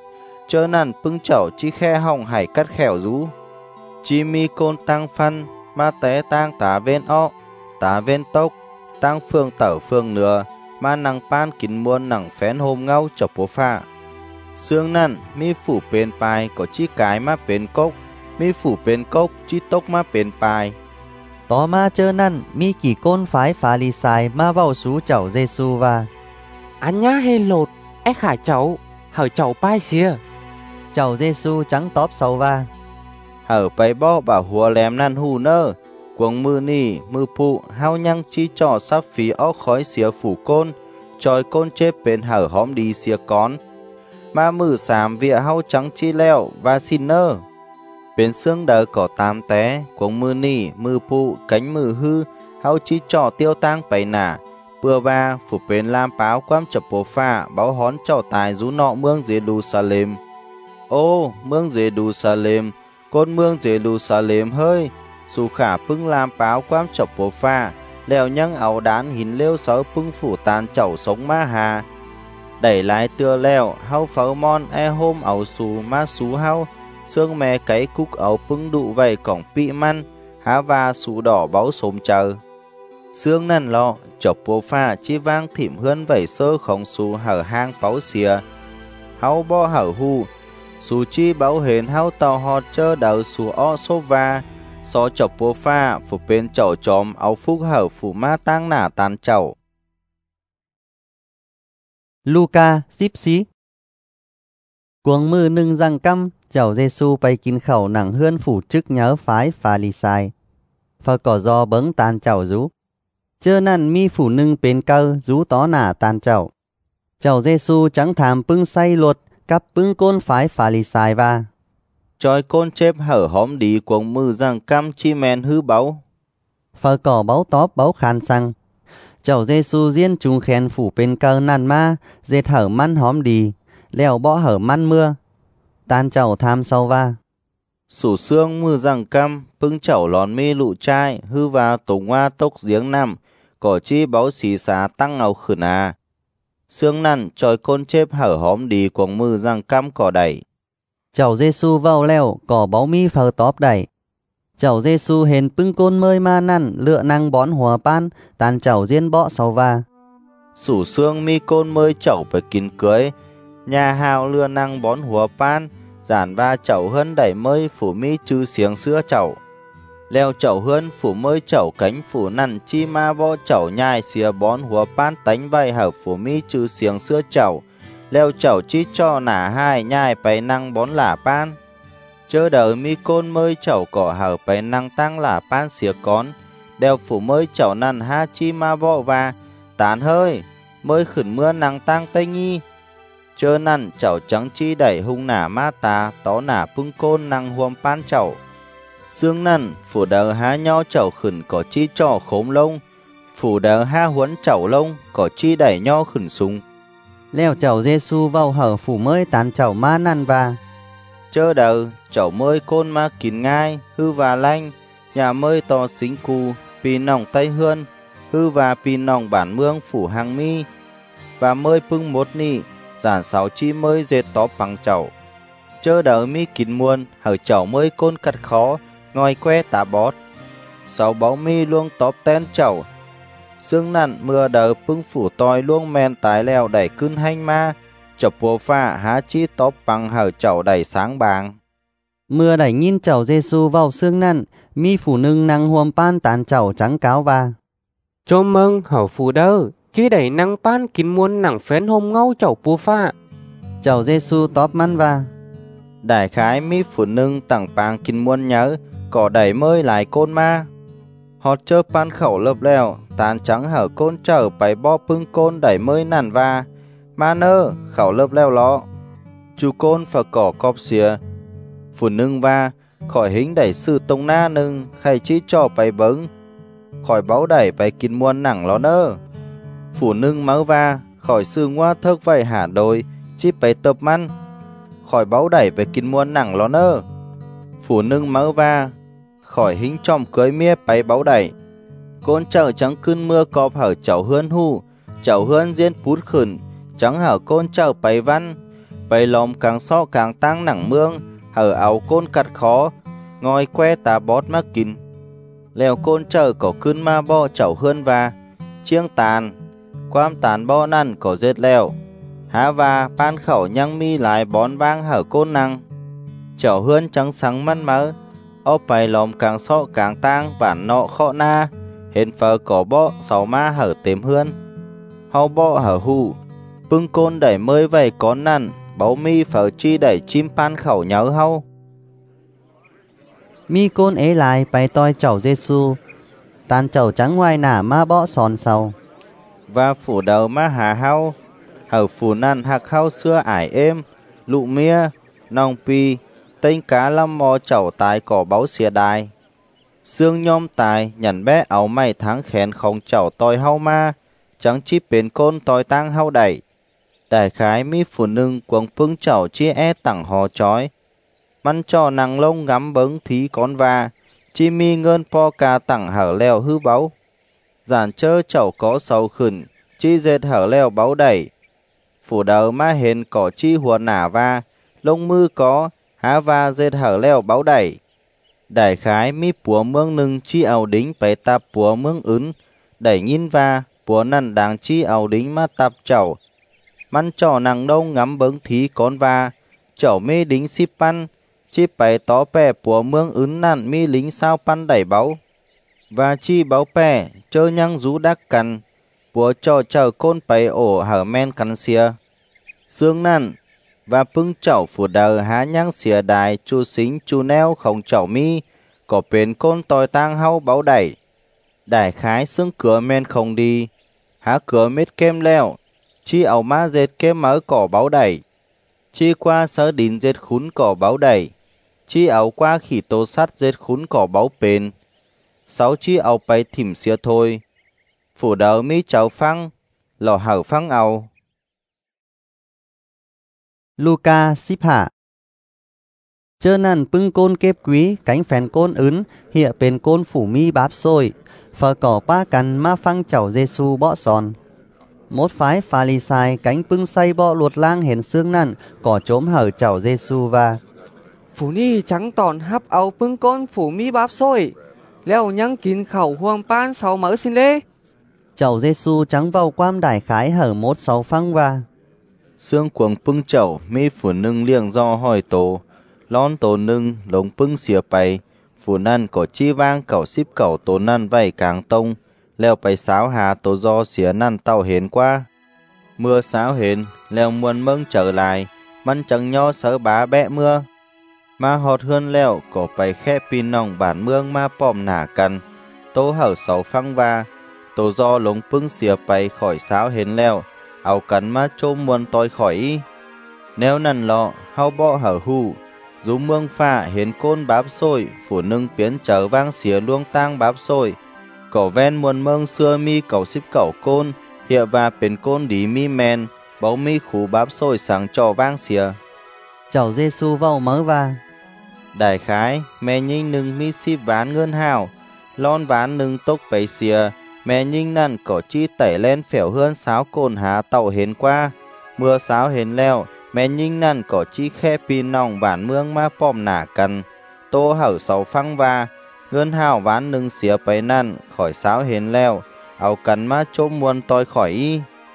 Chơ nàn pưng chầu chi khe hồng hải cắt khẻo rú. Chi mi côn tăng phân, ma té tang tá ven ó, tá ven tốc, tăng phương tở phương nửa, ma nặng pan kín muôn nặng phén hôm ngau chọc bố pha. Xương năn, mi phủ bên bài có chi cái ma bên cốc, mi phủ bên cốc chi tốc ma bên bài. tó ma chơ năn mi kỳ côn phái phá lì xài ma vào sú chầu Giêsu và Anh nhá hay lột, ếch khải cháu, hở cháu pai xìa. Chầu Giêsu trắng tóp sầu và Hở bay bó bảo hùa lém năn hù nơ, cuồng mư nì, mư phụ, hao nhăng chi trò sắp phí ó khói xìa phủ côn, tròi côn chếp bên hở hóm đi xìa con. Ma mư xàm vịa hao trắng chi leo và xin nơ. Bên xương đờ có tam té, cuồng mư nì, mư phụ, cánh mư hư, hao chi trò tiêu tang bày nả, bừa ba phủ bên làm báo quam chập bố pha báo hón chào tài rú nọ mương Jerusalem. Ô mương Jerusalem, côn mương Jerusalem hơi, su khả pưng làm báo quam chập bố pha, leo nhăng áo đán hình lêu sáu pưng phủ tàn chậu sống ma hà. Đẩy lái tưa leo, hao pháo mon e hôm áo xù ma xú hao, xương mè cái cúc áo pưng đụ vầy cổng pị măn, há va xú đỏ báo xôm chờ. Xương năn lọ, chọc bố pha chi vang thỉm hươn vẩy sơ khổng xù hở hang báo xìa. Hao bo hở hù, xù chi báo hến hao tàu họt chơ đầu xù o xô va. So chọc bố pha phủ bên chậu chóm áo phúc hở phủ ma tang nả tàn chậu. Luca xíp xí. Cuồng mư nưng răng căm, chào Giê-xu bay kín khẩu nặng hươn phủ chức nhớ phái phà lì sai. Phà cỏ do bấng tàn chào rú. Chơ năn mi phủ nưng bên cơ rú tó nả tàn chậu. Chào Giê-xu trắng thàm pưng say luật, cắp pưng côn phái phà lì sai va. Chói côn chép hở hóm đi cuồng mư răng căm chi men hư báu. Phà cỏ báu tóp báu khăn xăng. Chào Giê-xu riêng trùng khen phủ bên cơ nàn ma, dệt hở măn hóm đi, leo bỏ hở măn mưa. Tan chậu tham sau va. Sủ xương mư răng căm, pưng chậu lón mi lụ chai, hư vào tùng hoa tốc giếng nằm, cỏ chi báu xì xá tăng ngầu khửn à. Xương nằn chói côn chép hở hóm đi cuồng mư răng căm cỏ đẩy. Chào Giê-xu vào leo, cỏ báu mi phở tóp đẩy. Chào Giê-xu hên pưng côn mơi ma năn, lựa năng bón hòa pan, tàn chậu riêng bỏ sau va. Sủ xương mi côn mơi chậu phải kín cưới, nhà hào lựa năng bón hòa pan, giản va chậu hân đẩy mơi phủ mi chư xiếng sữa chậu. Leo chậu hân phủ mơi chậu cánh phủ nằn chi ma võ chậu nhai xìa bón hòa pan tánh vay hở phủ mi chư xiếng sữa chậu. Leo chậu chi cho nả hai nhai bày năng bón lả pan. Chơ đời mi côn mơi chậu cỏ hở bày năng tăng lả pan xìa con. Đeo phủ mơi chậu nằn ha chi ma võ và tán hơi mơi khửn mưa năng tăng tây nhi. Chơ nằn chậu trắng chi đẩy hung nả ma tà tó nả pưng côn năng huom pan chậu. Xương nằn phủ đờ há nho chậu khửn có chi cho khốm lông. Phủ đờ ha huấn chậu lông có chi đẩy nho khửn sung. Leo chào Giê-xu vào hở phủ mới tàn chậu ma năn va. Chơ đầu chậu mơi côn ma kín ngai hư và lanh, nhà mơi to xính cù pì nòng tây hươn hư và pì nòng bản mương phủ hàng mi. Và mơi pưng một nị giản sáu chi mơi dệt tóp bằng chậu. Chơ đầu mi kín muôn hở chậu mơi côn cắt khó ngòi que tả bót. Sáu báu mi luông tóp tên chậu. Xương nặn mưa đầu pưng phủ tòi luông men tái leo đẩy cưng hanh ma. Chọc bố pha há chi tóp bằng hở chậu đẩy sáng bàng. Mưa đẩy nhìn chậu Giê-xu vào xương nặn, mi phủ nưng năng huom pan tàn chậu trắng cáo va. Chô mừng hở phủ đơ, chi đẩy năng pan kín muôn nặng phén hôm ngâu chậu bố pha. Chậu Giê-xu tóp măn va. Đại khái mi phủ nưng tặng bàng kín muôn nhớ, cỏ đẩy mơi lại côn ma. Họ chơ pan khẩu lớp leo, tàn trắng hở côn trở bày bo pưng côn đẩy mơi nàn va. Ma nơ, khẩu lớp leo lọ. Chú côn phở cỏ cọp xìa. Phủ nưng va, khỏi hính đẩy sư tông na nưng, khay chi cho bày bấng. Khỏi báo đẩy bày kín muôn nặng ló nơ. Phủ nưng máu va, khỏi sư ngoa thớc vầy hả đôi, chi bày tập măn. Khỏi báo đẩy bày kín muôn nặng ló nơ. Phủ nưng máu va, khỏi hính chom cưới mía bày báo đẩy. Côn chợ trắng cơn mưa cọp hở chậu hươn hù, chậu hươn riêng pút khửn. Trắng hở côn chậu bày văn, bày lòm càng so càng tăng nặng mương, hở áo côn cắt khó, ngòi que tà bót mắc kín. Lèo côn chợ có cơn ma bo chậu hươn và, chiêng tàn, quam tàn bo năn có dệt lèo. Há và pan khẩu nhăng mi lại bón vang hở côn năng. Chậu hươn trắng sáng măn mỡ, ô bày lòm càng so càng tăng bản nọ khó na, hên phở có bo sáu ma hở tếm hươn. Hau bo hở hù, pưng côn đẩy mơi vầy con nằn, báu mi phở chi đẩy chim pan khẩu nhớ hau. Mi côn ế lại bày toi chậu Giê-xu, tàn chậu trắng ngoài nả ma bõ sòn sầu. Và phủ đầu ma hà hau, hở phủ nằn hạc hau xưa ải êm, lụ mía, nòng pi, tên cá lâm mò chậu tài cỏ báu xìa đài. Xương nhom tài, nhằn bé áo mày tháng khén không chậu toi hau ma, chẳng chiเป็นก้นตอยตั้งเฮาได้แต่ขายมีฝูหนึ่งกวงปึ้งเจ้าชี้แอตั้งหอจ้อยมันจ่อนังลงงำเบิงทีก้อนว่าchiมีเงินพอกาตั้งหาแล้วฮื้อเบาgiản chớ chậu có sầu khẩn chi dệt hở leo báo đầy phủ đầu ma hền cỏ chi hùa nả va lông mư có há va dệt hở leo báo đầy đại khái mi búa mương nưng chi ảo đính phải tạp búa mương ứng đẩy nhìn va búa nằn đáng chi ảo đính ma tạp chậu măn trò nặng đông ngắm bấng thí con va chậu mê đính xíp pan chi phải tó pè búa mương ứng nặn mi lính sao pan đẩy báo và chi báo pè chơ nhăng rú đắc cằn búa cho chờ côn bày ổ hở men cắn xìa xương năn và pưng chậu phủ đờ há nhăng xìa đài chu xính chu neo không chậu mi có bến côn tòi tang hau báo đẩy đại khái xương cửa men không đi há cửa mết kem leo chi ảo ma dệt kem mớ cỏ báo đẩy chi qua sớ đín dệt khún cỏ báo đẩy chi ảo qua khỉ tô sắt dệt khún cỏ báo bền sáu chi ảo bay thìm xìa thôi phủ đờ mi cháu phăng lò hở phăng ảo Luca xíp hạ chơ nằn pưng côn kép quý cánh phèn côn ứng hiệnเป็น côn phủ mi báp xôi phở cỏ pa cằn ma phăng chảo Giêsu bõ sòn mốt phái Pha-li-sai cánh pưng say bọ luột lang hển xương nằn cỏ chốm hở chảo Giêsu và phủ ni trắng tòn hấp áo pưng côn phủ mi báp xôi leo nhăng kín khẩu huang pan sáu mỡ xin lê chảo Giêsu trắng vào quam đại khái hở mốt sáu phăng và xương cuồng pưng chậu mi phủ nưng liêng do hỏi tổ lon tổ nưng lống pưng xìa bày phủ năn có chi vang cẩu xíp cẩu tổ năn vay càng tông leo bày sáo hà tổ do xìa năn tàu hến qua mưa sáo hến leo muôn mưng trở lại măn chẳng nho sớ bá bẹ mưa ma họt hươn leo có bày khe pin nòng bản mương ma pòm nả cần tố hở sáu phăng va tổ do lống pưng xìa bày khỏi sáo hến leo áo cắn ma chôm muôn tôi khỏi y nếu nằn lọ hao bọ hở hù rú mương pha hến côn báp xôi phủ nưng biến trở vang xía luông tang báp xôi cỏ ven muôn mương xưa mi cẩu xíp cẩu côn hiện vàเป็น côn đi mi men báu mi khú báp xôi sáng trò vang xía chảo Giêsu vào mớ và đại khái mẹ nhinh nưng mi xíp ván ngân hào lon ván nưng tốc bấy xía mẹ nhinh nằn có chi tẩy lên phèo hơn sáo cồn há tàu hến qua mưa sáo hến leo mẹ nhinh nằn có chi khe pin nòng bản mương ma pòm nả cần tô hở sáu phăng va ngân hào ván nưng xía bấy nằn khỏi sáo hến leo áo cắn ma chôm muôn tôi khỏi y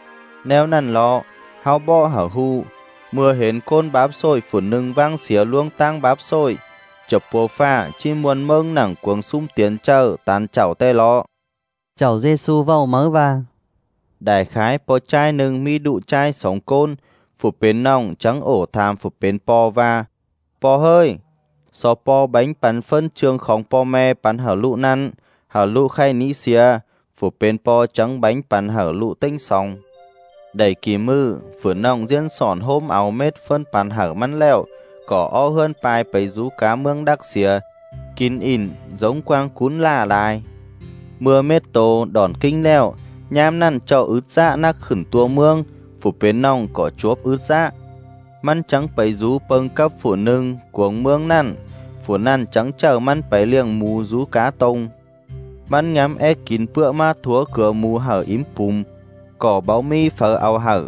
nếu nằn lọ hao bọ hở hu mưa hến côn báp xôi phủ nưng vang xía luông tang báp xôi chập bố pha chi muôn mương nẳng cuồng sum tiến chờ tán chảo tê lọ chảo Giêsu vào mớ và đại khái po chai nưng mi đụ chai sống côn phủ bến nòng trắng ổ tham phủ bến po va po hơi so po bánh bắn phân trường khóng po me bắn hở lụ năn hở lụ khay ní xìa phủ bến po trắng bánh bắn hở lụ tinh sòng đầy kỳ mư phủ nòng diễn sòn hôm áo mết phân bắn hở mắn leo cỏ o hơn pai bấy rú cá mương đắc xìa kín in giống quang cún là lại mưa mết tô đòn kinh leo nhám năn cho ướt dạ nắc khẩn tua mương phủ bến nòng có chuốp ướt dạ măn trắng bấy rú pâng cấp phủ nưng cuống mương năn phủ năn trắng chờ măn bấy liềng mù rú cá tông măn ngắm e kín bữa ma thúa cửa mù hở im pùm cỏ báo mi phở áo hở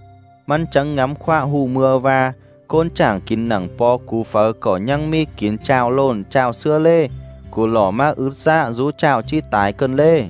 măn trắng ngắm khoa hù mưa va côn chảng kín nẳng po cú phở cỏ nhăng mi kín trào lồn trào xưa lê cú lỏ ma ướt dạ rú trào chi tái cơn lê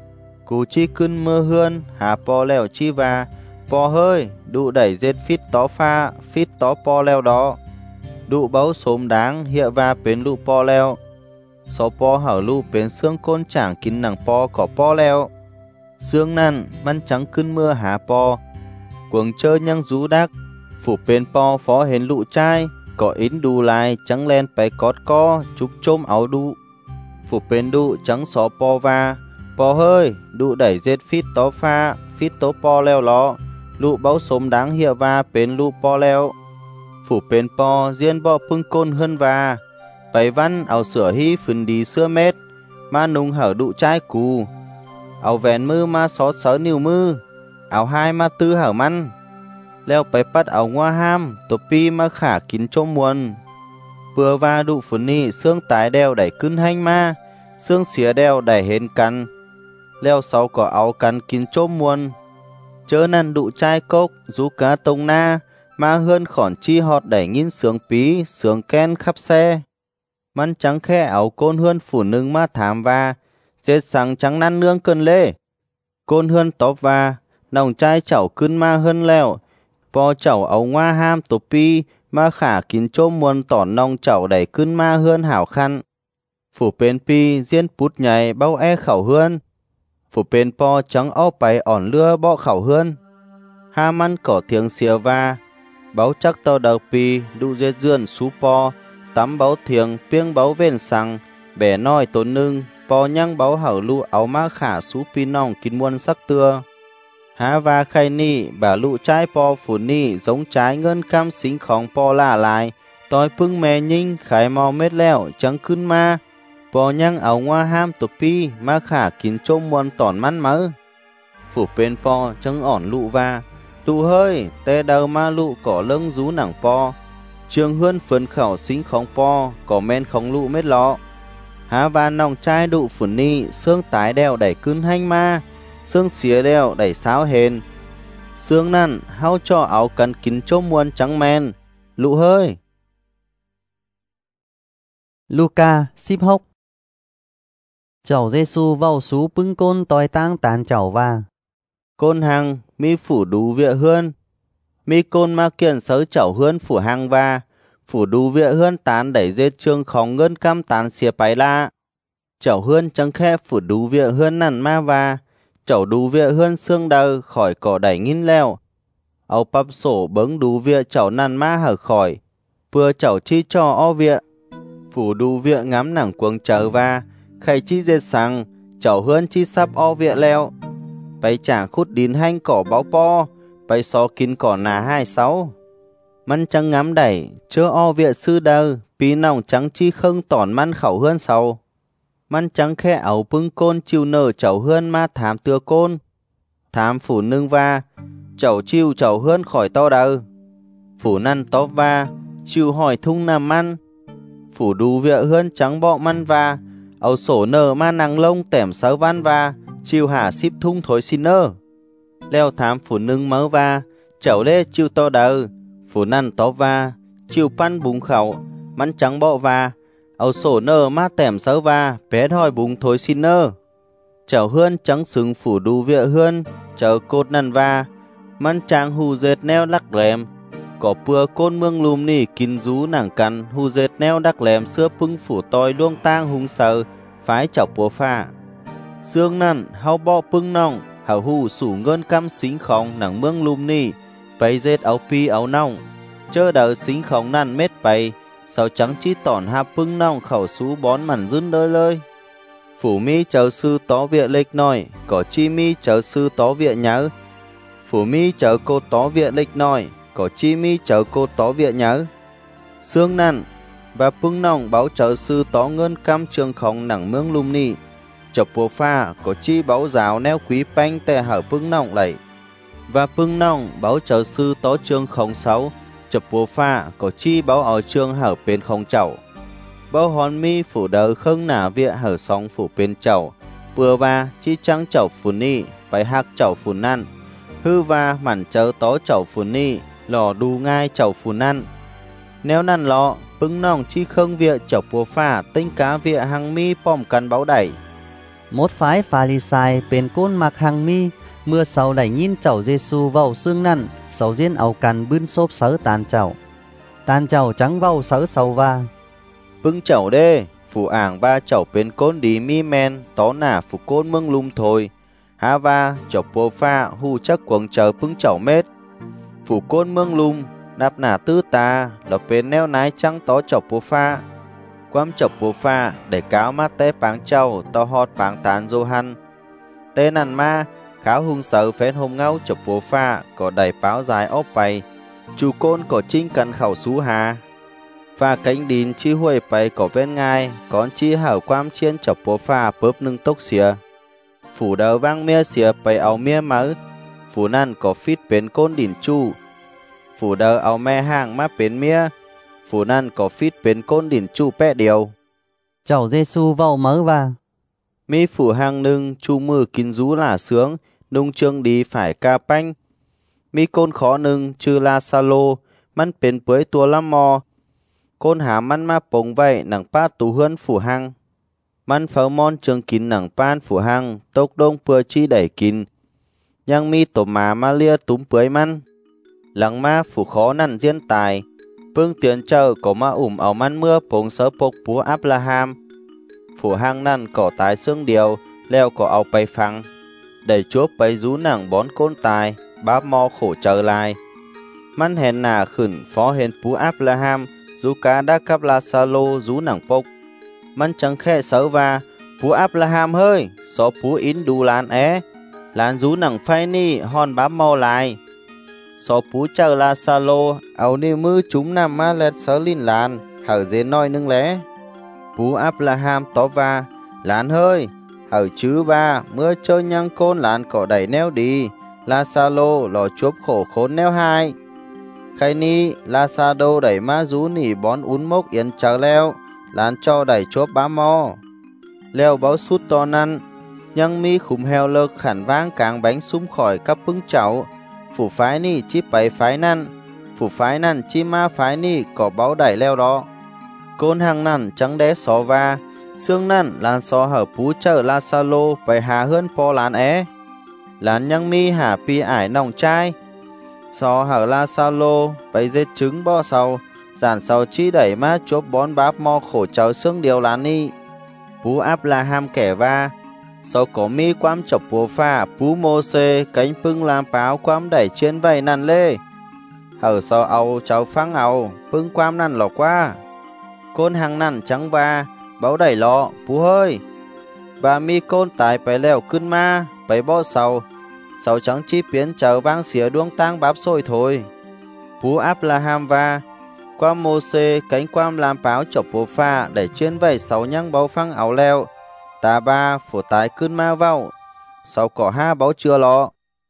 cú chi cơn mưa hươn hà po leo chi va po hơi đụ đẩy dết phít tó pha phít tó po leo đó đụ báu xốm đáng hiện va bến lụ po leo số po hở lụ bến xương côn chảng kín nẳng po có po leo xương năn măn trắng cơn mưa hà po cuồng chơi nhăng rú đắc phủ bến po phó hến lụ chai có ín đu lại trắng len bày cót co chúc chôm áo đu phủ bến đụ trắng xó po va po hơi đụ đẩy dết phít tó pha phít tó po leo ló lụ báu xốm đáng hiệu va bến lụ po leo phủ bến po riêng bọ pưng côn hơn va bày văn áo sửa hy phừng đi xưa mét ma nung hở đụ chai cù áo vén mư ma xó sớ niu mư เอาหายมาตื้อหามันแล้วไปปัดเอางัวห้ามตัวปีมาขากินโจมมวนเปื่อว่าดุฝนนี้เสื่องตายแดวได้ขึ้นให้มาเสื่องเสียแดวได้เห็นกันแล้วเสาก็เอากันกินโจมมวนเจอนั่นดุใจกกจูกาตรงหน้ามาเฮือนขอนชี้ฮอดได้ยินเสียงปีเสียงแกนขับแซ่มันจังแค่เอาโกนเฮือนฝูหนึ่งมาถามว่าเจ็ดสั่งจังนั้นเนื่องเกินเล่โกนเฮือนตอบว่าน้องใจเจ้าขึ้นมาเฮือนแล้วพอเจ้าเอาง่าห้ามตุปีมาขากินโจมมวนตอนน้องเจ้าได้ขึ้นมาเฮือนหาวคันฝูเป็นปีเจียนปุดใหญ่เบ้าแอเข่าเฮือนฝูเป็นปอจังเอาไปอ่อนเรือบ่เข่าเฮือนห้ามันก่อเถียงเสียว่าเบ้าจักตอดาวปีดูเจเจือนสูปอตำเบ้าเถียงเปียงเบ้าเว้นสังแบ่น้อยตัวหนึ่งปอยังเบ้าเห่าลูเอามาขาสูปีน้องกินมวนสักเตือหาว่าใครนี่บ่าลูใจปอฝุ่นนี่สงใจเงินคำสิงของปอล่าลายต่อยพึ่งแม่ยิงขายมอเม็ดแล้วจังขึ้นมาปอยังเอาว่าห้ามตุปีมาขากินโจมมวนตอนมันมือฝูเป็นปอจังอ่อนลูว่าลูเฮ้ยแต่เดิมมาลูก่อเลิงรูหนังปอเชืองเฮือนฝืนเข่าสิงของปอก่อแมนของลูเม็ดล้อหาว่าน้องชายดุฝุ่นนี่เสื่องตายแดวได้ขึ้นให้มาเสื่องเสียแดวได้สาวเห็นเสื่องนั่นเฮาจ่อเอากันกินโจมมวนจังแมนลูเฮ้ยลูกา16เจ้าเยซูเว้าสู่ปึ้งก้นตอยตั้งตานเจ้าว่าก้นหังมีphủดูเวียเฮือนมีก้นมาเกียนเสอเจ้าเฮือนphủหังว่าphủดูเวียเฮือนตานได้เจดเชืองของเงินกำตานเสียไปละเจ้าเฮือนจังแค่phủดูเวียเฮือนนั่นมาว่าเจ้าดูเวียเฮือนเสื่องเดาkhỏiก่อได้งินแล้วเอาปับโสเบิ้งดูเวียเจ้านั่นมาหาkhỏiเพื่อเจ้าชี้จ่ออ้อเวียphủดูเวียngắmหนังกวงเจอว่าใครชี้เจดสั่งเจ้าเฮือนชี้ซับอ้อเวียแล้วไปจ่าขุดดินให้ก่อเบาปอไปซอกินก่อนนาให้เสามันจังngắmได้เชื่ออ้อเวียซื้อเดาปีน้องจังชี้เครื่องตอนมันเข่าเฮือนเสามันจังแค่เอาปึ้งโกนชิวเนอเจ้าเฮือนมาถามเตือโกนถามฝูนึงว่าเจ้าชิวเจ้าเฮือนkhỏiเต้าเดาฝูนั่นตอบว่าชิวหอยทุ่งน้ำมันฝูดูเวียเฮือนจังบอกมันว่าเอาโสเนอมานังลงแต้มเสาวันว่าชิวหา10 ทุ่งถอยซินเนอแล้วถามฝูนึงเมื่อว่าเจ้าเล่ชิวเต้าเดาฝูนั่นตอบว่าชิวปั้นบุงเขามันจังบอกว่าเอาโสเนอมาแต้มเสาว่าแปดหอยบุงถอยซินเนอเจ้าเฮือนจังสึงฝูดูเวียเฮือนเจ้าโกดนั่นว่ามันจางหูเจ็ดแนวลักแหลมก็เปื่อก้นเมืองลุมนี่กินรูหนังกันหูเจ็ดแนวดักแหลมเสื้อพึ่งฝูตอยล่วงตางหุงเสอฝ่ายเจ้าปัวฟ้าเสื่องนั่นเฮาบ่พึ่งน้องเฮาหูสู่เงินกำสิงของหนังเมืองลุมนี่ไปเจ็ดเอาปีเอาน้องเจอเดาสิงของนั่นเม็ดไปเสาจังชี้ตอนหาพึ่งน้องเข้าสู่บอนมันยืนเลยฝูมีเจ้าซื้อต่อเวียเล็กน้อยก็ชีมีเจ้าซื้อต่อเวียเหยอะฝูมีเจ้าโกต่อเวียเล็กน้อยก็ชีมีเจ้าโกต่อเวียเหยอะเสื่องนั่นvàพึ่งน้องbảo trợ sư tỏ ngân cam trườngของหนังเมืองลุมนี่เจ้าปัวฟ้าก็ชี้bảo giáo neo quý banhแต่หาพึ่งน้องไหล vàพึ่งน้องbảo trợ sư tỏ trườngของเสาเจ้าปัวฟ้าก็ชี้bảo ở trườngหาเป็นของเจ้าbảo hòn mi phủ đỡ khâng nả viện hở song phủเป็นเจ้าเปื่อว่าชี้จังเจ้าฝุ่นนี่ไปหักเจ้าฝุ่นนั่นฮือว่าหมั่นเจอต่อเจ้าฝุ่นนี่หล่อดูง่ายเจ้าฝุ่นนั่นแนวนั่นล้อพึ่งน้องชี้เครื่องเวียเจ้าปัวฟ้าติ้งกาเวียหังมีป้อมกันเบาได้หมดฝ่ายฟาริไซเป็นก้นมักหังมีเมื่อเสาได้ยินเจ้าเยซูเว้าซึ่งนั่นเสาเย็นเอากันบื้นโซบเสอตานเจ้าจังเว้าเสอเสาว่าพึ่งเจ้าเด้ฝูอ่างว่าเจ้าเป็นก้นดีมีแมนต่อหน้าฝูก้นเมืองลุมโถยหาว่าเจ้าปัวฟ้าหูจักกวงเจอพึ่งเจ้าเม็ดฝูก้นเมืองลุมนับหน้าตื้อตาเราเป็นแนวไหนจังต่อเจ้าปัวฟ้าความเจ้าปัวฟ้าได้ก้าวมาเตะปางเจ้าต่อฮอดปางตานโจฮันเตนั่นมาขาวหุงเสอแฟนหมเงาเจ้าปัวฟ้าก็ได้เป้าdàiออกไปจูโกนก็จิ้งกันเข้าสู่หาฟ้าcánhดินชี้ห้วยไปก็เป็นง่ายก่อนชี้หาความเชียนเจ้าปัวฟ้าปุ๊บหนึ่งตกเสียฝูเดาว่างเมียเสียไปเอาเมียมาฝ phủ nan có phít bến côn đỉnh chu phủ đờ ao me hàng má bến mía phủ nan có phít bến côn đỉnh chu pẹ điều Cháu Giêsu vào mớ và mi phủ hàng nưng chu mư kín rú là sướng nung trương đi phải ca panh mi côn khó nưng chư la sa lô măn bến bưới tua lắm mò côn há măn ma bồng vậy nặng pa tú hươn phủ hàng măn pháo mon trường kín nặng pan phủ hàng tốc đông bừa chi đẩy kín nhang mi tổ má lia túm bưới măn lắng ma phủ khó nằn diên tài vương tiến chờ có ma ảo măn mưa bồng sớ bốc búa Abraham phủ hàng nằn cỏ tái xương điều leo có ảo bay phăng đẩy chúa bay rú nặng bón côn tài báp mo khổ chờ lại măn hèn nà khửn phó hèn búa Abraham rú cá đã cắp la sa lô rú nặng bốc măn chẳng khe sớ va búa Abraham hơi xó búa in đu lan é lan rú nặng phai ni hòn báp mo lại xó búa chờ la sa lô áo ni mư chúng nằm ma lẹt sớ linh lan hở dế nói nưng lé búa Abraham tó va lan hơi hở chứ ba mưa chơi nhang côn lan cỏ đẩy neo đi la sa lô lò chuốc khổ khốn neo hai khay ni la sa đô đẩy ma rú nỉ bón ún mốc yến chờ leo lan cho đẩy chuốc bá mo leo báo sút to năn nhang mi khủng heo lơ khản vang càng bánh súng khỏi các bưng cháu phủ phái ni chi bày phái năn phủ phái năn chi ma phái ni có báo đẩy leo đó côn hàng năn trắng đé xó va xương năn lan xó hở pú chờ la sa lô bày hà hơn po lan é lan nhang mi hà pi ải nòng trai xó hở la sa lô bày dết trứng bo sầu giản sầu chi đẩy ma chốp bón báp mo khổ cháu xương điều lan ni pú Abraham kẻ va sau có mi quam chọc búa pha pú mô xê cánh pưng làm báo quam đẩy trên vầy năn lê hở sau ау cháu phăng àu pưng quam năn lọ qua côn hàng năn trắng va báo đẩy lọ pú hơi và mi côn tài phải leo cưng ma phải bó sau trắng chi biến chờ vang xỉa đuông tang báp xôi thôi pú Abraham va quam mô xê cánh quam làm báo chọc búa pha đẩy trên vầy sáu nhang báo phăng áo leo ta ba phủ tái cơn ma vào sau có ha báo chưa lọ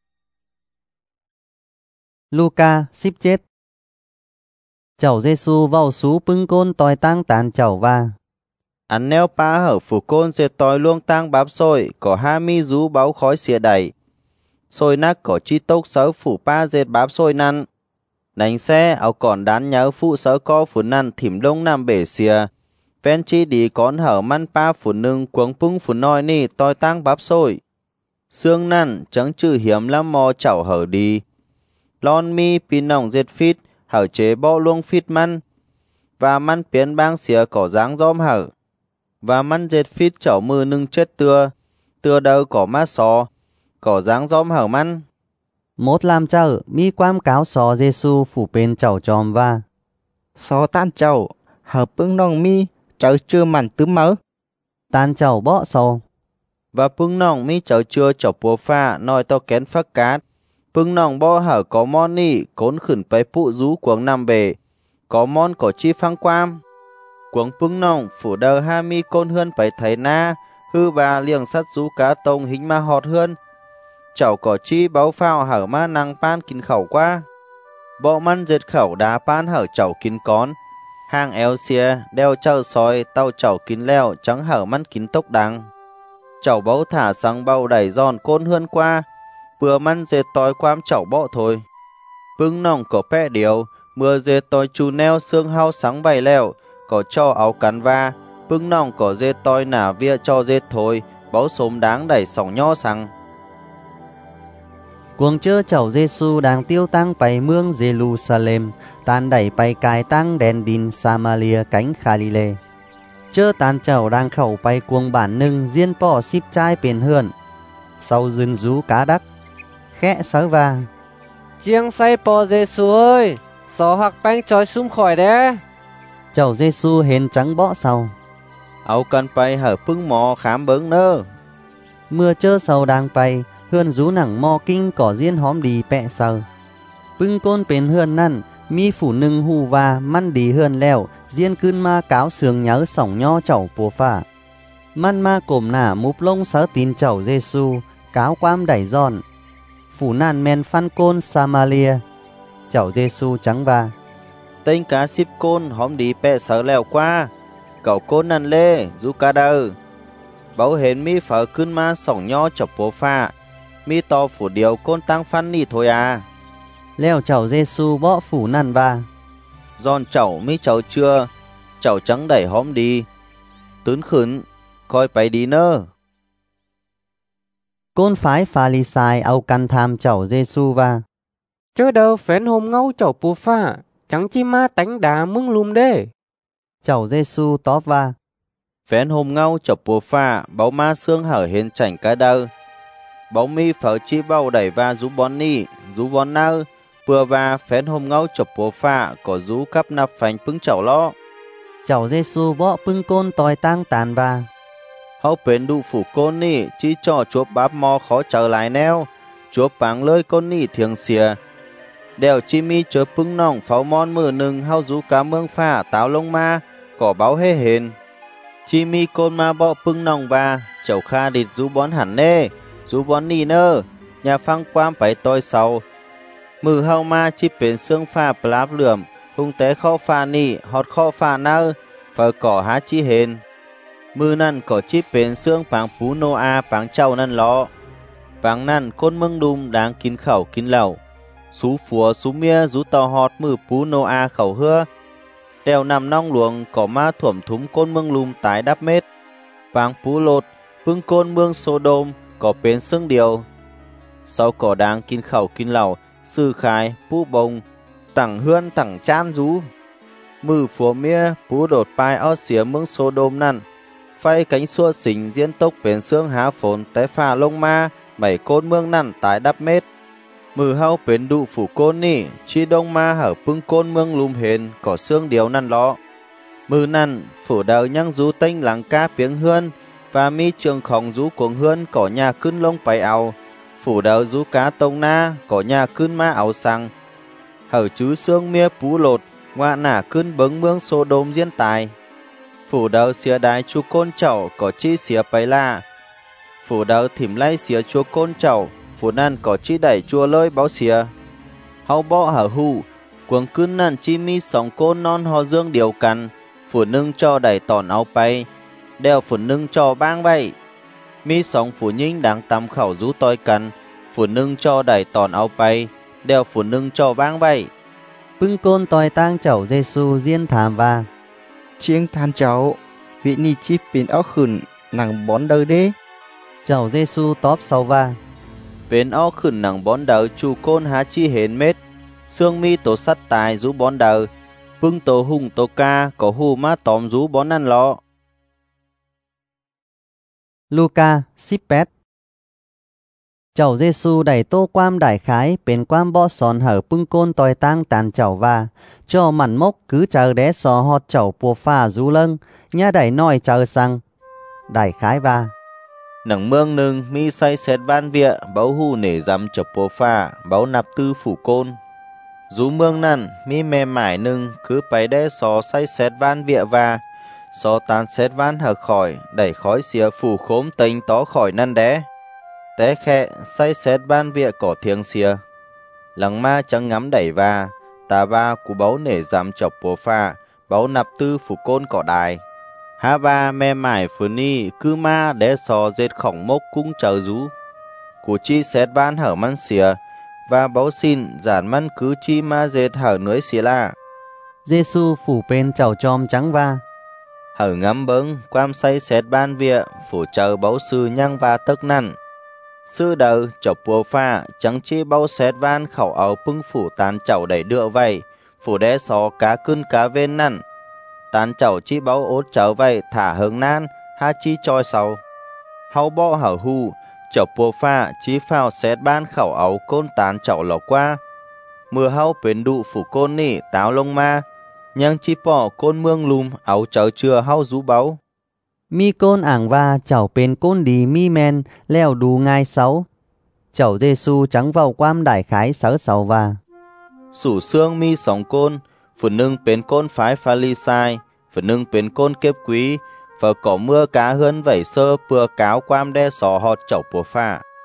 Luca ship chết Cháu Giêsu vào sú pưng côn tòi tăng tàn cháu và ăn neo pa hở phủ côn dệt tòi luông tang báp xôi có ha mi rú báo khói xìa đẩy xôi nắc có chi tốc sớ phủ pa dệt báp xôi năn đánh xe áo còn đán nhớ phụ sớ co phủ năn thỉm đông nam bể xìa ven chi đi con hở man pa phủ nưng cuống pung phủ nói ni toi tang báp xôi xương năn chẳng chữ hiếm lắm mò chảo hở đi lon mi pin nòng dệt phít hở chế bo luông phít man và man biến bang xìa cỏ dáng gióm hở và man dệt phít chảo mưa nưng chết tưa đâu có mát sò cỏ dáng gióm hở man một làm chợ mi quam cáo sò Giêsu phủ bên cháu tròm và Sò tan cháu hở pưng nòng mi cháu chưa mặn tứ mớ tan cháu bọ sò và pưng nòng mi cháu chưa cháu búa pha nói to kén phắc cát pưng nòng bo hở có mon ni cốn khửn bấy phụ rú cuống nằm bể có mon có chi phăng quam cuống pưng nòng phủ đờ ha mi côn hươn bấy thấy na hư bà liềng sắt rú cá tông hình ma họt hươn cháu có chi báo phao hở ma năng pan kín khẩu qua bộ man dệt khẩu đá pan hở cháu kín con hàng eo xìa đeo chào soi tàu cháu kín leo trắng hở man kín tốc đắng cháu bấu thả sang bao đẩy giòn côn hươn qua vừa man dệt tối quam cháu bọ thôi pưng nòng có pẹ điều mưa dệt tối chu neo xương hao sáng bày leo có cho áo cắn va pưng nòng có dệt tối nả vía cho dệt thôi báo sốm đáng đẩy sòng nho sang cuồng chơ cháu Giêsu đang tiêu tăng bay mương Jerusalem tan đẩy bay cài tăng đèn đin Samaria cánh Galilee chơ tan cháu đang khẩu bay cuồng bản nưng diên bỏ ship trai bền hươn sau dừng rú cá đắc khẽ sớ va chiêng say po Giêsu ơi xó hoặc bánh trói sum khỏi đế cháu Giêsu hên trắng bõ sau áo cần bay hở pưng mò khám bớng nơ mưa chơ sau đang bay hươn rú nẳng mò kinh cỏ diên hóm đi pẹ sờ pưng côn bền hươn năn mi phủ nưng hù va man đi hươn leo diên cưn ma cáo sườn nhớ sỏng nho cháu bùa phả man ma cồm nả múp lông sớ tin cháu Giêsu cáo quam đẩy giòn phủ nan men phan côn Samaria. Cháu Giêsu trắng và Tên cá ship côn hóm đi bẹ sở lèo qua. Cậu côn năn lê, rú cá đơ. Bảo hến mi phở cưng ma sỏng nho chọc bố pha. Mi to phủ điều côn tăng phan nì thôi à. leo cháu Giêsu bỏ phủ nan và Giòn chậu mi chậu chưa. Chậu trắng đẩy hóm đi. Tướn khửn, coi bày đi nơ. Côn phái Pha-li-sai ao căn tham cháu Giêsu và Chớ đâu phén hôm ngâu chậu bùa pha, chẳng chi ma tánh đá mưng lùm đê. cháu Giêsu tóp và Phén hôm ngâu chọc bùa pha. Báo ma xương hở hên chảnh cái đơ. Báo mi phở chi bao đẩy và rú bón ni. Rú bón nơ. Bừa và phén hôm ngâu chọc bùa pha. Có rú cắp nạp phánh pưng chậu lo. cháu Giêsu bỏ pưng côn tòi tăng tàn và Hậu bến đụ phủ côn ni. Chi cho chúa báp mò khó trở lại neo. Chúa báng lơi côn ni thiêng xìa. Đèo chi mi chớ pưng nòng pháo mòn mưa nừng. Hao rú cá mương pha táo lông ma. Cỏ báo hê hên. Chi mi côn ma bọ pưng nòng và chậu kha địt rú bón hẳn nê. Rú bón ni nơ. Nhà phăng quam bấy tôi sau. Mừ hao ma chi bến xương pha pláp lượm. Hung tế kho pha ni. Họt kho pha nơ. Phở cỏ há chi hên. Mừ năn có chi bến xương báng phú nô a báng châu năn lọ. Báng năn côn mưng đùm đáng kín khẩu kín lẩu. Sú phùa sú mía rú tò họt mừ phú nô a khẩu hưa. Đèo nằm nong luồng có ma thuẩm thúm côn mương lùm tái đắp mết. Vàng phú lột, vương côn mương Sodom có bến xương điều. Sau cỏ đáng kín khẩu kín lẩu, sư khai, phú bông, tẳng hươn tẳng chan rú. Mừ phùa mía, phú đột pai ó xía mương Sodom năn. Phay cánh xua xình diễn tốc bến xương há phốn té phà lông ma, bảy côn mương năn tái đắp mết. Mừ hao bến đụ phủ côn ni, chi đông ma hở pưng côn mương lùm hền, có xương điều năn lọ. Mừ năn, phủ đầu nhăng rú tênh lắng ca piếng hươn, và mi trường khóng rú cuồng hươn, có nhà cưng lông bày áo. Phủ đầu rú cá tông na, có nhà cưng ma áo sang. Hở chú xương mía pú lột, ngoạ nả cưng bấng mương Sodom diễn tài. Phủ đầu xìa đái chú côn chậu, có chi xìa bày la. Phủ đầu thỉm lay xìa chú côn chậu, phủ năn có chi đẩy chua lơi báo xìa. Hau bọ hở hù, cuồng cưng năn chi mi sóng côn non hò dương điều cằn. Phủ nưng cho đẩy tòn áo bay, đeo phủ nưng cho bang bay. Mi sóng phủ nhinh đáng tắm khẩu rú toi cằn. Phủ nưng cho đẩy tòn áo bay, đeo phủ nưng cho bang bay. pưng côn tòi tăng cháu Giêsu diên thảm và Chiêng than cháu. Vị ni chi bến áo khửn nàng bón đơ đê. cháu Giêsu tóp sau và Bến ó khửn nắng bón đờ chu côn há chi hến mết. Xương mi tổ sắt tài rú bón đờ. Pưng tổ hùng tổ ca có hù má tóm rú bón ăn lọ. Luca Sipet cháu Giêsu đẩy tô quam đại khái bên quam bỏ sòn hở pưng côn tòi tăng tàn cháu và cho mặn mốc cứ chờ đé sò hot cháu bùa pha rú lâng nhà đẩy nói chờ sang đại khái và Nắng mương nưng mi say xét van vịa. Báo hù nể dăm chập bố pha. Báo nạp tư phủ côn. Rú mương năn mi mê mải nưng cứ bấy đe xó say xét van vịa và xó tàn xét van hở khỏi. Đẩy khói xìa phủ khốm tênh tó khỏi năn đé. Té khẹ say xét van vịa cỏ thiêng xìa. Lăng ma trắng ngắm đẩy và tà ba cú báo nể dăm chập bố pha. Báo nạp tư phủ côn cỏ đài. Há ba mê mải phứ ni cứ ma đé xò dệt khổng mốc cũng chờ rú. Cú chi xét van hở măn xìa. Và báo xin giản măn cứ chi ma dệt hở nưới xìa la. Giêsu phủ bên cháu chom trắng và Hở ngắm bấng quam say xét ban vịa. Phủ chờ báo sư nhăng và tức năn. Sư đầu chọc bùa pha chẳng chi báo xét van khẩu áo pưng phủ tán chậu đẩy đựa vầy. Phủ đé xó cá cưng cá vên năn. Tán chậu chi báo ốt chậu vầy thả hướng nan. Ha chi choi sau. Hau bọ hở hù. Chọc bùa pha chi phao xét ban khẩu áo côn tán chậu lọ qua. Mưa hau bến đụ phủ côn nỉ táo lông ma. Nhưng chi bỏ côn mương lùm áo chậu chưa hau rú báo. mi côn ảng và cháu bên côn đi mi men leo đù ngai sáu cháu Giêsu trắng vào quam đại khái sáu sáu và Sủ xương mi sóng côn. Phụ nưng bến côn phái Pha-li-sai. Phụ nưng bến côn kiếp quý. Và có mưa cá hơn vẩy sơ bừa cáo quam đe sò họt chậu bùa pha.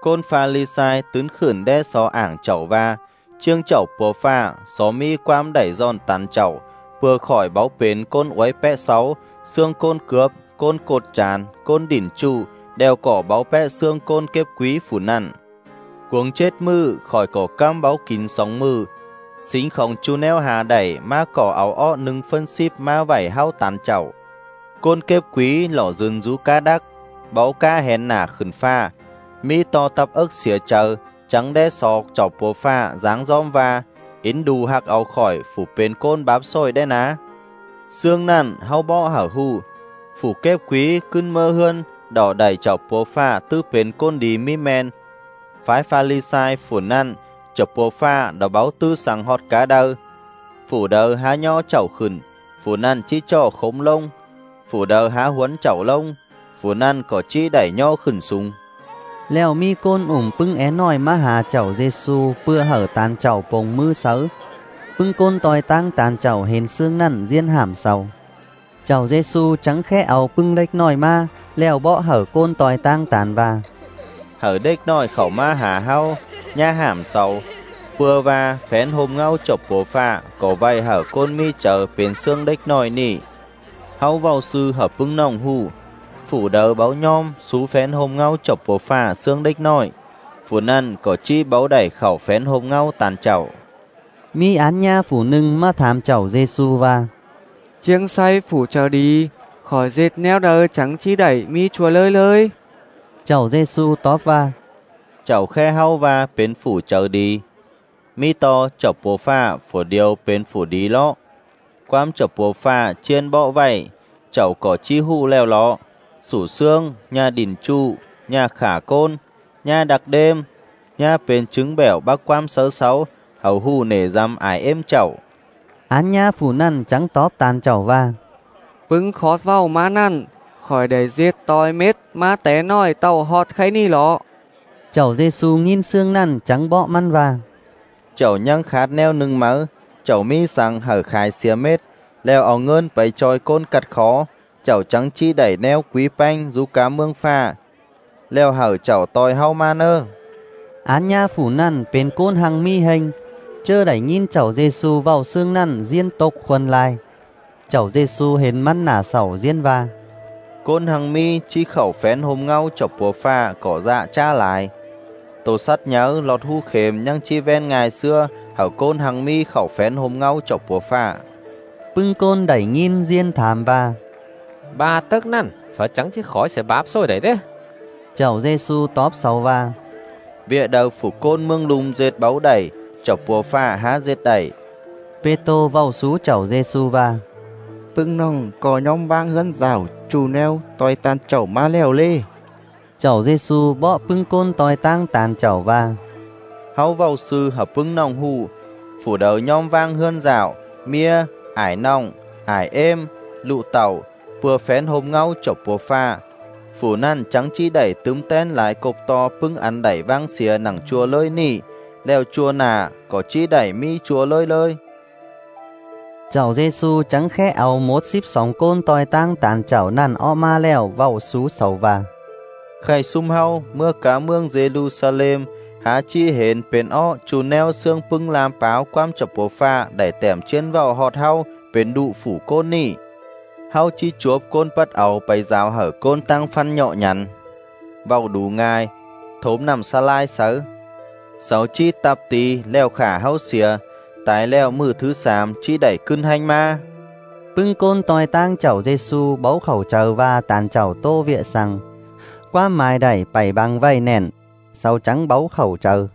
côn pha ly sai tướn khửn đe xó ảng chậu va, chương chậu bùa pha, xó mi quam đẩy giòn tàn chậu, vừa khỏi báo bến côn uấy pẽ sáu, xương côn cướp, côn cột tràn, côn đỉnh chu, đeo cỏ báo pẽ xương côn kép quý phủ năn. Cuống chết mư, khỏi cổ cam báo kín sóng mư, xính khổng chu neo hà đẩy, ma cỏ áo ọ nâng phân ship ma vảy hao tàn chậu. Côn kép quý lỏ dừng rú cá đắc, báo ca hèn nả khẩn pha, mi to tập ức xỉa chờ, trắng đe sọ chọc bố pha, dáng gióm va, ín đù hạc áo khỏi, phủ bến côn bám sôi đe ná. Xương năn, hao bọ hở hù, phủ kép quý, cưng mơ hươn, đỏ đẩy chọc bố pha, tư bến côn đi mi men. Phái pha ly sai, phủ năn, chọc bố pha, đỏ báo tư sáng hot cá đơ. Phủ đờ há nho chậu khẩn, phủ năn chi cho khống lông, phủ đờ há huấn chậu lông, phủ năn có chi đẩy nho khẩn sung. Leo mi côn pưng é nòi ma hà chậu Giêsu bưa hở tàn chậu bồng mư sớ. Pưng côn tòi tăng tàn chậu hên xương năn diên hàm sầu. Chậu Giêsu trắng khẽ áo pưng đếch nòi ma, leo bọ hở côn tòi tăng tàn va. Hở đếch nòi khẩu ma hà hao, nha hàm sầu. Bưa va phén hôm ngao chọc bố pha, có vay hở côn mi chờ bến xương đếch nòi nỉ. Hao vào sư hở pưng nòng hù. Phủ đờ báo nhom, xú phén hôm ngao chọc bố pha xương đếch nòi. Phủ năn có chi báo đẩy khẩu phén hôm ngao tàn chậu. Mi án nha phủ nưng ma thám chậu Giêsu va. Chiêng say phủ chờ đi, khỏi dệt neo đờ trắng chi đẩy mi chùa lơi lơi. Chậu Giêsu tóp va. Chậu khe hao va bến phủ chờ đi. Mi to chọc bố pha phủ điều bến phủ đi lọ. Quam chọc bố pha chiên bọ vậy, chậu có chi hù leo lọ. Sủ xương, nha đỉnh chu, nha khả côn, nha đặc đêm, nha bến trứng bẻo bác quam sớ sáu, hầu hù nể dăm ải êm chậu. Án nha phủ năn trắng tóp tàn chậu va. Pưng khót vào má năn, khỏi để giết toi mết, má té nòi tàu hot khay ni lọ. Chậu Giêsu nhìn xương năn trắng bọ măn va. Chậu nhăng khát neo nưng mỡ, chậu mi sang hở khai xía mết, leo áo ngơn bày tròi côn cắt khó, chậu trắng chi đẩy neo quý panh rú cá mương pha, leo hở chậu toi hao ma nơ. Án nha phủ năn bên côn hằng mi hình, chơ đẩy nhìn chậu Giêsu vào xương năn diên tộc khuân lai. Chậu Giêsu hến măn nả sầu diên va. Côn hằng mi chi khẩu phén hôm ngao chọc búa pha cỏ dạ cha lại. Tổ sắt nhớ lọt hu khềm nhăng chi ven ngày xưa, hở côn hằng mi khẩu phén hôm ngao chọc búa pha. Pưng côn đẩy nhìn diên thảm va. Ba tấc năn, phải trắng chứ khỏi sẽ bám sôi đấy đấy. Chậu Giêsu tóp sầu va. Vịa đầu phủ côn mương lùm dệt báu đẩy, chọc búa pha há dệt đẩy. Pê-tô vào xú chậu Giêsu va. Pưng nòng có nhóm vang hân rào trù neo toi tàn chậu ma leo lê. Chậu Giêsu bọ pưng côn toi tăng tàn chậu va. Háo vào sư hợp pưng nòng hù, phủ đầu nhóm vang hân rào, mía, ải nòng, ải êm, lụ tàu, vừa phén hôm ngao chọc búa pha. Phủ năn trắng chi đẩy túm tên lại cục to pưng ăn đẩy vang xìa nặng chùa lơi nỉ, leo chùa nà, có chi đẩy mi chùa lơi lơi. Chậu Giêsu trắng khẽ áo mốt xíp sóng côn toi tăng tàn chậu năn o ma leo vào xú sầu va. Khải sum hao mưa cá mương Jerusalem, há chi hến bến o chủ neo xương pưng làm báo quam chọc bố pha đẩy tẻm trên vào họt hao bến đụ phủ côn nỉ. Hao chi chuốp côn bắt áo bày giáo hở côn tăng phân nhọ nhắn. Vào đủ ngài, thốm nằm xa lai sớ. Sáu chi tạp tí leo khả hao xìa, tái leo mưa thứ xàm chi đẩy cưng hành ma. Pưng côn toi tăng chậu Giêsu bấu khẩu chờ va tàn chậu tô vịa sang. Qua mài đẩy bày bằng vây nền, sau trắng bấu khẩu chờ.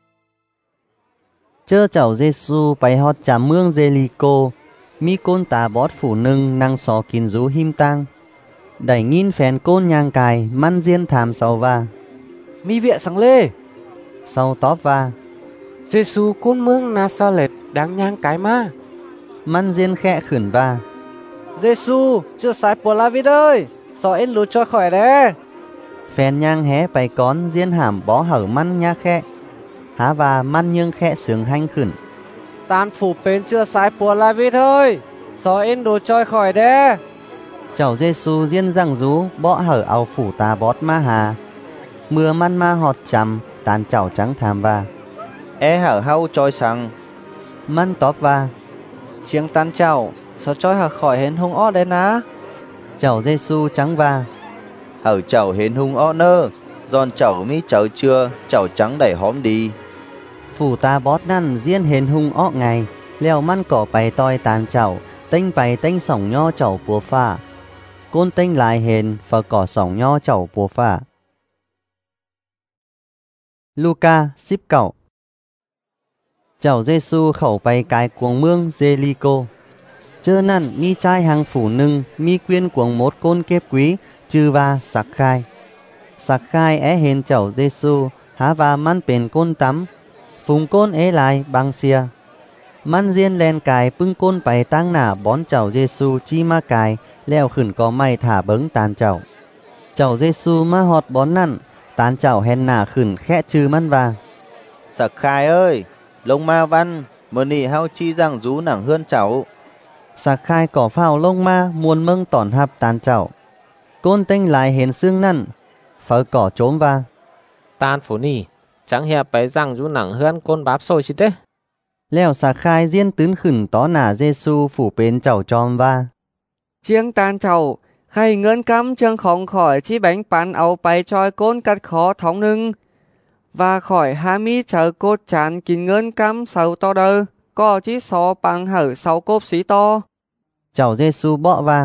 Chơ chậu Giêsu bày hót chạm mương Giê-li-cô, mi côn tà bót phủ nưng năng sò kín rú him tăng. Đẩy nghìn phèn côn nhang cài măn diên thàm sau va. Mi viện sáng lê. Sau tóp va. Giêsu côn mương Nazareth đáng nhang cái ma. Măn diên khẽ khửn va. Giêsu chưa sai của La Vít ơi, sao em lú cho khỏi đấy. Phèn nhang hé bày con diên hàm bó hở măn nha khẽ. Há va măn nhưng khẽ sướng hanh khửn. Tàn phủ bên chưa sai của La Vít ơi, sao em lú cho khỏi đấy. Chậu Giêsu diên răng rú bó hở áo phủ tà bót ma hà. เมื่อมันมาฮอดจำตานเจ้าจังถามว่า hở hau trôi sang มันตอบว่า Chiếng tan chào, sao trôi hả khỏi hến hung ó đấy ná. เจ้าเยซูจังว่า hở chậu hến hung ó nơ giòn chậu mi chậu chưa chậu trắng đẩy hóm đi ผู้ตาบอดนั่นเจียนเห็นหุงอ้อไงแล้วมันก็ไปต่อยตานเจ้าเต้งไปเต้งส่องย่อเจ้าปัวฟ้าก้นเต้งลายเห็นฝก่อส่องย่อเจ้าปัวฟ้าลูกา19เจ้าเยซูเข้าไปกายกวงเมืองเจริโกเจอนั่นมีชายหังฝูหนึ่งมีเกวียนกวงมดก้นเก็บกุ้ยชื่อว่าสักคายเห็นเจ้าเยซูหาว่ามันเป็นก้นตำฝูงก้นลายบางเสียมันเรียนแลนกายปึ้งก้นไปตั้งหน้าบอนเจ้าเยซูจี้มากายแล้วขึ้นก็ไม่ถ่าเบิงตานเจ้าเยซูมาฮอดบอนนั่นตานเจ้าแห่นหน้าขึ้นแค่ชื่อมันว่า Sạc khai ơi lông ma văn mờ nì hao chi giang rú nảng hơn cháu สักคายก่อเฝ้าลงมามวนเมืองตอนรับตานเจ้าก้นเต้งหลายเห็นซึ่งนั่นเฝอก่อโจมว่า Tan phủ nì, chẳng hiệp bấy rằng rú nặng hơn côn báp sôi xịt đấy. แล้วสักคายเจียนตื้นขึ้นต่อหน้าเยซูผู้เป็นเจ้าจอมว่า Chiếng tan chào, khay ngân cắm chương khổng khỏi chi bánh bắn áo bay trôi côn cắt khó thống nưng. Và khỏi hà mi chờ cốt chán kín ngân cắm sầu to đơ, có chi xó bằng hở sáu cốp xí to. เจ้าเยซูบอกว่า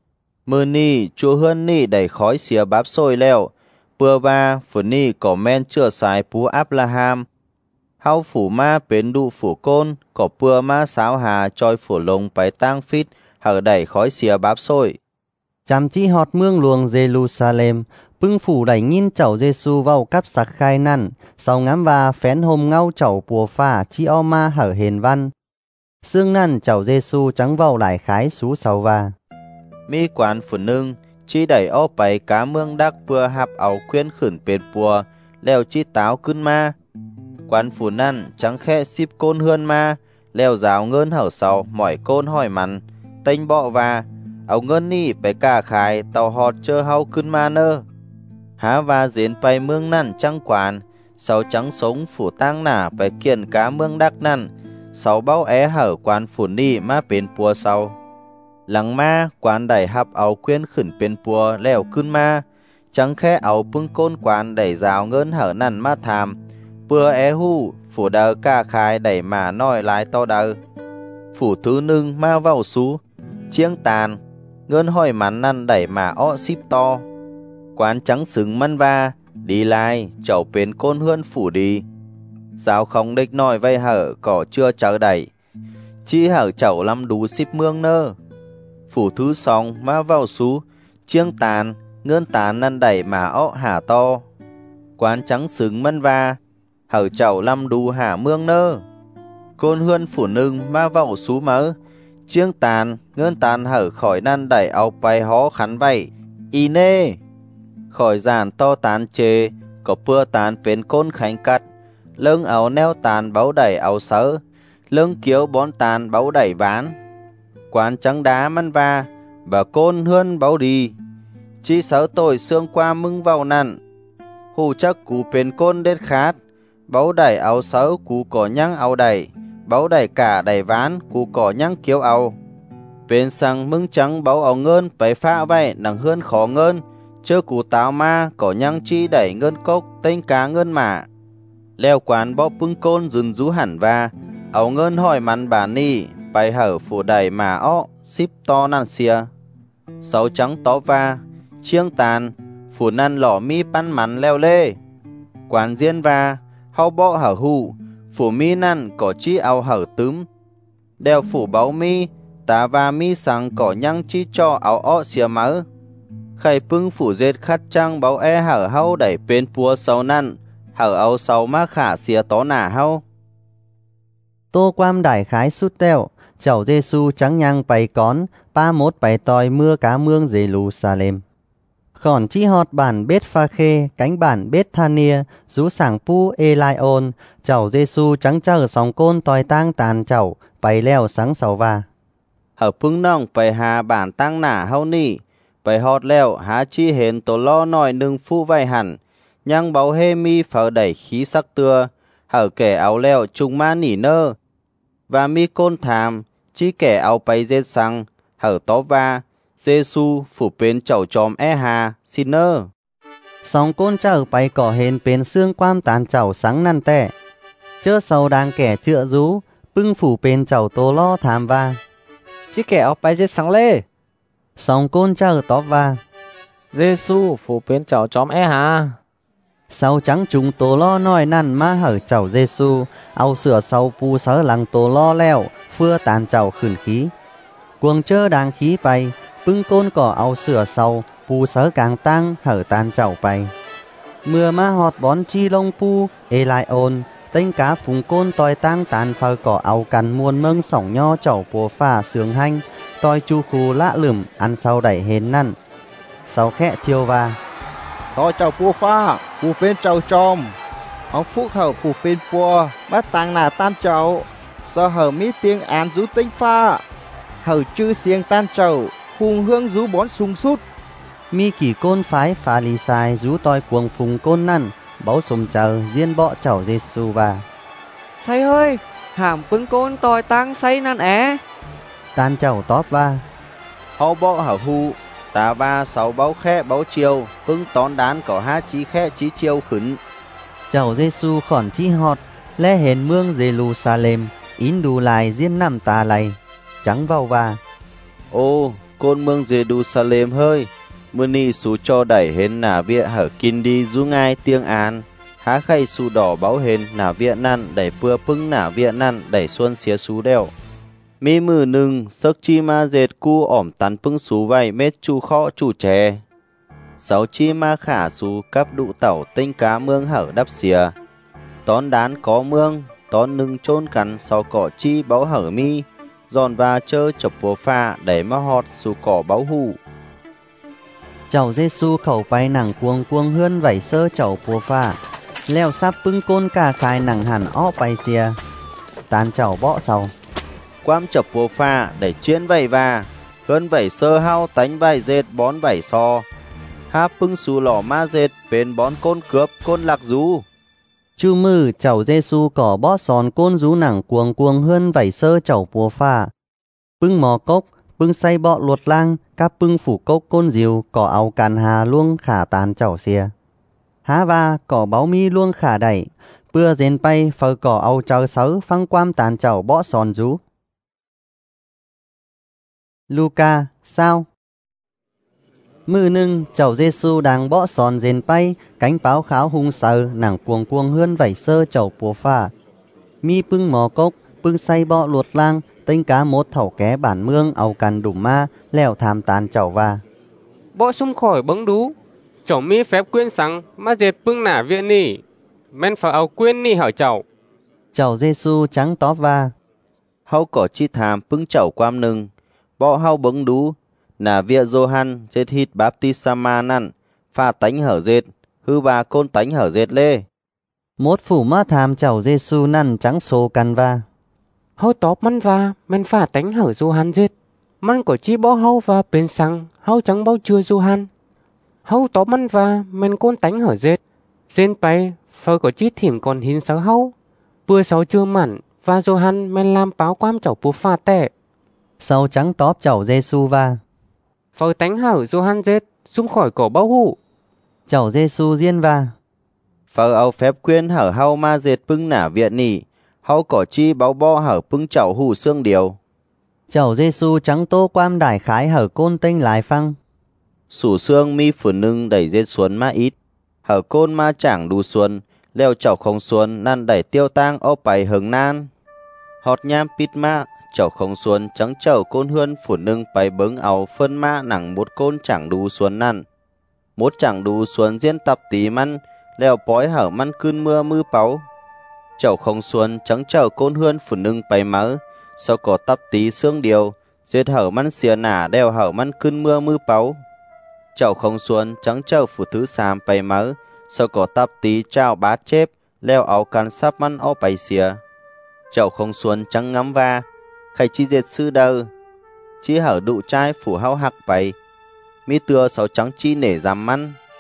mờ nì chúa hơn nì đẩy khói xìa báp sôi leo bừa ba phủ nì có men chưa xài pú Abraham hao phủ ma bến đụ phủ côn có bừa ma sáo hà trôi phủ lông bái tang phít hở đẩy khói xìa báp sôi จำจี้ฮอดเมืองหลวงเยรูซาเล็มปึ้งผู้ได้ยินเจ้าเยซูเว้ากับสักคายนั่นเศร้างามว่าแฟนห่มเงาเจ้าปัวฟ้าที่เอามาเหอเห็นวันซึ่งนั่นเจ้าเยซูจังเว้าหลายขายสูเสาว่า mi quán phủ nưng chi đẩy ó bày cá mương đắc bừa hạp áo khuyên khửn bền bùa leo chi táo cưng ma quán phủ năn trắng khe xíp côn hươn ma leo giáo ngơn hở sầu mỏi côn hỏi mắn tênh bọ và áo ngơn nì bày cả khải tàu họt chơ hao cưng ma nơ há và diễn bày mương năn trăng quán sáu trắng sống phủ tang nả bày kiền cá mương đắc năn sáu bao hở quán phủ nì ma bền bùa sau Lăng ma quán đẩy hạp áo khuyên khửn bên bùa leo cưng ma chẳng khe áo bưng côn quán đẩy rào ngơn hở nằn ma thàm bừa hu phủ đờ ca khai đẩy mà nói lái to đờ phủ thứ nưng ma vào xú chiêng tàn ngơn hỏi mắn năn đẩy mà ọ xíp to quán trắng xứng măn va đi lai chậu bên côn hươn phủ đi giáo không đích nói vây hở cỏ chưa chờ đẩy chi hở chậu lăm đú xíp mương nơ phủ thứ song ma vào xú chiêng tàn ngơn tàn năn đẩy mà ọ hả to quán trắng xứng mân va hở chậu lăm đu hả mương nơ côn hươn phủ nưng ma vào xú mớ chiêng tàn ngơn tàn hở khỏi năn đẩy áo bay hó khắn vậy y nê khỏi giàn to tán chê có bưa tàn bên côn khánh cắt lưng áo neo tàn báo đẩy áo sớ lưng kiếu bón tàn báo đẩy ván quán trắng đá măn va và côn hươn báo đi chi sáu tội xương qua mưng vào nặn hù chắc cú bên côn đết khát báo đẩy áo sáu cú cỏ nhăng áo đẩy báo đẩy cả đẩy ván cú cỏ nhăng kiếu áo bên sang mưng trắng báo áo ngơn phải pha vậy nằng hươn khó ngơn chơ cú táo ma cỏ nhăng chi đẩy ngơn cốc tên cá ngơn mả leo quán báo bưng côn dừng rú hẳn va áo ngơn hỏi mắn bà ni bay hở phủ đầy mà ó xíp to năn xìa sáu trắng tó va chiêng tàn phủ năn lỏ mi pan mắn leo lê quán diên va hao bọ hở hù phủ mi năn có chi ao hở túm đeo phủ báo mi tá va mi sang cỏ nhăng chi cho áo ó xìa mỡ khải pưng phủ dệt khát trăng báo hở hao đẩy bên pua sau năn hở áo sau má khả xìa tó nả hao โตความได้ขายสุดแล้วเจ้าเยซูจังยังไปก่อนป้าหมดไปต่อยเมื่อกาเมืองเยรูซาเล็มก่อนที่ฮอดบ้านเบธฟาเคกังบ้านเบธทาเนียสูสั่งปูเอไลโอนเจ้าเยซูจังเจอสองโกนต่อยตั้งตานเจ้าไปแล้วสังเสาว่าหาพึ่งน้องไปหาบ้านตั้งหน้าเฮานี่ไปฮอดแล้วหาชี้เห็นตัวล้อน้อยหนึ่งฟู้ไว้หัน nhang báu hê mi phở đẩy khí sắc tưa, hở kẻ áo leo trùng ma nỉ nơ. Và mi côn thàm, chi kẻ áo bay dết sang, hở tó va, Giê-xu phủ bên chậu chòm e hà, xin nơ. Song côn chở bay cỏ hên bên xương quam tàn chậu sáng năn tẻ. Chớ sầu đang kẻ chữa rú, bưng phủ bên chậu tô lo thàm va. Chí kẻ áo bay dết sáng lê. Song côn chở tóp va. Giê-xu phủ bên chậu chóm e hà. Sau trắng chúng tô lo nói năn má hở chậu Giê-xu, áo sửa sau pu sớ lăng tô lo leo, phưa tàn chậu khửn khí. Cuồng chơ đang khí bay, bưng côn cỏ áo sửa sau, pu sớ càng tăng hở tàn chậu bay. Mưa má họt bón chi lông pu, ê lại ôn, tên cá phùng côn tòi tăng tàn phờ cỏ áo cằn muôn mương sỏng nho chậu bùa phà sướng hanh, tòi chu khu lạ lửm, ăn sau đẩy hến năn. Sau khẽ chiêu va. Có chầu pua pha, phu bên chầu chom. Ông phúc hở phu bên pua, bắt tăng là tan chầu. Do hở mi tiếng án rú tinh pha. Hở chư xiềng tan chầu, hùng hương rú bón sung sút. Mi kỳ côn phái phá lì sai rú tòi cuồng phùng côn năn, báu sùm chờ diên bọ chầu Giê-xu va. Say ơi, hàm bưng côn tòi tăng say năn é. Tan chầu tóp va. Hô bọ hở hu, ta va sáu báu khẽ báu chiêu, bưng tón đán có há chí khẽ chí chiêu khửn. Chầu Giê-xu khỏn chi họt, lê hền mương Giê-lu-sa-lêm, ín đù lại diên nằm tà lầy, trắng vào va. Ô, côn mương Giê-đu-sa-lêm hơi, mưa ni xú cho đẩy hến nà viện hở kinh đi rú ngai tiếng án. Há khay xu đỏ báo hến nà viện năn đẩy bưa pưng nà viện năn đẩy xuân xía xú đeo. Mi mừ nưng sức chi ma dệt cu ỏm tắn pưng xú vay mết chu khó chu chè. Sáu chi ma khả xú cắp đụ tẩu tinh cá mương hở đắp xìa. Tón đán có mương, tón nưng chôn cắn sau cỏ chi báo hở mi. Giòn và chơ chọc bố pha đẩy ma họt xú cỏ báo hù. Chầu Giê-xu khẩu bay nặng cuồng cuồng hươn vảy sơ chầu bùa pha. Leo sắp bưng côn cả khai nặng hẳn ó bay xìa. Tàn chầu bọ sau. Quam chọc bùa pha đẩy chuyên vầy va. Hươn vảy sơ hao tánh vầy dệt bón vảy so. Há bưng xú lỏ ma dệt bên bón côn cướp côn lạc rú. Chu mư chầu Giê-xu cỏ bó sòn côn rú nặng cuồng cuồng hươn vảy sơ chầu bùa pha. Bưng mò cốc, bưng say bọ luột lang, các bưng phủ cốc côn diều, cỏ áo càn hà luông khả tàn chảo xìa. Há va, cỏ báo mi luông khả đẩy, bưa dên bay phở cỏ áo chờ sớ phăng quam tàn chảo bõ sòn rú. Luca, sao? Mư nưng, chầu Giê-xu đang bõ sòn dên bay, cánh báo kháo hung sờ, nàng cuồng cuồng hươn vảy sơ chầu bùa pha. Mi bưng mò cốc, bưng say bọ luột lang, tinh cá một thẩu ké bản mương áo cằn đùm ma leo tham tàn chầu va. Bọ sum khỏi bấng đú, chầu mi phép quyên sáng mà dệt bưng nả viện nỉ, men phở áo quyên nỉ hở chầu. Chầu Giê-xu trắng tóp va. Hau cỏ chi tham bưng chậu quam nưng, bọ hau bấng đú, nà viện Johan dệt hít baptisama năn, pha tánh hở dệt, hư bà côn tánh hở dệt lê. Một phủ ma tham chầu Giê-xu năn trắng xô căn va. Hau tóp măn va, men pha tánh hở Johan dệt. Măn có chi bó hau và bên sang, hau trắng bao chưa Johan. Hau tóp măn va, men côn tánh hở dệt. Dên bay, phơi có chi thỉm còn hin sáu hau. Vừa sáu chưa mặn, và Johan men làm báo quam chầu bố pha tệ. Sau trắng tóp chầu Giê-xu va. Phơi tánh hở Johan dệt, xung khỏi cổ bao hụ. Chầu Giê-xu diên va. Phở áo phép quyên hở hau ma dệt bưng nả viện nỉ, hau cỏ chi báo bọ hở bưng chậu hù xương điều. Chầu Giê-xu trắng tô quam đài khái hở côn tinh lại phăng. Sủ xương mi phủ nưng đẩy dệt xuân ma ít, hở côn ma chẳng đu xuân, leo chậu không xuân năn đẩy tiêu tang ô bày hứng nan. Họt nham pít ma, chậu không xuân trắng chậu côn hươn phủ nưng bày bứng áo phân ma nặng một côn chẳng đu xuân năn. Một chẳng đu xuân diễn tập tí măn, leo bói hở măn cơn mưa mư páu. Chậu không xuân trắng chậu côn hươn phủ nưng bày mỡ, sau có tập tí xương điều, dệt hở măn xìa nả đeo hở măn cơn mưa mư páu. Chậu không xuân trắng chậu phủ thứ xàm bày mỡ, sau có tập tí trao bát chép, leo áo cắn sắp măn ó bày xìa. Chậu không xuân trắng ngắm va, khay chi dệt sư đơ, chi hở đụ trai phủ hao hạc bày, mi tưa sáu trắng chi nể giam măn.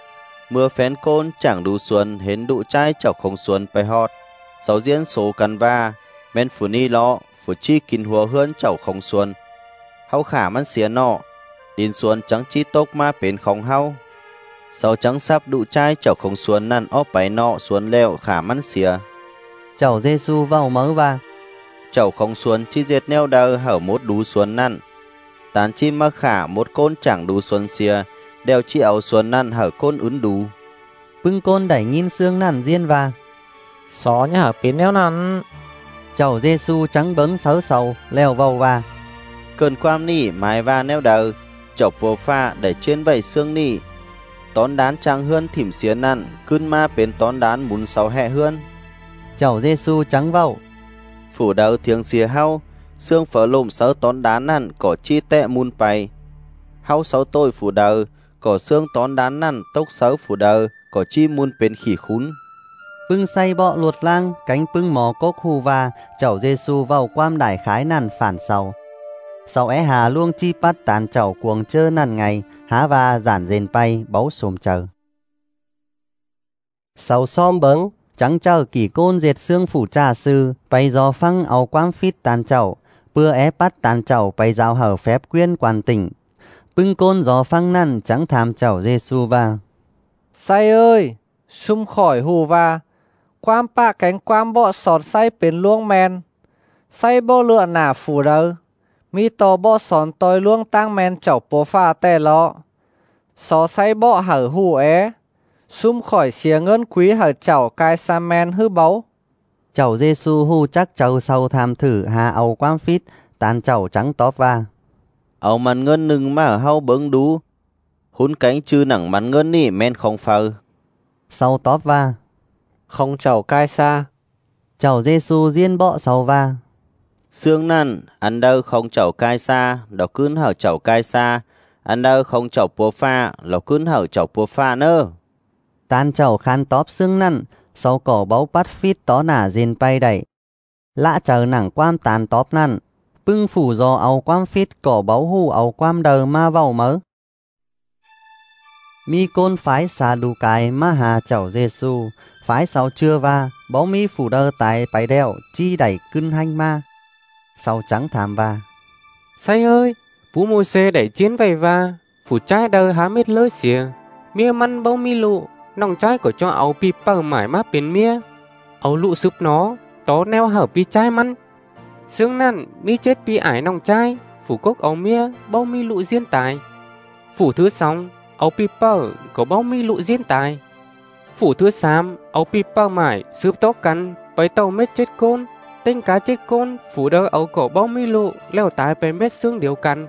mưa phén côn chẳng đủ xuân hến đụ trai chọc không xuân bay hot sáu diễn số căn va men phủ ni lọ phủ chi kín hùa hơn chậu không xuân hau khả man xía nọ điên xuân trắng chi tốc ma bến không hau sáu trắng sắp đụ trai chậu không xuân năn óp bay nọ xuân leo khả man xía chậu Giêsu vào mớ va chậu không xuân chi diệt neo đờ hở một đú xuân năn tán chi ma khả một côn chẳng đú xuân xía đeo chi áo xuân năn hở côn ứng đú bưng côn đẩy nhìn xương năn diên va xó nhà hở pin neo năn chậu Giêsu trắng bấn sớ sầu leo vào va cơn quam nỉ mái va neo đờ chậu bùa pha để trên vầy xương nỉ tón đán trang hươn thỉm xía năn cơn ma bến tón đán muốn sáu hẹ hươn chậu Giêsu trắng vào phủ đầu thiêng xìa hau xương phở lùm sớ tón đán năn có chi tệ mun bay hau sáu tôi phủ đầu có xương tón đán năn tốc sớ phủ đầu có chi mun bến khỉ khún bưng say bọ luột lang cánh bưng mò cốc hù va chậu Giêsu vào quam đại khái năn phản sau sau é hà luông chi bắt tàn chậu cuồng chơ năn ngày há va giản dền bay báu xồm chờ sau xóm bấn trắng chờ kỳ côn diệt xương phủ trà sư bay do phăng áo quam phít tàn chậu bưa é bắt tàn chậu bay giao hở phép quyên quan tỉnh bưng côn gió phăng năn trắng tham chậu Giêsu va say ơi sum khỏi hù va quam pa cánh quam bọ sọt say bến luông men say bọ lựa nả phủ đâu mi to bọ sòn tôi luông tăng men chậu bố pha tè lọ xó say bọ hở hù é sum khỏi xía ngân quý hở chậu cai sa men hư báu chậu Giêsu hù chắc chậu sau tham thử hà áo quam phít tàn chậu trắng tóp va áo màn ngân nừng mà hau bấn đú hún cánh chư nặng màn ngân nỉ men không phơ sau tóp va không chậu cai xa chậu Giêsu diên bọ sau va xương năn ăn đâu không chậu cai xa đó cún hở chậu cai xa ăn đâu không chậu búa pha đó cún hở chậu búa pha nơ tan chậu khan tóp xương năn sau cổ báu bắt phít tó nả diên bay đẩy lạ chờ nặng quam tàn tóp năn bưng phủ do áo quam phít cổ báu hù áo quam đờ ma vào mớ mi côn phái xa đu cái ma hà chậu Giêsu phái sau chưa va báu mi phủ đơ tại bài đeo chi đẩy cưng hanh ma sau trắng thảm va say ơi phú mô xê đẩy chiến vầy va phủ trái đơ há mít lơ xìa mía măn báu mi lụ nòng trái của cho áo pi bờ mải má bên mía áo lụ sụp nó tó neo hở pi trái măn xương năn mi chết pi ải nòng trái phủ cốc áo mía báu mi lụ diên tài phủ thứ xong áo pi bờ có báu mi lụ diên tài phủ thứ xám áo pi bờ mải sụp tó cắn bấy tàu mết chết côn tên cá chết côn phủ đơ áo cổ báu mi lụ leo tài bấy mết xương điều cắn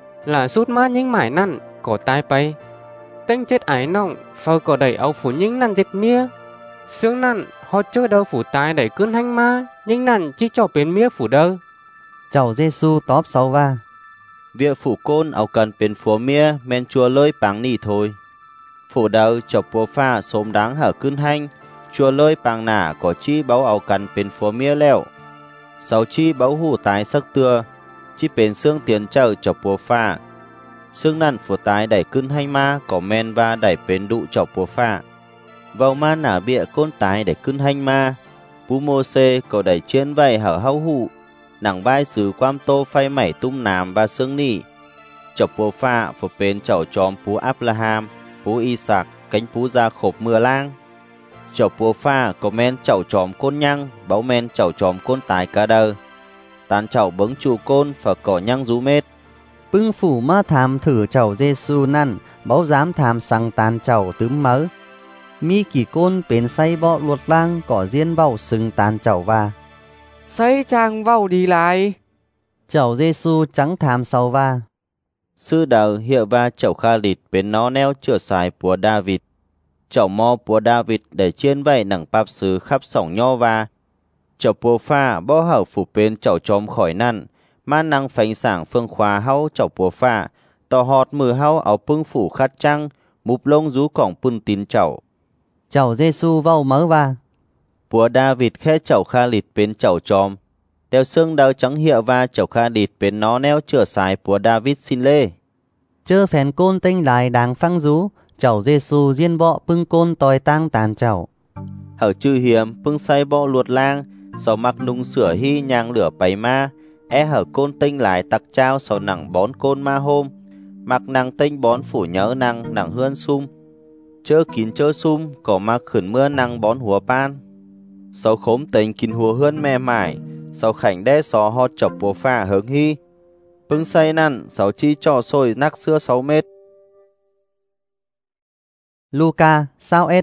là sút má những mải năn cổ tai bay tên chết ải nòng phao cổ đẩy áo phủ những năn chết mía xương năn họ chưa đâu phủ tai đẩy cơn hanh ma những năn chỉ cho bên mía phủ đơ chậu Giêsu tóp sau va việc phủ côn áo cần bên phố mía men chua lơi báng nỉ thôi phủ đầu chọc búa pha xôm đáng hở cơn hanh chua lơi báng nả có chi báu áo cần bên phố mía leo sáu chi báu hủ tái sắc tưa chi bên xương tiền chờ chọc búa pha xương năn phủ tái đẩy cơn hanh ma có men và đẩy bên đụ chọc búa pha vào ma nả bịa côn tái đẩy cơn hanh ma bú mô xê có đẩy trên vầy hở hau hụ nặng vai sứ quam tô phay mẩy tung nám và xương nỉ chọc búa pha phủ bên chậu chóm bú Abraham bú Isaac cánh bú ra khộp mưa lang chậu búa pha có men chậu chóm côn nhăng báu men chậu chóm côn tái cá đơ tán chậu bứng chù côn và cỏ nhăng rú mết bưng phủ ma tham thử chậu Giêsu năn báu dám tham sang tàn chậu tứ mớ mi kỳ côn bên say bọ luột lang cỏ diên vào sừng tàn chậu va say chàng vào đi lại chậu Giêsu trắng tham sau va sư đầu hiệu va chậu kha lịt bên nó neo chữa xài của David chậu mo của David để trên vầy nặng bạp sứ khắp sỏng nho va chậu búa pha bó hở phủ bên chậu chóm khỏi năn ma năng phánh sảng phương khóa hau chậu búa pha tỏ họt mưa hau áo bưng phủ khát trăng mục lông rú cổng pun tín chậu Giêsu vào mớ va búa David khẽ chậu kha lịt bên chậu chóm đeo xương đầu trắng hiệu va chậu kha lịt bên nó neo chữa xài của David xin lê chơ phèn côn tinh lại đang phăng rú Cháu Giêsu diên bọ pưng côn tòi tang tàn cháu. Hở chư hiểm pưng say bọ luột lang, sau mặc nung sửa hy nhang lửa bày ma, hở côn tinh lại tặc trao sau nặng bón côn ma hôm, mặc nàng tinh bón phủ nhớ nàng nặng hươn sum, chớ kín chớ sum, có mặc khẩn mưa nàng bón hùa pan. Sau khốm tình kín hùa hươn mẹ mải, sau khảnh đe xó hot chọc bố phà hướng hy. Pưng say năn, sau chi trò sôi nắc xưa 6 mét. Luca sao ết.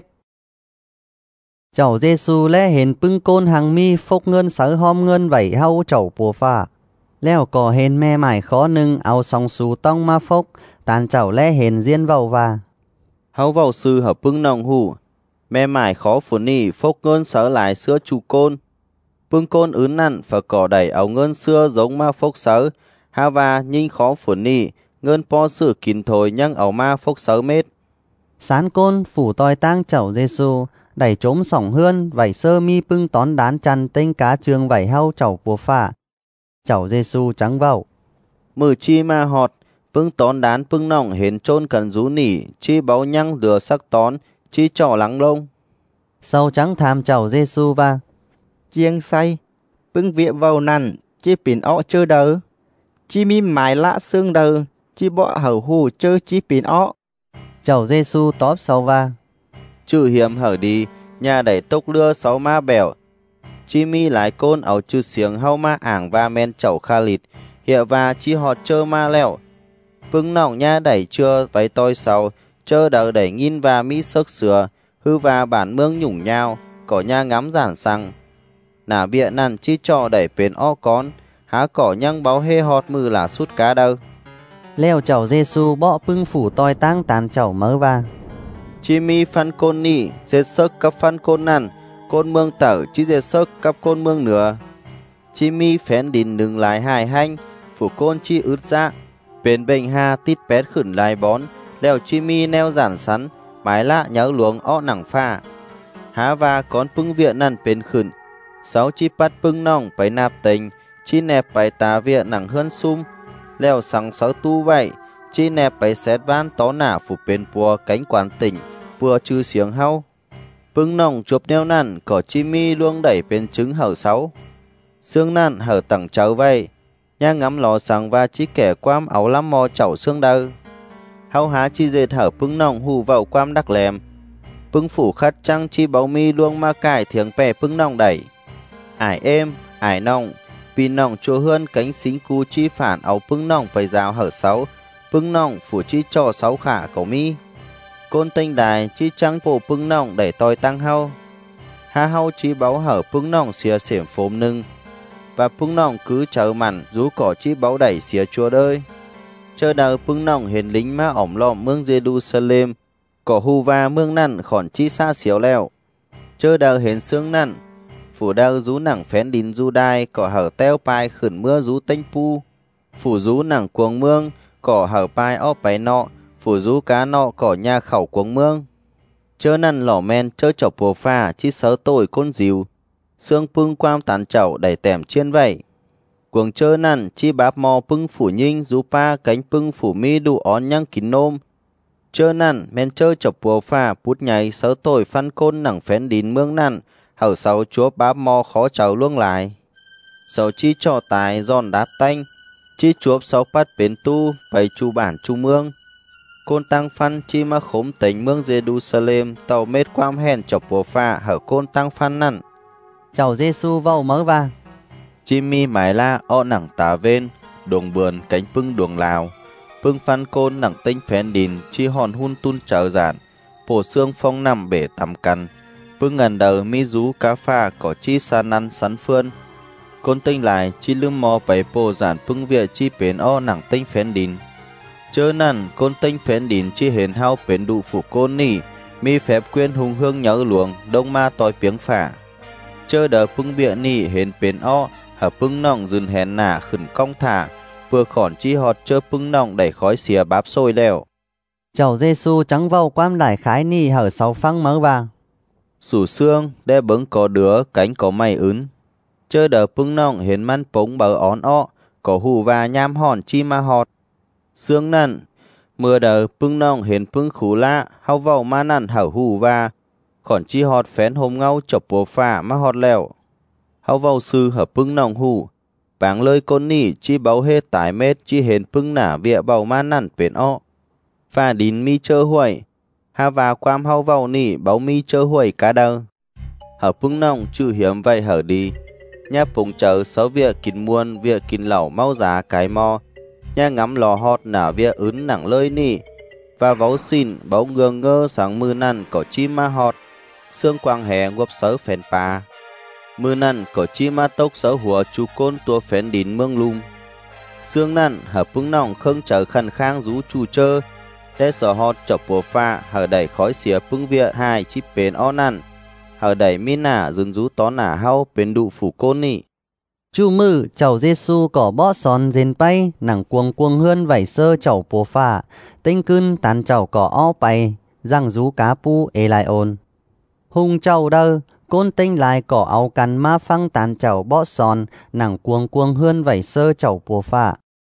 Cháu Giêsu lẽ ห็นปึ้งโกนหังมีฟกเงินเสือหอมเงินไหวเฮาเจ้าปัวฟ้าแล้วก็เห็นแม่หมายขอหนึ่งเอาสองสูต้องมาฟกตานเจ้าแลเห็นเจียนเว้าว่า Hau vào sư hợp pưng nòng hù, mẹ mải khó phủ ni phốc ngân sở lại xưa chu côn. Pưng côn ướn nặn và cỏ đẩy áo ngân xưa giống ma phốc sở, ha và nhìn khó phủ ni, ngân po sự kín thổi nhăng áo ma phốc sở mết. Sán côn phủ tòi tang cháu Giêsu đẩy trốn sỏng hươn vảy sơ mi pưng tón đán chăn tên cá trường vảy hau cháu bùa phà. Cháu Giêsu trắng vào. Mử chi ma họt, pưng tón đán pưng nòng hến trôn cần rú nỉ, chi báo nhăng lửa sắc tón, chi trỏ lắng lông. Sau trắng tham cháu Giêsu va. Chiêng say, pưng vịa vào nằn, chi pin ọ chơ đờ. Chi mi mái lạ xương đờ, chi bọ hở hù chơ chi pin ọ. Cháu Giêsu tóp sau va. Chữ hiểm hở đi, nhà đẩy tốc lưa 6 ma bèo. Chi mi lái côn áo chư xiềng hau ma ảng và men chậu kha lịt, hiệu và chi họt chơ ma lẹo. Pưng nòng nha đẩy chưa váy tôi sau, chơ đờ đẩy nghìn và mi sức sửa, hư và bản mương nhủng nhau, cỏ nha ngắm giản xăng. Nả bịa nằn chi trò đẩy bến o con, há cỏ nhăng báo hê họt mư là sút cá đâu. Leo cháu Giêsu bọ pưng phủ tòi tang tàn cháu mớ va. Chi mi phân côn nị, dệt sức cấp phân côn nằn, côn mương tở chi dệt sức cấp côn mương nữa. Chi mi phén đìn đừng lại hài hanh, phủ côn chi ướt ra. Bên bệnh ha tít bét khửn lại bón, leo chi mi neo giản sắn, mái lạ nhớ luống ọ nặng pha. Há và con pưng viện nằn bên khửn, 6 chi bắt pưng nòng bấy nạp tình, chi nẹp bấy tá viện nặng hơn sum. Leo sáng 6 tu vậy, chi nẹp bấy xét van tó nả phủ bên bùa cánh quán tỉnh, bùa chư xiếng hau. Pưng nòng chụp neo nằn, có chi mi luông đẩy bên trứng hở 6. Xương nằn hở tầng cháu vậy, nha ngắm lò sáng và chi kẻ quam áo lắm mò chảo xương đau. Hau há chi dệt hở pưng nòng hù vào quam đắc lèm. Pưng phủ khát trăng chi báo mi luông ma cải thiếng bè pưng nòng đẩy. Ải êm, ải nòng, vì nòng chua hơn cánh xính cú chi phản áo pưng nòng bày rào hở 6. Pưng nòng phủ chi cho 6 khả cổ mi. Côn tinh đài chi trăng bộ pưng nòng đẩy tòi tăng hau. Ha hau chi báo hở pưng nòng xìa xỉm phốm nưng. Và pưng nòng cứ chờ mặn rú cỏ chi báo đẩy xìa chua đơi. Chờ đào pưng nòng hiền lính ma ỏm lòm mương Jerusalem, cỏ hù va mương nằn khỏn chi xa xíu leo. Chờ đào hiền xương nằn, phủ đào rú nặng phén đín du đai, cỏ hở teo pai khẩn mưa rú tênh pu. Phủ rú nặng cuồng mương, cỏ hở pai ó bái nọ, phủ rú cá nọ cỏ nhà khẩu cuồng mương. Chờ nằn lỏ men chơ chọc bồ pha chi sớ tội côn dìu. Xương pưng quam tán chậu đẩy tèm chiên vậy. Cuồng chơ nằn chi báp mò pưng phủ nhinh rú pa cánh pưng phủ mi đủ ón nhăng kín nôm. Chơ nằn men chơ chọc bùa pha bút nháy sớ tội phân côn nặng phén đín mương nằn, hở 6 chúa báp mò khó cháu luông lại. 6 chi trò tài giòn đáp tanh, chi chuốc 6 bắt bến tu bày chu bản chu mương. Côn tăng phân chi mà khốm tính mương Jerusalem tàu mết quam hèn chọc bùa pha hở côn tăng phân nằn. Cháu Giêsu vào mớ va. Chim mi mái la o nặng tá vên, đuồng bườn cánh pưng đuồng lào. Pưng phân côn nặng tinh phén đìn chi hòn hun tun trở giản, bổ xương phong nằm bể tầm căn. Pưng ngần đầu mi rú cá pha có chi sa năn sắn phươn. Côn tinh lại chi lưng mò bấy bổ giản pưng viện chi bến o nặng tinh phén đìn. Chơ nằn côn tinh phén đìn chi hến hao bến đụ phủ côn nỉ, mi phép quyên hùng hương nhớ luồng đông ma tòi piếng phả. Chơ đờ pưng bịa nỉ hến bến o, hở pưng nòng dừng hèn nả khẩn cong thả, vừa khỏn chi họt chơ pưng nòng đẩy khói xìa báp sôi leo. Cháu Giêsu trắng vào quam lại khái ni hở 6 phăng mớ va. Sủ xương đe bứng có đứa cánh có mày ướn. Chơ đờ pưng nòng hến măn pống bờ ón o, có hù và nham hòn chi ma họt. Xương nằn, Mưa đờ pưng nong hến pưng khú lạ hao vào ma nằn hảo hù và khỏn chi họt phén hôm ngau chọc bùa phà mà họt lèo. Hao vào sư hở pưng nong hù báng lời con nỉ chi báo hết tái mết chi hến pưng nả vịa bầu ma nằn bến ọ. Và đín mi chơ huẩy ha và quam hao vào nỉ báo mi chơ huẩy cá đơ. Hở pưng nong chữ hiếm vậy hở đi. Nhà bụng chờ sáu việc kín muôn việc kín lẩu mau giá cái mò. Nhà ngắm lò hot nả việc ứng nặng lơi nỉ. Và vấu xin báo ngương ngơ sáng mưa nằn có chi ma hot. Sương quang hè ngộp sớ phèn pa. Mưa nằn có chi ma tốc sớ hùa chú côn tua phèn đín mương lung. Sương nằn hở pưng nong khâng chờ khăn khang rú chú chơ. Để sở hot chọc bùa pha hở đẩy khói xìa pưng việc hai chi bến o nằn. Hở đẩy mi nả dừng rú tó nả hao bến đụ phủ côn nị. Chú mư cháu Giêsu có bó son dên bay nặng cuồng cuồng hơn vảy sơ cháu bùa pha. Tinh cưng tàn cháu có o bay răng rú cá pu ê lại ôn. Hùng cháu đơ côn tinh lại có áo cắn ma phăng tàn cháu bó son nặng cuồng cuồng hơn vảy sơ cháu bùa pha.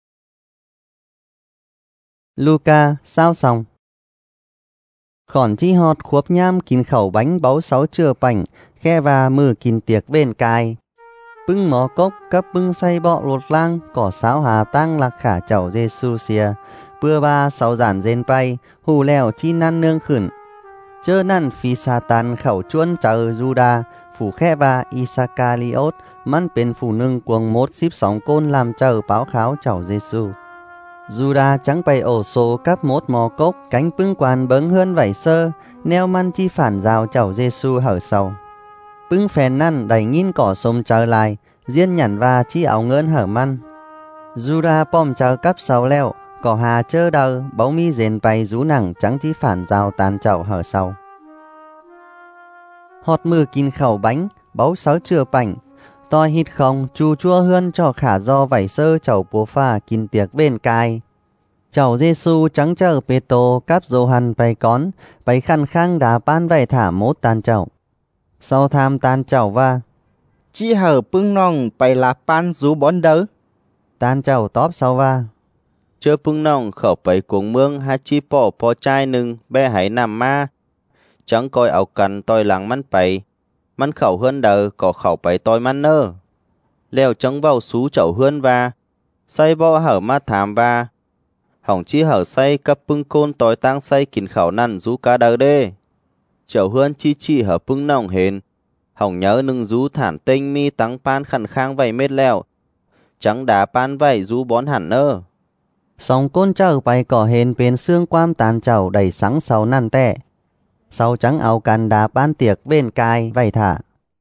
Luca sao xong. Khỏn chi họt khuốp nham kín khẩu bánh báu sáu chừa bảnh khe và mừ kín tiệc bên cài. Bưng mó cốc cấp bưng say bọ lột lang cỏ sáo hà tăng lạc khả cháu Giêsu xìa. Bưa ba sáu giản dên bay hù lèo chi năn nương khửn. Chơ năn phi sa tan khẩu chuôn chờ Juda phủ khe và Isacariot mắn bên phủ nương cuồng mốt xíp sóng côn làm chờ báo kháo cháu Giêsu. Juda trắng bay ổ số cắp mốt mò cốc cánh bưng quan bấn hơn vảy sơ neo măn chi phản rào cháu Giêsu hở sầu. Bưng phèn năn đẩy nghìn cỏ sôm trở lại riêng nhẵn và chi áo ngơn hở măn. Juda bom chờ cắp sầu leo cỏ hà chơ đờ báu mi dền bay rú nặng trắng chi phản rào tàn chậu hở sầu. Họt mưa kín khẩu bánh báu sáu chừa bảnh toi hít không chu chua hơn cho khả do vảy sơ chậu búa pha kín tiệc bên cài. Cháu Giêsu trắng chờ Pê-tô cáp dô hằn bay cón bay khăn khang đá ban vảy thả mốt tàn chậu. Sau tham tàn chậu và Chi hở pưng nong bay là pan rú bón đỡ. tàn chậu tóp sau và Chơ pưng nong khẩu bấy cuồng mương ha chi po chai nưng bè hãy nằm ma. Chẳng coi áo cằn tôi lắng mắn bấy. Mắn khẩu hơn đờ có khẩu bấy tôi mắn nơ. Leo trắng vào xú chậu hơn và say bo hở ma thảm và hỏng chi hở say cấp pưng côn tôi tăng say kín khẩu năn rú cá đờ đê. Chậu hơn chi hở pưng nong hến. Hỏng nhớ nưng rú thản tinh mi tăng pan khăn khang vầy mết leo. Trắng đá pan vầy rú bón hẳn nơ. sóng côn chờ bay cỏ hên bên xương quam tàn chậu đầy sáng sau năn tệ. Sau trắng áo cằn đá ban tiệc bên cài vầy thả.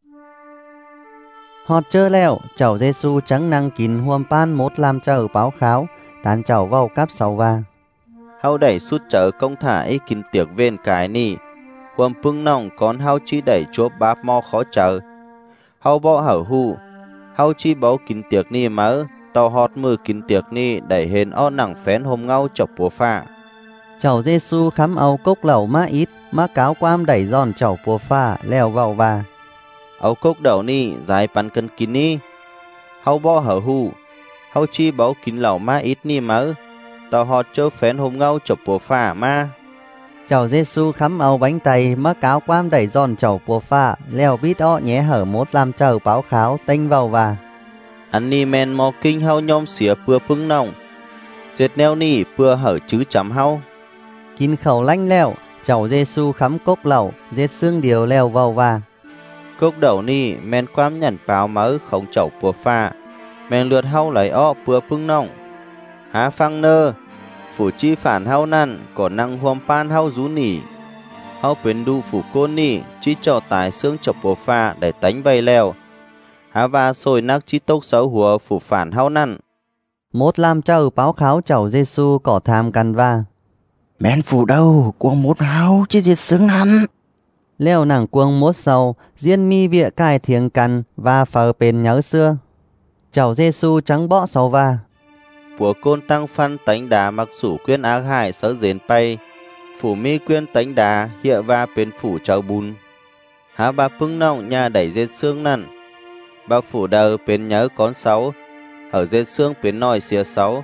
Họt chơ leo cháu Giêsu trắng năng kín huom pan mốt làm chờ báo kháo tàn chậu vào cáp sau va. Hao đẩy sút chở công thả ấy kín tiệc bên cái nì. Huom pưng nong con hao chi đẩy chúa báp mò khó chờ. Hao bỏ hở hù. Hao chi báo kín tiệc ni mớ. Tàu họt mưa kín tiệc ni đẩy hên o nặng phén hôm ngau chọc búa pha. Cháu Giêsu khám áo cốc lẩu má ít má cáo quam đẩy giòn cháu búa pha leo vào va. Áo cốc đầu ni dài pan cân kín ni. Hao bỏ hở hù. Hao chi báo kín lẩu má ít ni mớ. Tàu họt chơ phén hôm ngau chọc búa pha ma. Cháu Giêsu khám áo bánh tay má cáo quam đẩy giòn cháu búa pha leo bít o nhé hở mốt làm chờ báo kháo tinh vào va. Anh ni men mò kinh hao nhom xỉa bưa pưng nong. Dệt neo ni bưa hở chứ chấm hao. Kín khẩu lanh leo cháu Giêsu khám cốc lẩu giết xương điều leo vào va. Cốc đầu ni men quam nhẩn báo mớ không chậu bùa pha. Men lượt hao lấy o bưa pưng nong. Há phăng nơ. Phủ chi phản hao năn có năng huom pan hao rú nỉ. Hao bến đu phủ côn ni chi cho tài xương chậu bùa pha để tánh vầy leo. Há và sôi nắc chi tốc xấu hùa phủ phản hao năn. Mốt làm chờ báo kháo cháu Giêsu có tham căn va. Men phủ đâu cuồng mốt hao chi diệt xứng hắn. Leo nàng cuồng mốt sau riêng mi vịa cài thiêng căn và phở bền nhớ xưa. Cháu Giêsu trắng bõ sau va. Bùa côn tăng phân tánh đá mặc sủ quyên ác hại sớ dến bay. Phủ mi quyên tánh đá hiện va bên phủ cháu bùn. Há bà pưng nong nhà đẩy dết xương năn. Bà phủ đờ bên nhớ con sáu. Hở dết xương bên nòi xìa sáu.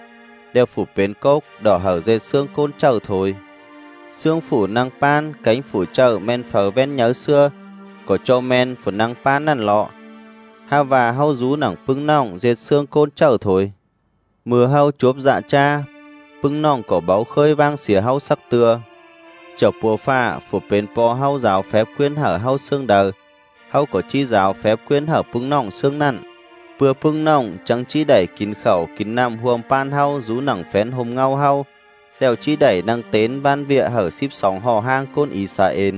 đều phủ bến cốc đỏ hở dệt xương côn chậu thôi. Xương phủ năng pan cánh phủ chậu men phở ven nhớ xưa, có cho men phủ năng pan năn lọ. Ha và hau rú nặng pưng nòng dệt xương côn chậu thôi. Mưa hau chốp dạ cha, pưng nòng có báo khơi vang xỉa hau sắc tưa. Chậu bùa pha phủ bến po hau giáo phép quyên hở hau xương đờ, hau có chi giáo phép quyên hở pưng nòng xương nặn. Bữa pưng nòng chẳng chi đẩy kín khẩu kín nằm huồng pan hau rú nặng phén hôm ngau hau, đèo chi đẩy năng tến van vịa hở xíp sóng hò hang côn Israel.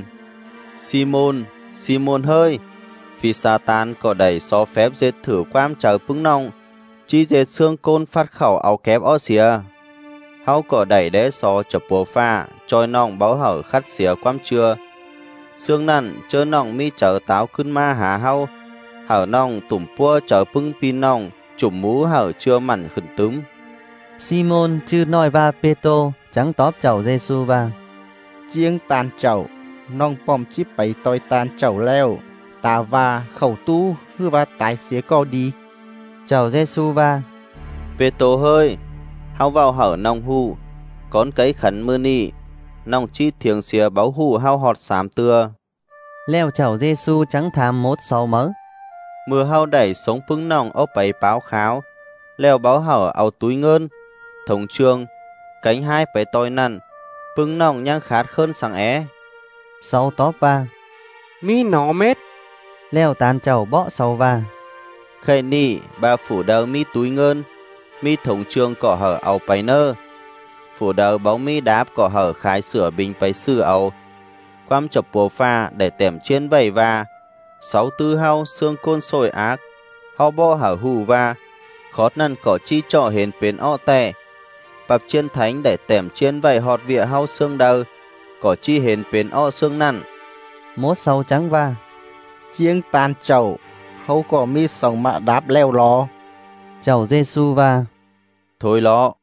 Simon hơi, vì Satan có đẩy so phép dệt thử quam chờ pưng nòng, chi dệt xương côn phát khẩu áo kép ó xìa. Hau có đẩy đế so chập bùa pha, trôi nòng báo hở khắt xìa quam chưa. Xương nặn chơ nòng mi chở táoขึ้นma hả hau, hở nòng tủm pua chở pưng pin nòng, chủm mũ hở chưa mặn khẩn túm. Simon chư nói va Pê-tô chẳng tóp chầu Giê-xu va. Chiêng tàn chậu, nong pom chip bấy tôi tàn chậu leo, ta va khẩu tu hư va tái xế co đi. Chầu Giê-xu va. Pê-tô hơi, hau vào hở nong hu, con cấy khẩn mưa ni, nong chi thiêng xìa báo hu hau họt xám tưa. Leo chầu Giê-xu chẳng tham mốt sau mớ. Mưa hau đẩy sống pưng nòng ốp bấy báo kháo, leo báo hở áo túi ngơn, thống trương, cánh hai bấy tôi năn, pưng nòng nhang khát khơn sáng é. Sau tóp va. Mi nó mết. Leo tàn chầu bọ sau va. Khẩy nị, bà phủ đầu mi túi ngơn, mi thống trương cỏ hở áo bấy nơ. Phủ đầu báo mi đáp cỏ hở khái sửa bình bấy sư áo. Quam chập bùa pha để tẻm trên vầy va. 6 tư hau xương côn sồi ác, hau bo hở hù va, khót năn cỏ chi trọ hến bến ọ tè. Bạp chiên thánh để tẻm chiên vầy họt vịa hau xương đờ, cỏ chi hến bến ọ xương năn. Mốt sau trắng va. Chiêng tàn chậu, hau có mi sòng mạ đáp leo lò. Chầu Giê-xu va. Thôi lọ.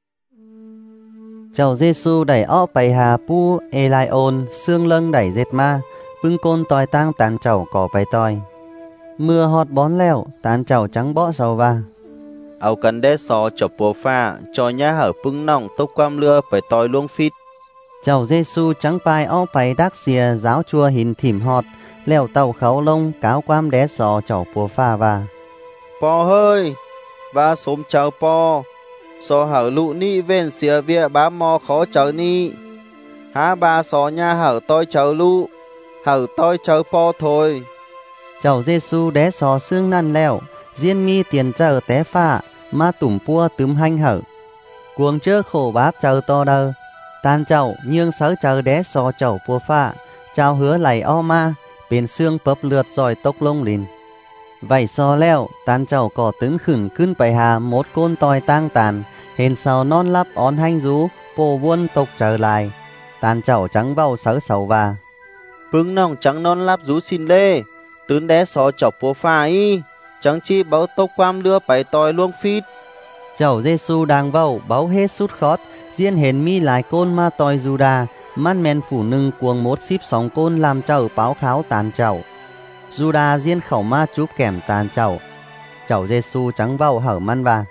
Chầu Giê-xu đẩy ọ bày hà pu Elion xương lâng đẩy dệt ma, pưng côn tòi tang tàn chầu cỏ bày tòi. Mưa họt bón leo, tàn chầu trắng bọ sau va. Áo cắn đế xó chập bùa pha, cho nhá hở pưng nòng tốc quam lưa bày tòi luông phít. Chầu Giê-xu trắng pai ọ bày đắc xìa giáo chua hình thỉm họt, leo tàu khấu lông cáo quam đế xó chầu bùa pha va. Po hơi, và xôm chào po, xó hở lụ ni ven xìa vịa bá mò khó chờ ni. Há ba xó nhá hở tôi chờ lụ, hở tôi chờ po thôi. Chầu Giê-xu đế xó xương năn leo, diên mi tiền chờ té pha, ma tủm pua tướm hanh hở. Cuồng chơ khổ báp chờ to đơ, tàn chầu nhương sớ chờ đế xó chầu pua pha, chào hứa lầy o ma, bên xương bập lượt rồi tốc lông lìn. Vậy xó leo, tàn chầu cỏ tướng khửnขึ้นไปหาmốt côn tòi tang tàn, hên sau non lắp ón hanh rú, bồ vuôn tộc trở lại. Tàn chầu trắng vào sớ sầu va. Pưng nòng trắng non lắp rú xin lê, tướng đế xó chọc bùa pha y, chẳng chi báo tốc quam lưa bày tòi luông phít. Chầu Giê-xu đang vào báo hết sút khót, diên hến mi lại côn ma tòi Juda, man men phủ nưng cuồng mốt xíp sóng côn làm chầu báo kháo tàn chầu. Juda diên khẩu ma chúp kèm tàn chầu. Chầu Giê-xu trắng vào hở man va.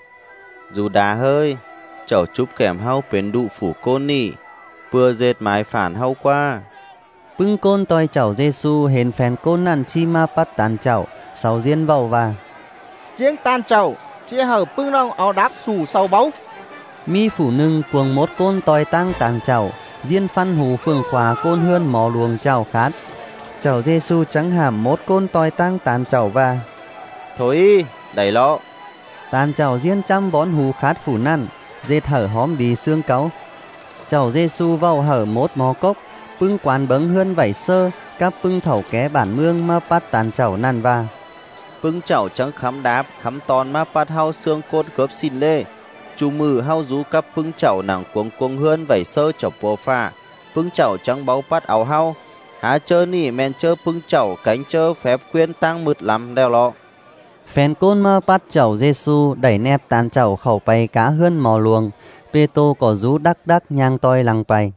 Juda hơi, chầu chúp kèm hau bến đụ phủ côn nị, bừa dệt mái phản hau qua. Pưng côn tòi chầu Giê-xu hến phèn côn nằn chi ma bắt tàn chầu, sau diên vào va. Chiêng tàn chậu, chia hở pưng nong áo đáp xù sau báu. Mi phủ nưng cuồng mốt côn tòi tăng tàn chầu, diên phân hù phường khóa côn hươn mò luồng chầu khát. Chầu Giê-xu trắng hàm mốt côn tòi tăng tàn chầu va. Thôi y, đẩy lọ. Tàn chầu diên trăm bón hù khát phủ năn, dệt hở hóm đi xương cáu. Chầu Giê-xu vào hở mốt mò cốc, pưng quán bấng hươn vảy sơ, các pưng thẩu ké bản mương ma bắt tàn chầu năn va. Pưng chảo trắng khắm đáp, khắm tòn ma bắt hao xương côn cớp xin lê. Chú mừ hao rú cắp pưng chảo nàng cuồng cuồng hươn vảy sơ chọc bồ pha. Pưng chảo trắng báo bắt áo hao. Há chơ nỉ men chơ pưng chảo cánh chơ phép quyên tăng mượt lắm đeo lọ. Phèn côn ma bắt chầu Giê-xu đẩy nẹp tàn chầu khẩu bay cá hươn mò luồng. Pê-tô có rú đắc đắc nhang toi lăng bay.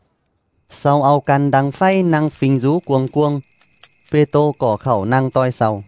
Sau ao căn đăng phay năng phình rú cuồng cuồng. Pê-tô có khẩu năng toi sau.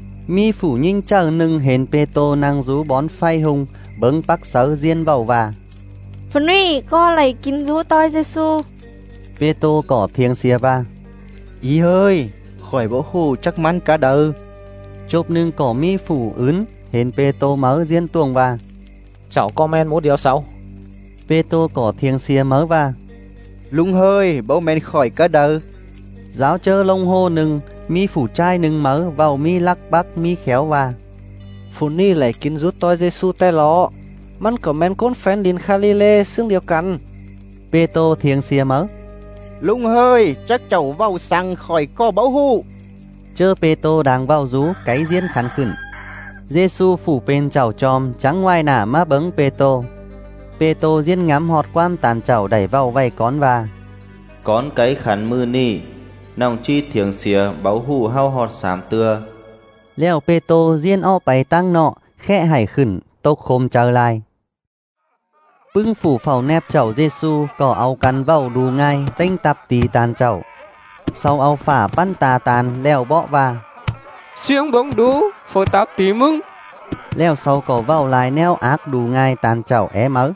Mi phủ nhinh chờ nưng hến Pê-tô năng rú bón phay hung, bấng bắc sớ diên vào và. phần này có lại kín rú toi Giêsu. Pê-tô có thiêng xìa va. Ý ơi, khỏi bố hù chắc mắn cả đời. Chộp nưng có mi phủ ướn, hên Pê-tô mớ diên tuồng va. Cháu comment một điều sau. Pê-tô có thiêng xìa mớ va. Lung hơi, bố men khỏi cả đời. Giáo chơ lông hô nưng, mi phủ trai nưng mớ vào mi lắc bắc mi khéo va. Phụ ni lại kín rút toi Giêsu tay lọ.มันก็แม่นคนแฟนดินคาลิเลซึ่งเดียวกัน Pê-tô thiêng xìa mớ. Lung hơi, chắc cháu vào sang khỏi có bố hù. Chơ Pê-tô đang vào rú cái diên khăn khửn. Giêsu phủ bên chảo chòm trắng ngoài nả má bấng Pê-tô. Pê-tô diên ngắm họt quam tàn chảo đẩy vào vay con va. Con cái khăn mư ni, nòng chi thiêng xìa báo hù hao họt sám tưa. Leo Pê-tô diên o bày tăng nọ, khẽ hải khửn, tốc khôm trở lại. Bưng phủ phàu nép chảo Giêsu có áo cắn vào đù ngay tinh tập tì tàn chảo. Sau áo phả bắn tà tàn leo bọ va. Siêng bóng đú, phô tạp tí mưng. Leo sau có vào lại neo ác đù ngay tàn chảo é mớ.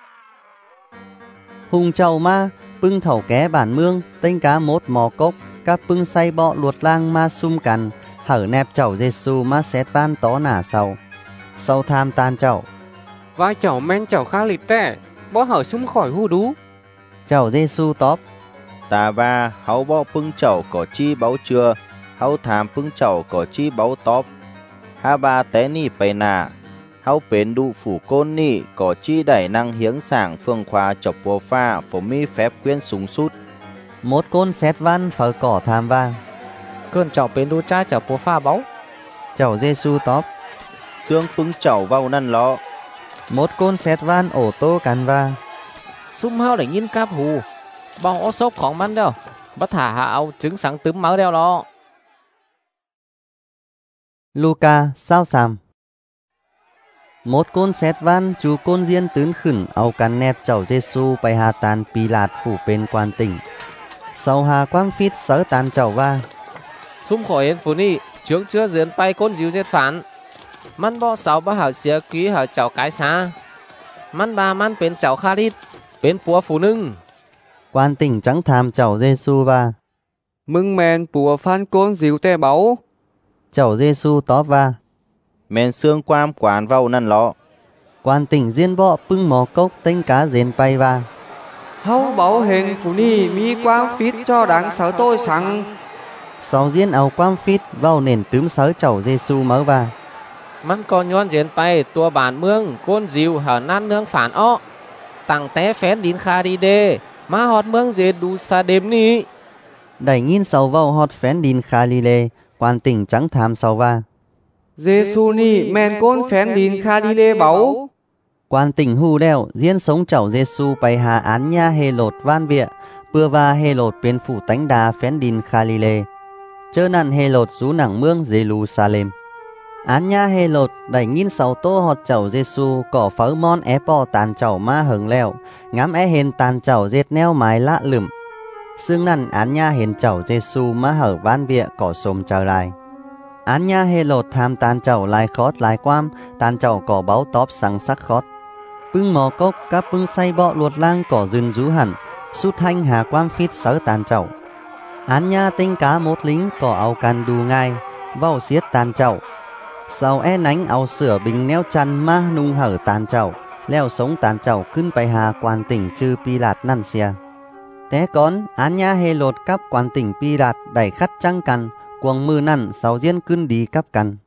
Hùng chầu ma, bưng thẩu ké bản mương, tinh cá mốt mò cốc, các bưng say bọ luột lang ma sum cằn, hở nẹp chảo Giêsu ma xét van tó nả sau. Sau tham tàn chảo. Vai chảo men chảo khá lịt tẻ, bó hở sum khỏi hù đú. Chảo Giêsu tóp. Ta ba háo bọ pưng chậu có chi báo chưa, háo tham pưng chậu có chi báo tóp. Ha ba té ni bày nà, háo bến đu phủ côn ni có chi đẩy năng hiếng sảng phương khoa chọc bùa pha phổ mi phép quyên súng sút. Một côn xét văn phở cỏ tham va. Cơn cháu bến đu trai cháu bùa pha báu. Chảo Giêsu tóp. Xương pưng chậu vào năn lọ. Một côn xét van ổ tô cắn va. Xung hao để nhìn cáp hù. Bao ó sốcของมัน đeo. Bắt thả hạ áo trứng sáng tướm máu đeo đó. Luca sao sàm. Một côn xét van chú côn diên tướn khửn áo cắn nẹp chảo Giêsu bày hà tàn Pí-lạt phủ bên quan tỉnh. Sau hà quang phít sớ tàn chảo va. Xung khỏi hên phụ ni, trướng chưa diễn bay côn díu giết phán. Man bọ sáu bá hở xía quý hở cháu cái xa. Man ba man bên cháu kha đít, bên bùa phụ nưng. Quan tỉnh trắng tham chảo Giêsu va. Mưng men bùa phan côn díu tè báu. Chảo Giêsu tóp va. Men xương quam quán vào năn lọ. Quan tỉnh diên bọ pưng mò cốc tinh cá dền bay va. Hâu báu hình phụ ni mi quang phít cho đáng sở tôi sẵn. Sau diên áo quang phít vào nền tướm sớ chảo Giêsu mớ va. Man còn nhon diễn bay tua bản mương côn díu hở năn nương phản ó. Tặng té phén đín kha đi đê. Má họt mương dê đu xa đêm ni. Đẩy nghìn sau vào họt phén đín Kha-li-lê. Quan tỉnh trắng tham sau va. Giêsu ni men côn phén đín kha đi lê báu. Quan tỉnh hù đeo diên sống chảo Giêsu bày hà án nha hê lột van vịa. Bưa va hê lột bên phủ tánh đà phén đín Kha-li-lê. Chơ nặn hê lột rú nặng mương Giê-lu-sa-lêm. Án nha hê lột đẩy nghìn sau tô họt chảo Giêsu cỏ phớ mon é bò tàn chảo ma hừng leo. Ngắm é hên tàn chảo dệt neo mái lạ lửm. Xương nằn án nha hên chảo Giêsu ma hở van vịa cỏ xôm trở lại. Án nha hê lột tham tàn chảo lại khót lại quam. Tàn chảo cỏ báo tóp sáng sắc khót. Bưng mò cốc các bưng say bọ luột lang cỏ dừng rú hẳn. Sút thanh hà quam phít sớ tàn chảo. Án nha tinh cá một lính cỏ áo can đù ngai. Vào xiết tàn chảo. Sau e nánh áo sửa bình neo chăn ma nung hở tàn chảo. Leo sống tàn chảoขึ้นไปหา quan tỉnh chư Pí-lạtนั่นเสีย Té con án nha hê lột cắp quan tỉnh Pí-lạt đẩy khắt trăng cằn. Quăng mưa năn sau diênขึ้นđi cắp cằn.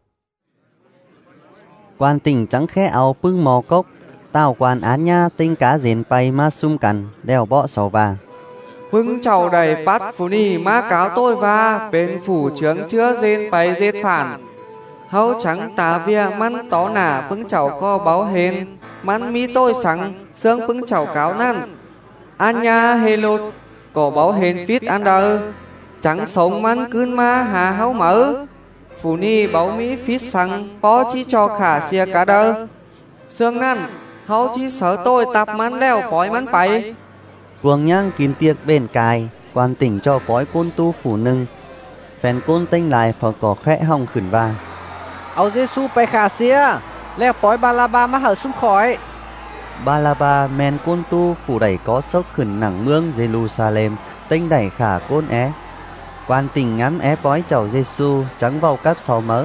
Quan tỉnh trắng khẽ áo pưng mò cốc. Tao quan án nha tinh cá dền bay ma sum cằn. Đeo bọ sau va. Hưng chầu đầy bắt phụ ni má cáo tôi va. Bên phủ trướng chưa dên bay dết phản. Hâu trắng tà vía mắn tó nả pưng chầu co báo hên. Mắn mi tôi sẵn xương pưng chầu cáo năn. An nha hê lột có báo hên phít ăn đờ. Trắng sống mắn cươn ma hà hâu mở. Phụ ni báo mi phít sẵn bó chi cho khả xìa cá đờ. Xương năn hâu chi sở tôi tập mắn leo bói mắn bay. Quang nhang kín tiệc bên cài. Quan tỉnh cho bói côn tu phủ nưng. Phèn côn tinh lại phở cỏ khẽ hong khửn va. Áo Giêsu bay khả xìa. Leo bói ba la ba má hở sung khỏi. Ba men côn tu phủ đẩy có sốc khẩn nặng mương Jerusalem tinh đẩy khả côn é. Quan tình ngắm é bói chầu Giêsu trắng vào cắp sáu mớ.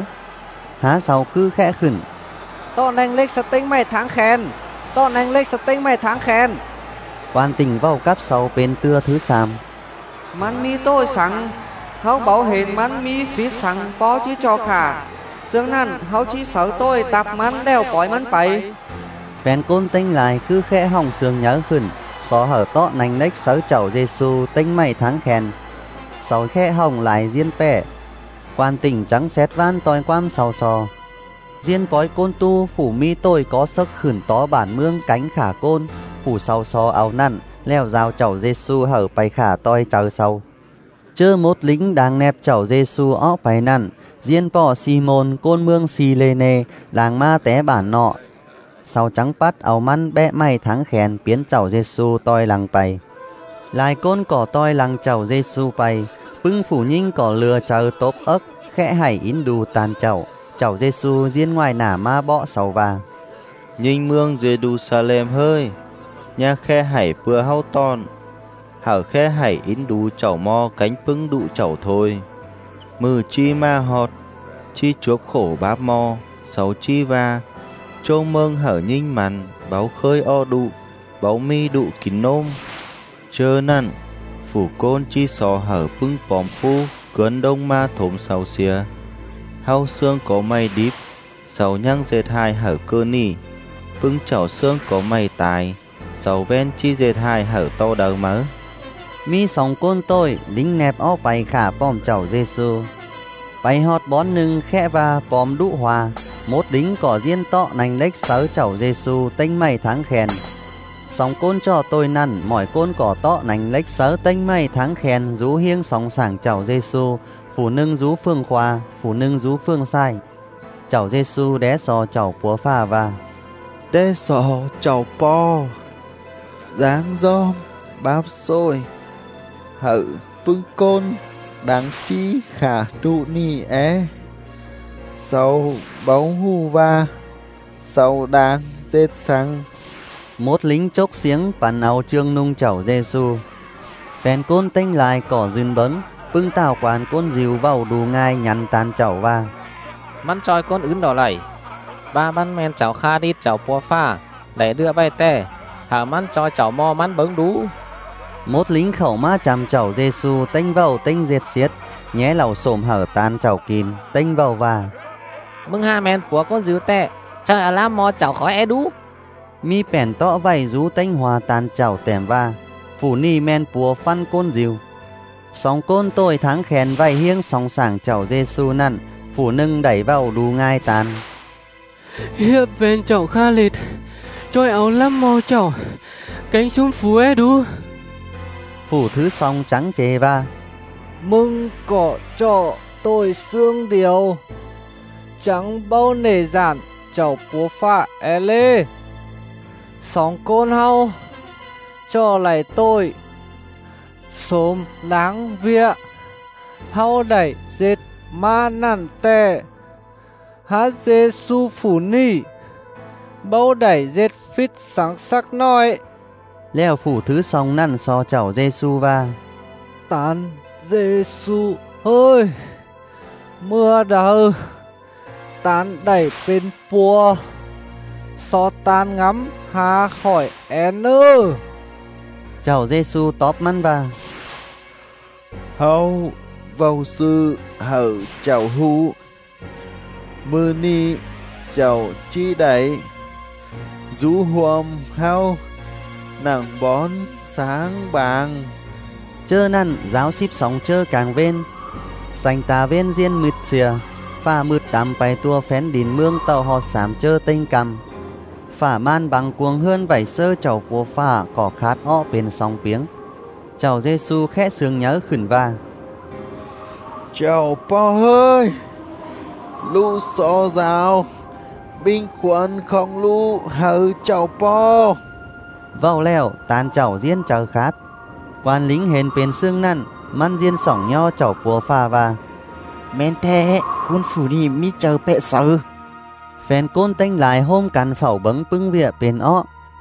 Há sau cứ khẽ khẩn. Tọn anh lích sát tinh mày tháng khen. Tọn anh lích sát tinh mày tháng khen. Quan tình vào cắp sáu bên tưa thứ xàm. Mắn mi tôi sẵn. Háo bảo hình mắn mi phía sẵn bó chí cho khả. Sương năn háo chí sở tôi tạp mắn đeo bói mắn bày. Phèn côn tinh lại cứ khẽ hồng sương nhớ khẩn. Xó hở tọ nành nách sớ chầu Giêsu tinh mày tháng khen. Sau khẽ hồng lại diên pẻ. Quan tình trắng xét van toi quam sau sò. Diên bói côn tu phủ mi tôi có sức khẩn tó bản mương cánh khả côn. Phủ sau sò áo nặn leo rào chầu Giêsu hở bày khả toi chờ sau. Chơ một lính đang nẹp chầu Giêsu ó bày nặn. Diên bỏ Simon côn mương Silene làng ma té bản nọ. Sau trắng bắt áo măn bẽ may tháng khen biến chầu Giêsu toi làng bày. Lại côn cỏ toi làng chầu Giêsu bày. Bưng phủ nhinh cỏ lừa chờ tốp ức khẽ hãy ín đù tàn chầu. Chầu Giêsu diên ngoài nả ma bọ sầu và. Nhinh mương Jerusalem hơi. Nhà khe hãy bừa hao ton. Hở khe hãy ín đù chầu mo cánh bưng đụ chầu thôi. Mừ chi ma họt. Chi chuốc khổ báp mo. Sáu chi va. Châu mương hở nhinh mặn. Báo khơi o đụ. Báo mi đụ kín nôm. Chơ nặn. Phủ côn chi sò hở bưng bòm phu. Cơn đông ma thốm sầu xìa. Hao xương có mây điếp. Sầu nhăng dệt hai hở cơ nì. Bưng chảo xương có mây tài. Sầu ven chi dệt hai hở to đờ mớ. Mi sòng côn tôi lính nẹp ó bày khả bòm chầu Giêsu. Bày hót bón nưng khẽ và bòm đụ hòa. Một lính cỏ diên tọ nành lếch sớ chầu Giêsu tinh mày tháng khen. Sòng côn cho tôi năn mỏi côn cỏ tọ nành lếch sớ tinh mày tháng khen. Rú hiêng sòng sảng chầu Giêsu. Phủ nưng rú phương khoa, phủ nưng rú phương sai. Chầu Giêsu đé sò chầu búa pha và. Đé sò chầu po. Dáng giom báp xôi. Hở bưng côn đáng chi khả đụ ni é. Sau bóng hù va. Sau đáng dết sáng. Một lính chốc xiếng bàn áo trương nung chầu Giêsu. Phèn côn tinh lại cỏ dừng bấn. Bưng tào quán côn dìu vào đù ngai nhằn tàn chậu va. Mắn trôi con ứng đỏ lẩy. Ba bắn men chảo kha đi chảo bùa pha. Để đưa bay tè. Hả mắn trôi chảo mo mắn bứng đú. Một lính khẩu ma chằm chậu Giêsu tinh vào tinh diệt xiết. Nhé lẩu xồm hở tàn chậu kín tinh vào va. Mưng ha men của con dìu tè. Trời à lá mò chảo khói é đú. Mi bèn tọ vầy rú tinh hòa tàn chậu tèm va. Phủ ni men bùa phân côn dìu. Sóng côn tôi tháng khen vay hiêng sóng sảng chầu Giêsu nặn. Phủ nưng đẩy vào đù ngai tàn. Hiệp bên chậu kha lịt. Trôi áo lắm mò chậu. Cánh xuống phú é đú. Phủ thứ song trắng chê va. Mưng cỏ cho tôi xương điều. Trắng bao nề giản chầu búa pha é lê. Sóng côn hao. Cho lại tôi. Xôm láng vía. Hao đẩy dệt ma nằn tè. Há Giêsu phủ ni. Bao đẩy dệt phít sáng sắc nói. Leo phủ thứ song năn so chầu Giêsu va. Tán Giêsu ơi. Mưa đờ. Tán đẩy bên pua. So tan ngắm hà khỏi én ơ. Chầu Giêsu tóp măn va. Hao vào sư hở chầu hú. Mưa ni chầu chi đẩy. Rú huom hao. Nàng bón sáng bàng. Chơ năn giáo ship sóng chơ càng ven. Sành tà ven diên mịt xìa. Phà mượt đám bày tua phén đìn mương tàu hò sám chơ tinh cầm. Phả man bằng cuồng hơn vảy sơ chầu của phả cỏ khát o bên song piếng. Chầu Giêsu khẽ sương nhớ khẩn va. Chầu po hơi. Lũ xó rào. Binh khuẩn không lũ hở chầu po. Vào leo tàn chầu diên chờ khát. Quan lính hên bên xương năn. Man diên sỏng nho chầu của phả va. Men thế quân phủ ni mi chờ bệ sở. Phèn côn tinh lại hôm cằn phẩu bấng bưng vịa bên ó.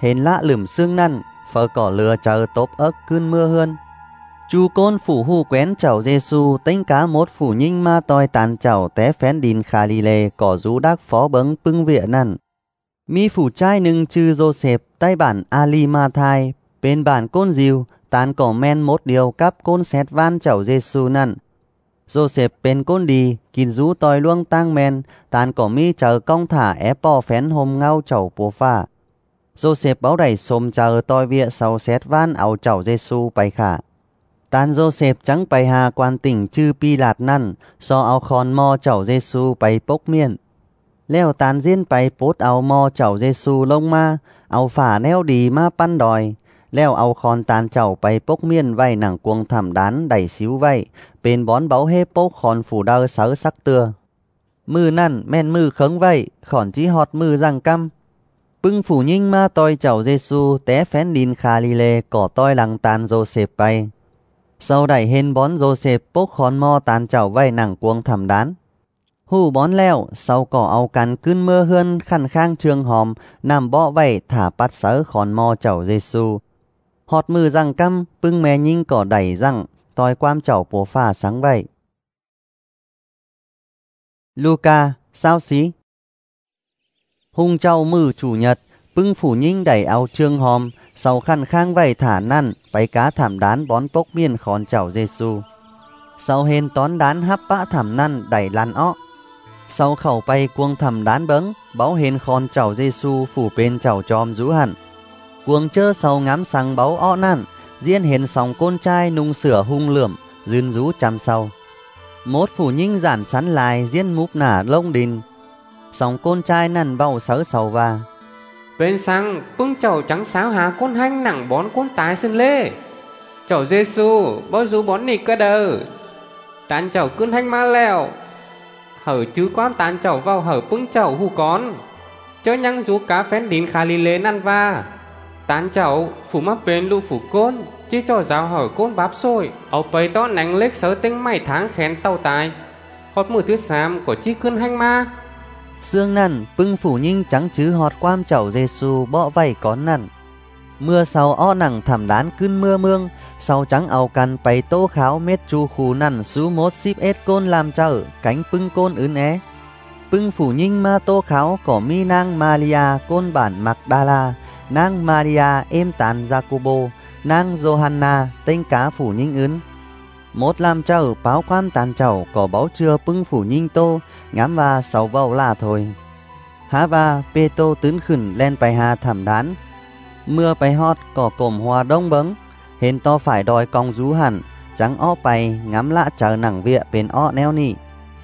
hên lạ lửm xương năn, phở cỏ lừa chờ tốp ớt cơn mưa hơn. Chu côn phủ hù quén chầu Giêsu tính cá một phủ nhinh ma toi tàn chầu té phén đìn Galilee cỏ rú đắc phó bấng pưng vịa năn. Mi phủ trai nâng chư Joseph tay bản Ali ma thai, bên bản côn diều, tàn cỏ men một điều cắp côn xét van chầu Giêsu năn. Joseph bên côn đi, kín rú toi luông tang men, tàn cỏ mi chờ công thả ép bò phén hôm ngao chầu bùa pha. Joseph báo đẩy xôm chờ toi vịa sau xét van áo chầu Giêsu bay khả. Tàn Joseph trắng bay hà quan tỉnh chư pi lạt năn, so áo khòn mò chầu Giêsu bay bốc miên. Leo tàn diên bay bốt áo mò chầu Giêsu lông ma, áo phả neo đi ma pan đòi. Leo áo khòn tàn chầu bay bốc miên vay nặng cuồng thảm đán đẩy xíu vay, bên bón báo hê bốc khòn phủ đơ sớ sắc tưa. Mư năn men mư khấn vay, khòn chí họt mư răng căm. Bưng phủ nhinh ma toi chầu Giêsu té phén đìn Galilee cỏ toi lăng tàn Joseph bay. Sau đẩy hên bón Joseph bốc khòn mò tàn chầu vay nặng cuồng thảm đán. Hù bón leo, sau cỏ áo cắn cơn mưa hươn khăn khang trường hòm, nằm bọ vay thả bắt sớ khòn mò chầu Giêsu. Họt mư răng căm, bưng mè nhinh cỏ đẩy răng, toi quam chầu bố phà sáng vậy. Luca, sao xí? Hung châu mư chủ nhật, bưng phủ nhinh đẩy áo trương hòm, sau khăn khang vầy thả năn, bấy cá thảm đán bón bốc miên khòn chầu Giêsu. Sau hên tón đán hấp bã thảm năn đẩy lăn ó. Sau khẩu bay cuông thảm đán bấng, báo hên khòn chầu Giêsu phủ bên chầu chòm rú hẳn. Cuồng chơ sau ngắm sang báo ó năn, diễn hên sòng côn trai nung sửa hung lượm, duyên rú chăm sau. Một phủ nhinh giản sắn lại diễn múp nả lông đình. Sòng côn trai năn vào sớ sầu va. Bên sang bưng chầu trắng sáo hà côn hanh nặng bón côn tái xin lê. Chầu Giêsu bao rú bón nị cơ đờ. Tán chầu côn hanh ma lèo. Hở chứ quán tán chầu vào hở bưng chầu hù con. Chớ nhăng rú cá phén đín Galilee năn va. Tán chầu phủ mắc bên lũ phủ côn. Chỉ cho giáo hở côn báp xôi. Áo bầy to nắng lếch sớ tinh mày tháng khen tàu tài. Hót mùa thứ xám của chi côn hanh ma. Sương năn bưng phủ nhinh trắng chứ họt quam chầu Giêsu bọ vầy con năn. Mưa sau o nặng thảm đán cơn mưa mương, sau trắng áo căn bày tô kháo mét chu khu năn sú mốt ship ết côn làm chở cánh bưng côn ướn é. Bưng phủ nhinh ma tô kháo có mi nang Maria côn bản Magdala, nang Maria êm tàn Jacobo, nang Johanna tên cá phủ nhinh ướn. Một làm chầu báo quam tàn chầu có báo chưa bưng phủ nhinh tô, ngắm và sáu vào là thôi. Há và bê tô tướn khửn lên bài hà thảm đán. Mưa bài hót có cổng hoa đông bấng, hên to phải đòi cong rú hẳn, trắng ó bày ngắm lạ chờ nặng vịa bên ó neo nị.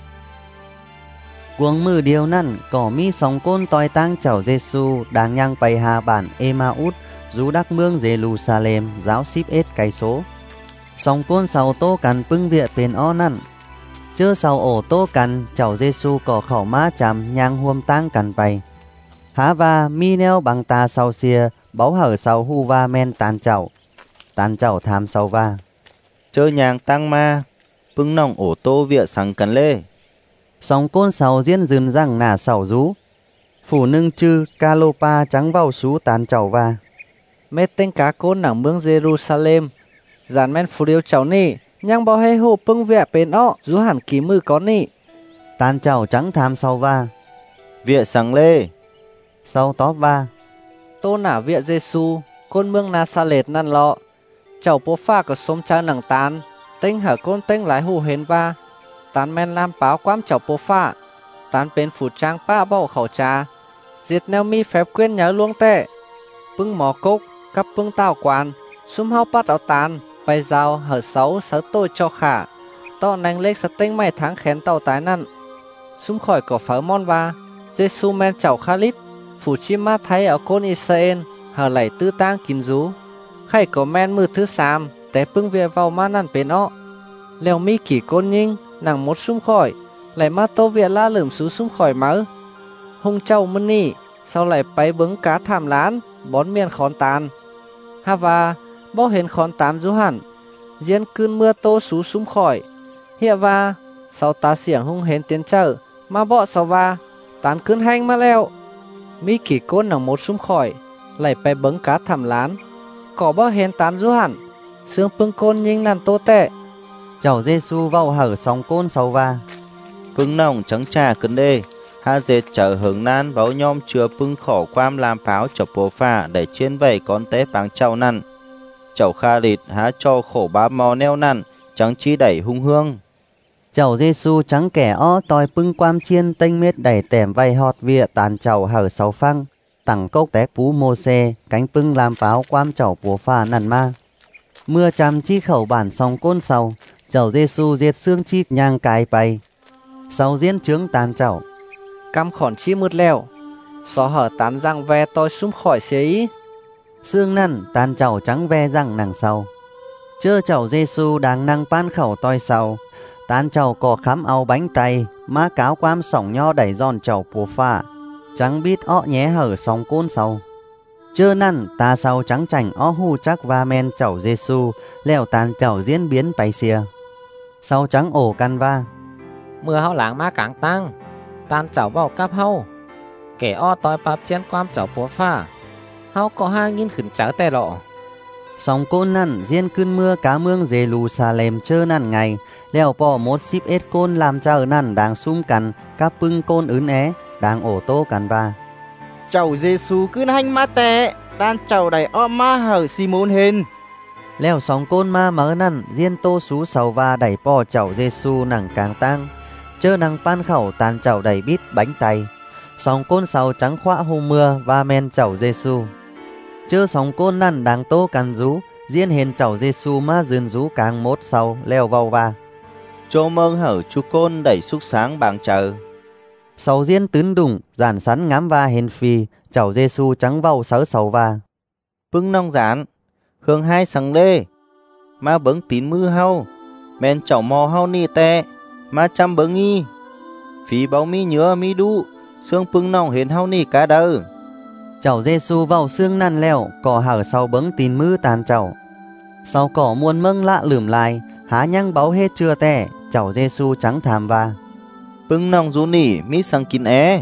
Cuồng mưa điều năn có mi sóng côn toi tang chầu Giêsu đang nhang bày hà bản Emmaus rú đắc mương Jerusalem giáo ship ết cây số. Sóng côn sau tô cằn bưng vịa bên ó năn. Chơ sau ổ tô cằn chầu Giêsu có khẩu má chằm nhang huôm tang cằn bày. Há va mi neo bằng ta sau xìa báu hở sau hu va men tàn chầu tham sau va. Chơ nhang tăng ma, bưng nòng ổ tô vịa sáng cằn lê. Sóng côn sau diễn dừng răng nà sầu rú. Phủ nâng chư Calopa trắng vào sú tàn chầu va. Mết tên cá côn nặng mương Jerusalem. Giàn men phủ điêu cháu nị, nhang bao hay hồ bưng vẹ bên ọ, rú hẳn ký mư có nị. Tàn chầu trắng tham sau va. Vịa sáng lê. Sau tóp va. Tô nả vịa Giêsu, côn mương Nazareth năn lọ. Chầu bố pha có xôm trang nặng tán, tinh hở côn tinh lái hù hến va. Tán men làm báo quám chầu bố pha. Tán bên phủ trang ba bao khẩu trà. Diệt neo mi phép quyên nhớ luông tệ. Bưng mò cốc, cắp bưng tàu quán. Xung hao bắt áo tán, bay rào hở xấu sớ tôi cho khả. Tọ nành lếch sớ tinh mày tháng khén tàu tái năn. Xung khỏi có phở mon va. Giêsu men chầu Khalit. Phủ chi ma thấy ở côn Israel hở lẩy tư tang kín rú. Khay có men mưa thứ xàm té bưng về vào ma năn bên ọ. Lèo mi kỷ côn nhinh nàng một xung khỏi lại ma tô viện la lửm xú xung khỏi mớ. Hung châu mân nị sau lại bay bứng cá thảm lán bón miên khón tàn. Ha va bao hên khón tàn rú hẳn diễn cơn mưa tô xú xung khỏi. Hiện va sau ta xiềng hung hến tiến trở ma bọ sau va tán cơn hanh ma leo. Mi kỷ côn nàng một xung khỏi ไหลไปเบิงกาทำล้านก่อบ่เห็นตานdu hẳn xương pưng côn nhưng nàn tô tệ Cháu Giêsu vào hở sóng côn sầu va. Pưng nòng trắng trà cân đê, ha dệt trở hướng nan báo nhom chứa pưng khổ quam làm pháo cho bố phà để chiên vầy con tế báng cháu năn. Cháu kha lịt há cho khổ bá mò neo năn, trắng chi đẩy hung hương. Cháu Giêsu trắng kẻ ó tòi pưng quam chiên tênh mết đẩy tẻm vầy họt vịa tàn cháu hở sáu phăng. Tặng cốc té phú mô xê, cánh pưng làm pháo quam cháu bố phà nằn ma. Mưa chăm chi khẩu bản song côn sầu, cháu Giêsu diệt xương chi nhang cài bay. Sau diễn trướng tàn cháu. Căm khỏn chi mượt lèo, xó hở tán răng ve tôi sum khỏi xế ý. Xương năn tàn cháu trắng ve răng nàng sau. Chơ cháu Giêsu đang năng pan khẩu toi sau. Tàn cháu có khám áo bánh tay, má cáo quam sỏng nho đẩy giòn cháu bố phà. Trắng bít ọ nhé hở song côn sau. Chơ năn ta sau trắng chảnh ó hu chắc va men cháu Giêsu leo tàn cháu diễn biến bay xìa. Sau trắng ổ căn va. Mưa hao láng má cáng tăng, tan cháu vào cáp hao. Kẻ o toi bạp chén quam cháu bố phà. Hao có hai nghìn khẩn cháu tè lọ. Song côn năn diễn cơn mưa cá mương Jerusalem chơ năn ngày. Leo bỏ một ship ết côn làm chờ năn đang sum cằn. Các pưng côn ướn é đang ổ tô cằn va. Cháu Giêsu cứ hành ma tệ, tan cháu đầy o ma hở Simon hình. Leo sóng côn ma mớ năn diên tô sú sầu va đẩy po cháu Giêsu nằng càng tăng. Chơ nằng pan khẩu tàn cháu đầy bít bánh tay. Sóng côn sầu trắng khóa hôm mưa va men cháu Giêsu. Chơ sóng côn năn đang tô cằn rú, diên hền cháu Giêsu ma dườn rú càng mốt sau leo vào va. Chô mơn hở chú côn đẩy xúc sáng bằng chờ. Sau diên tứ đủng, giản sắn ngắm va hên phi, cháu Giêsu trắng vào sớ sầu va. Pưng nong giản, hương hai sẵn lê. Ma bứng tín mư hao, men cháu mò hao ni tè, ma chăm bứng nghi. Phí báo mi nhớ mi đu, xương pưng nong hên hao ni cá đơ. Cháu Giêsu vào xương năn leo, cỏ hở sau bứng tín mư tàn cháu. Sau cỏ muôn mâng lạ lửm lại, há nhăng báo hết chưa tè, cháu Giêsu trắng thàm va. Pưng nong rú nỉ mi sang kín é.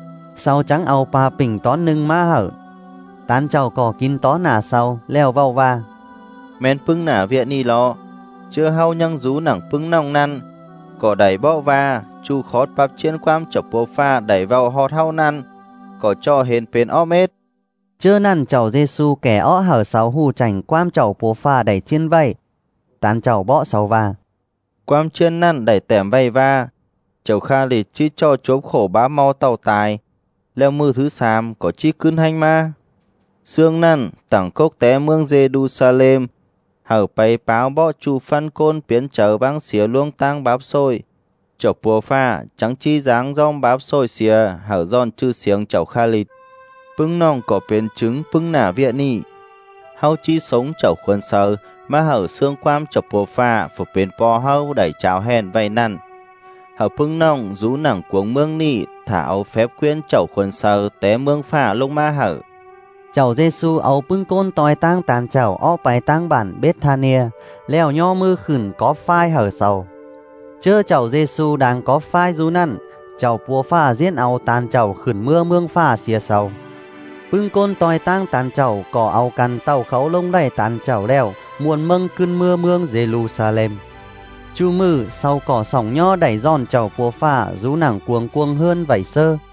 Sau trắng ao pa bình tón nưng má hở. Tán cháu cỏ kín tó nà sau leo vào va. Men pưng nả viện ni lọ. Chưa hao nhăng rú nẳng pưng nong năn. Cỏ đẩy bọ va. Chu khót bạp chiên quam chọc bố pha đẩy vào họt hao năn. Cỏ cho hên bên ó mết. Chơ năn cháu Giêsu kẻ ó hở sáu hù chảnh quam cháu bố pha đẩy chiên vây. Tán cháu bọ sau va. Quam chiên năn đẩy tẻm vây va. Cháu kha lịt chi cho chốp khổ bá mau tàu tài. Leo mưa thứ xàm có chi cưng hành ma. Sương năn tặng cốc té mương Jerusalem. Hở bay báo bó chu phân côn biến trở băng xỉa luông tăng báp xôi. Chọc bùa pha chẳng chi dáng dòng báp xôi xỉa hở giòn chư xiếng cháu kha lịt. Pưng nòng có biến chứng pưng nả viện nị. Hao chi sống cháu khuôn sờ mà hở xương quam chọc bùa pha phục biến bò hao đẩy cháu hèn vay năn. Hở pưng nòng rú nẳng cuống mương nị thả áo phép quyên cháu khuôn sờ té mương phả lúc ma hở. Cháu Giêsu áo pưng côn tòi tang tàn cháu ó bài tang bản Bethania, leo nho mưa khửn có phai hở sầu. Chơ cháu Giêsu đang có phai rú năn, cháu bùa pha diễn áo tàn cháu khửn mưa mương pha xìa sầu. Pưng côn tòi tang tàn cháu có áo căn tàu khấu lông đầy tàn cháu leo, muôn mâng cơn mưa mương Jerusalem. Chu mư sau cỏ sỏng nho đẩy giòn cháu bùa pha rú nẳng cuồng cuồng hơn vảy sơ.